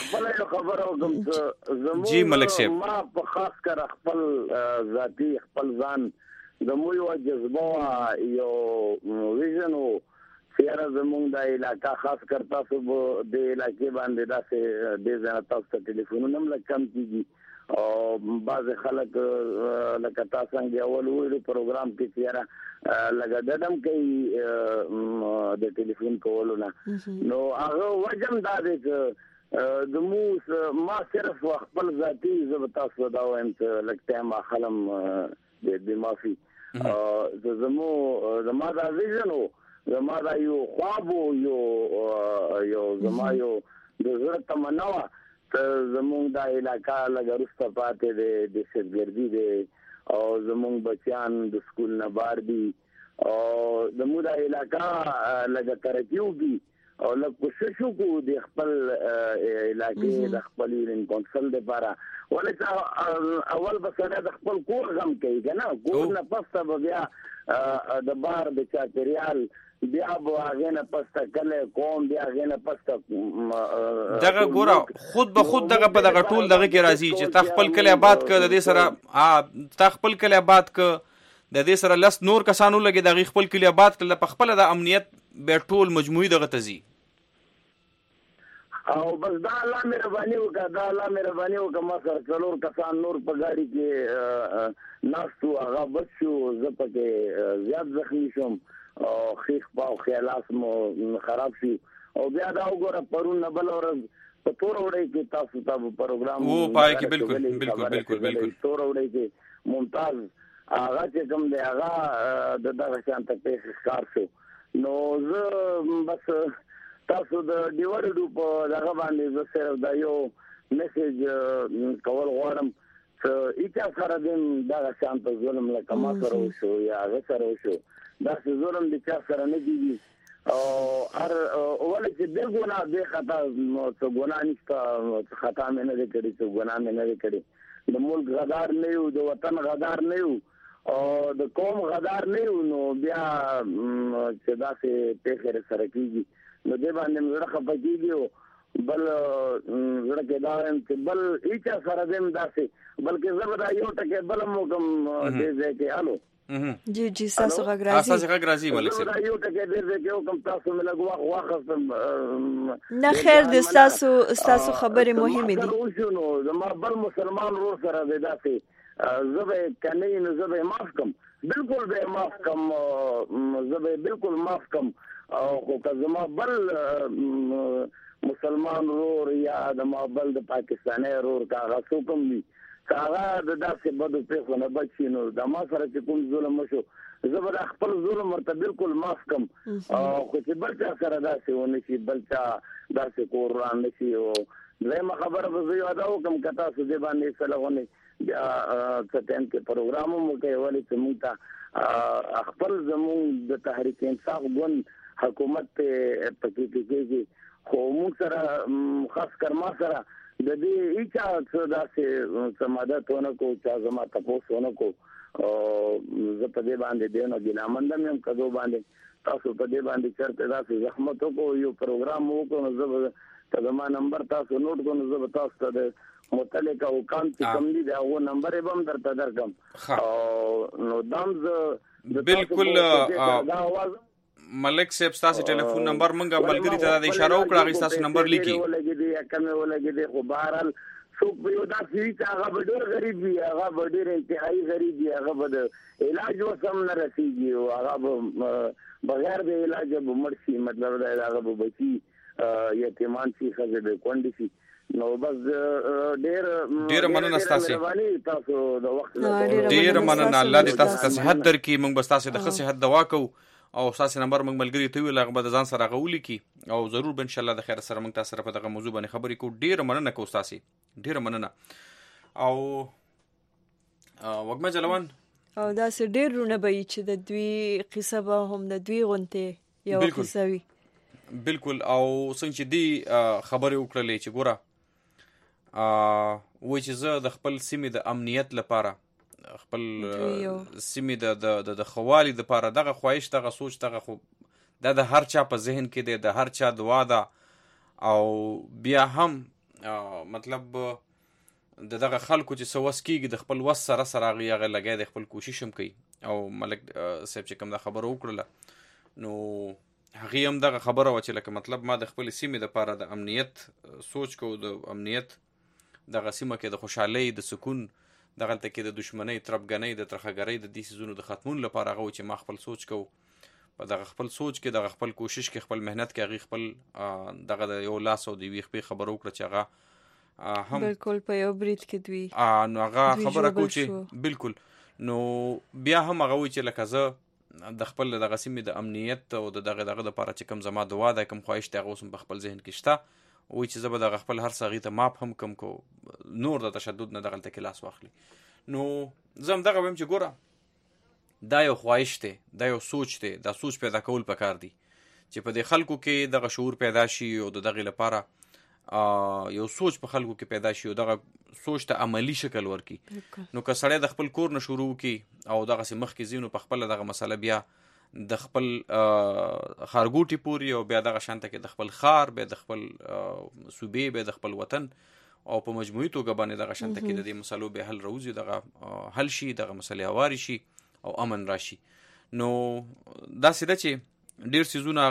جی ملک صاحب ما په خاص کر خپل ذاتی خپل ځان د مو یو جذبه یو ویژن او سیاره زمونږ د علاقې خاص کر تاسو د علاقې باندې داسې د ځان تاسو ته ټلیفونونه هم کم کیږي او بعض خلک لکه تاسو څنګه اول ویلو پروګرام کې سیاره لګا ددم کوي د ټلیفون کولو نه نو هغه وجم دا دی چې د مو ما صرف خپل ذاتي زه به تاسو دا وایم چې لږ ټایم اخلم د معافي زمو زما دا ویژن و زما دا یو خواب و یو یو زما یو د زړه تمنا وه ته زمونږ دا علاقه لږه وروسته پاتې دی د دهشتګردي دی او زمونږ بچیان د سکول نه بار دي او زمونږ دا علاقه لږه ترقي وکړي او لږ کوشش وکړو د خپل علاقې د خپل ایرین کونسل دپاره ولې اول به سړی د خپل کور غم کوي که نه کور نه پسته به بیا د بار د چاپېریال بیا به هغې نه پسته کلی قوم بیا هغې نه پسته دغه ګوره خود به خود دغه په دغه ټول دغه کې راځي چې تا خپل کلی آباد که د دې سره تا خپل کلی آباد که د دې سره لس نور کسان ولګي د هغې خپل کلي آباد کړل په خپله د امنیت بیا ټول مجموعي دغه ته ځي او بس دا الله مهرباني وکړه دا الله مهرباني وکړه ما سره څلور کسان نور په ګاډي کې ناست وو هغه بچ شو زه پکې زیات زخمي شوم او خیخ پاو خیالاس مو خراب شي او بیا دا وګوره پرون نه بله ورځ په تور وړی کې تاسو ته پروګرام و پای کې بالکل بالکل بالکل بالکل تور وړی کې ممتاز هغه چې کوم دی هغه د دغه شان ته پیښ ښکار شو نو زه بس تاسو د ډیوډو په دغه باندې زه صرف دا یو میسج کول غواړم چې ایچا سره دې دغه شان ته ظلم لکه ما سره وشو یا هغه سره وشو داسې ظلم د چا سره نه کېږي او هر ولې چې بې ګناه بې خطا څه ګناه نشته خطا مې نه دی کړې څه ګناه مې نه دی کړې د ملک غدار نه یو د وطن غدار نه یو او د قوم غدار نه یو نو بیا چې داسې پیښې سره کېږي نو دې باندې مې زړه خفه کېږي بل زړه کې دا وایم چې بل هېچا سره دې هم داسې بلکې زه به دا یو ټکی بل هم وکړم دې ځای کې الو جی جی ستاسو غږ راځي ستاسو غږ راځي ملک صاحب زه به دا یو ټکی دې ځای کې وکړم تاسو مې لږ وخت واخیستم نه خیر دی ستاسو ستاسو خبرې مهمې دي وشو نو زما بل مسلمان ورور سره دې داسې زه به که نه وي نو زه به یې معاف کړم بالکل به یې معاف کړم زه به یې بالکل معاف کړم او خو که زما بل مسلمان ورور یا د ما بل د پاکستاني ورور که هغه څوک هم وي که هغه د داسې بدو پیښو نه بچ شي نو د ما سره چې کوم ظلم وشو زه به دا خپل ظلم ورته بالکل معاف کړم خو چې بل چا سره داسې ونه شي بل چا داسې کور وران نه شي او دویمه خبره به زه یاده وکړم که تاسو دې باندې څه لغونې بیا څه ټایم کې پروګرام هم وکړئ ولې چې موږ ته خپل زموږ د تحریک انصاف ګوند حکومت ته پکې کېږي خو موږ سره خاص کر ما سره د دې هیچا څه داسې څه مدد ونه کو چا زما تپوس ونه کو زه په دې باندې دی نو ګیلامنده مې هم کدو باندې تاسو په دې باندې چېرته داسې زحمت وکړو یو پروګرام وکړو نو زه به که زما نمبر تاسو نوټ کړو نو زه به تاسو ته د متعلقه حکام چې کوم دي د هغو نمبر یې به هم درته درکړم او نو دا هم زه بالکل ملک صاحب ستاسو ټلیفون نمبر مونږه ملګری ته د اشاره وکړه هغه ستاسو نمبر لیکي ولګېدې یا کمې ولګېدې خو بهرحال څوک به یو داسې وي چې هغه به ډېر غریب وي هغه به ډېر انتهایي غریب وي هغه به د علاج اوس هم نه رسېږي او هغه به بغیر د علاجه به مړ شي مطلب دا هغه به بچي یتیمان شي ښځې به کونډې شي نو بس ډېر ډېره مننه ستاسې تاسو د وخت ډېره مننه الله دې تاسو ته صحت درکړي موږ به ستاسې د ښه صحت دعا کوو او ستاسې نمبر موږ ملګري ته ویل هغه به د ځان سره هغه ولیکي او ضرور به انشاءالله د خیر سره موږ تاسو سره په دغه موضوع باندې خبرې کوو ډېره مننه کوو ستاسې ډېره مننه او وږمه جلوان او داسې ډېر رونه به وي چې د دوی قصه به هم د دوی غوندې یوه قصه وي بالکل او څنګه چې دی خبرې وکړلې چې ګوره وایي چې زه د خپل سیمې د امنیت لپاره خپل سیمې د د خوالي د لپاره دغه خواهش دغه سوچ دغه خو دا د هر چا په ذهن کې دی د هر چا دعا ده او بیا هم مطلب د دغه خلکو چې څه وس کېږي د خپل وس سره سره هغې هغه لګی د خپل کوشش هم کوي او ملک صاحب چې کوم دا خبره وکړله نو هغې هم دغه خبره وه چې لکه مطلب ما د خپلې سیمې دپاره د امنیت سوچ کو د امنیت دغه سیمه کې د خوشحالۍ د سکون دغلته کې د دشمنۍ تربګنۍ د ترخهګرۍ د دې څیزونو د ختمون لپاره هغه و چې ما خپل سوچ کو په دغه خپل سوچ کې دغه خپل کوشش کې خپل مهنت کې هغه خپل دغه د یو لاس او د ویخ په خبرو کړ چې هغه هم بالکل په یو برید کې دوی نو هغه خبره کو چې بالکل نو بیا هم هغه وی چې لکه زه د خپل دغه سیمې د امنیت او د دغه دغه لپاره چې کوم زما دعا ده کوم خواهش ته اوس په خپل ذهن کې شته وی چې زه به دغه خپل هر څه غیته ماپ هم کم کو نور د تشدد نه دغه ته لاس واخلي نو زم دغه ویم چې ګوره دا یو خواهش ته دا یو سوچ ته دا سوچ پیدا کول پکار دي چې په دې خلکو کې دغه شعور پیدا شي او دغه لپاره یو سوچ په خلکو کې پیدا شي او دغه سوچ ته عملی شکل ورکي نو که سړی د خپل کور نه شروع کی او دغه سي مخ کې زینو په خپل دغه مسله بیا د خپل خارګوټي پوری او بیا دغه شانته کې د خپل خار به د خپل صوبې به د خپل وطن او په مجموعي توګه باندې دغه شانته کې د دې مسلو به حل روزي دغه حل شي دغه مسلې هواري شي او امن راشي نو دا سده چې ډیر سيزونه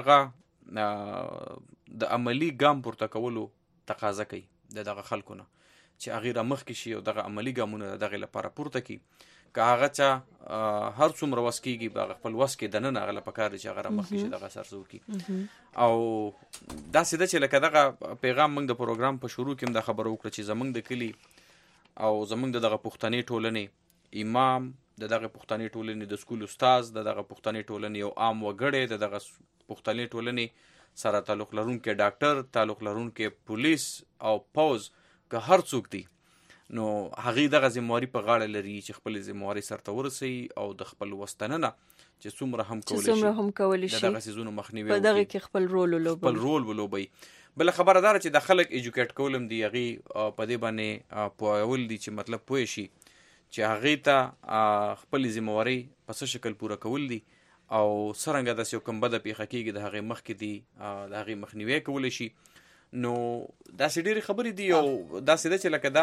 هغه د عملی ګام پورته کولو تقاضا کوي د دغه خلکو نه چې هغه را مخ کې شي او دغه عملی ګامونه دغه لپاره پورته کی که هغه چې هر څومره وس کیږي په خپل وس کې دنه هغه لپاره چې هغه را مخ کې شي دغه سرزو کی او دا سده چې لکه دغه پیغام موږ د پروګرام په شروع کې د خبرو وکړه چې زمونږ د کلی او زمونږ دغه پښتني ټولنې امام دغه پښتني ټولنې د سکول استاد دغه پښتني ټولنې او عام وګړي دغه پښتني ټولنې سره تعلق لرونکي ډاکټر تعلق لرونکي پولیس او پوز که هر څوک دي نو هغه دغه ذمہواری په غاړه لري چې خپل ذمہواری سره ورسي او د خپل وستننه چې څومره هم کولای شي څومره هم کولای شي دغه سيزونو مخنیوي په دغه کې خپل رول ولوبي خپل رول ولوبي بل خبردار چې د خلک ایجوکیټ کولم دی هغه په دې باندې پوهول دي چې مطلب پوه شي چې هغه ته خپل ذمہواری په څه شکل پوره کول دي او سرنګه د یو کوم بده پیخه کېږي د هغه مخ کې دی د هغه مخنیوي کول شي نو دا سړي خبرې دي او دا سده چې لکه دا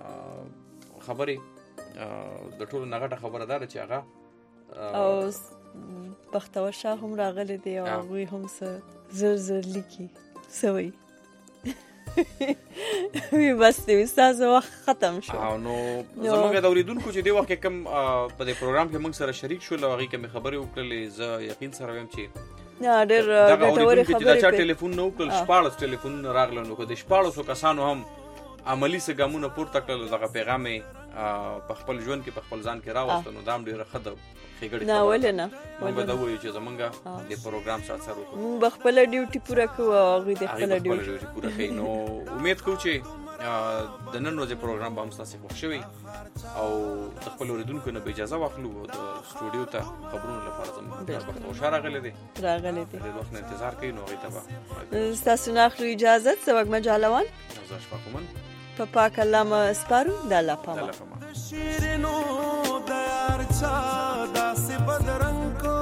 خبرې د ټولو نغټه خبردار چې هغه او بختور شاه هم راغلي دی او وی هم څه زر زر لیکي سوي وی بس دې استاد وخت ختم شو او نو زموږ د اوریدونکو چې دی وخت کم په دې پروګرام کې موږ سره شریک شو لږه کې خبرې وکړلې زه یقین سره وایم چې نه ډېر ګټورې خبرې دا ټلیفون نو کول شپاړس ټلیفون راغله نو د شپاړسو کسانو هم عملی څه ګامونه پورته کړل دغه پیغام په خپل ژوند کې په خپل ځان کې راوستل نو دام ډېر خدای خېګړې نه ولنه موږ دا وایو چې زمونږ د پروګرام سره سره وکړو موږ بخپل ډیوټي پوره کوو او غوډه د خپل ډیوټي پوره کوي نو امید کوم چې د نن ورځې پروګرام به هم تاسو خوښ شوي او د خپل اوریدونکو نه اجازه واخلو د سټوډیو ته خبرونه لپاره زموږ په خوشاله راغلي دي راغلي دي د وخت انتظار کوي نو غیته به تاسو نه اخلو اجازه سبق مجالوان زه شپه په پاک الله ما سپارو د الله پاما شیرینو د یار چا داسې بدرنګ کو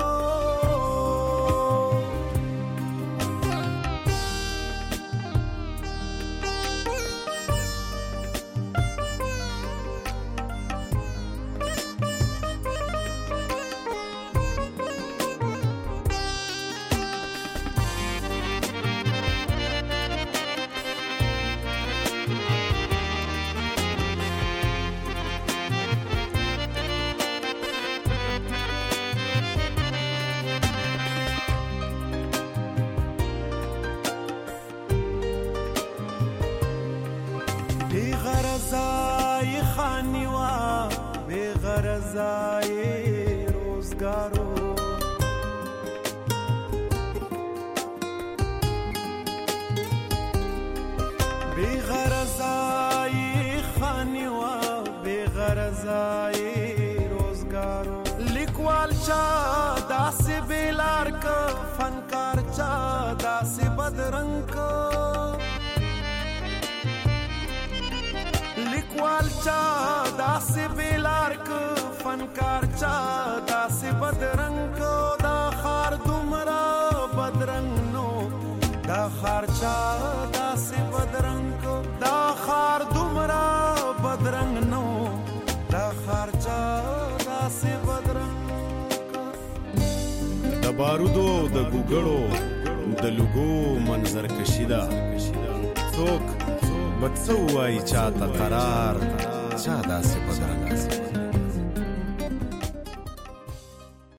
لیکوال چا داسې بیلار کو فنکار چا داسې بدرنګ کو دا خار دومره بدرنګ نو دا خار چا داسې بدرنګ کو دا خار دومره بدرنګ نو دا خار چا داسې بدرنګ د بارودو د ګوګړو د لوګو منظر کشیدا څوک بڅو وای چاته قرار چا داسې بدرنګ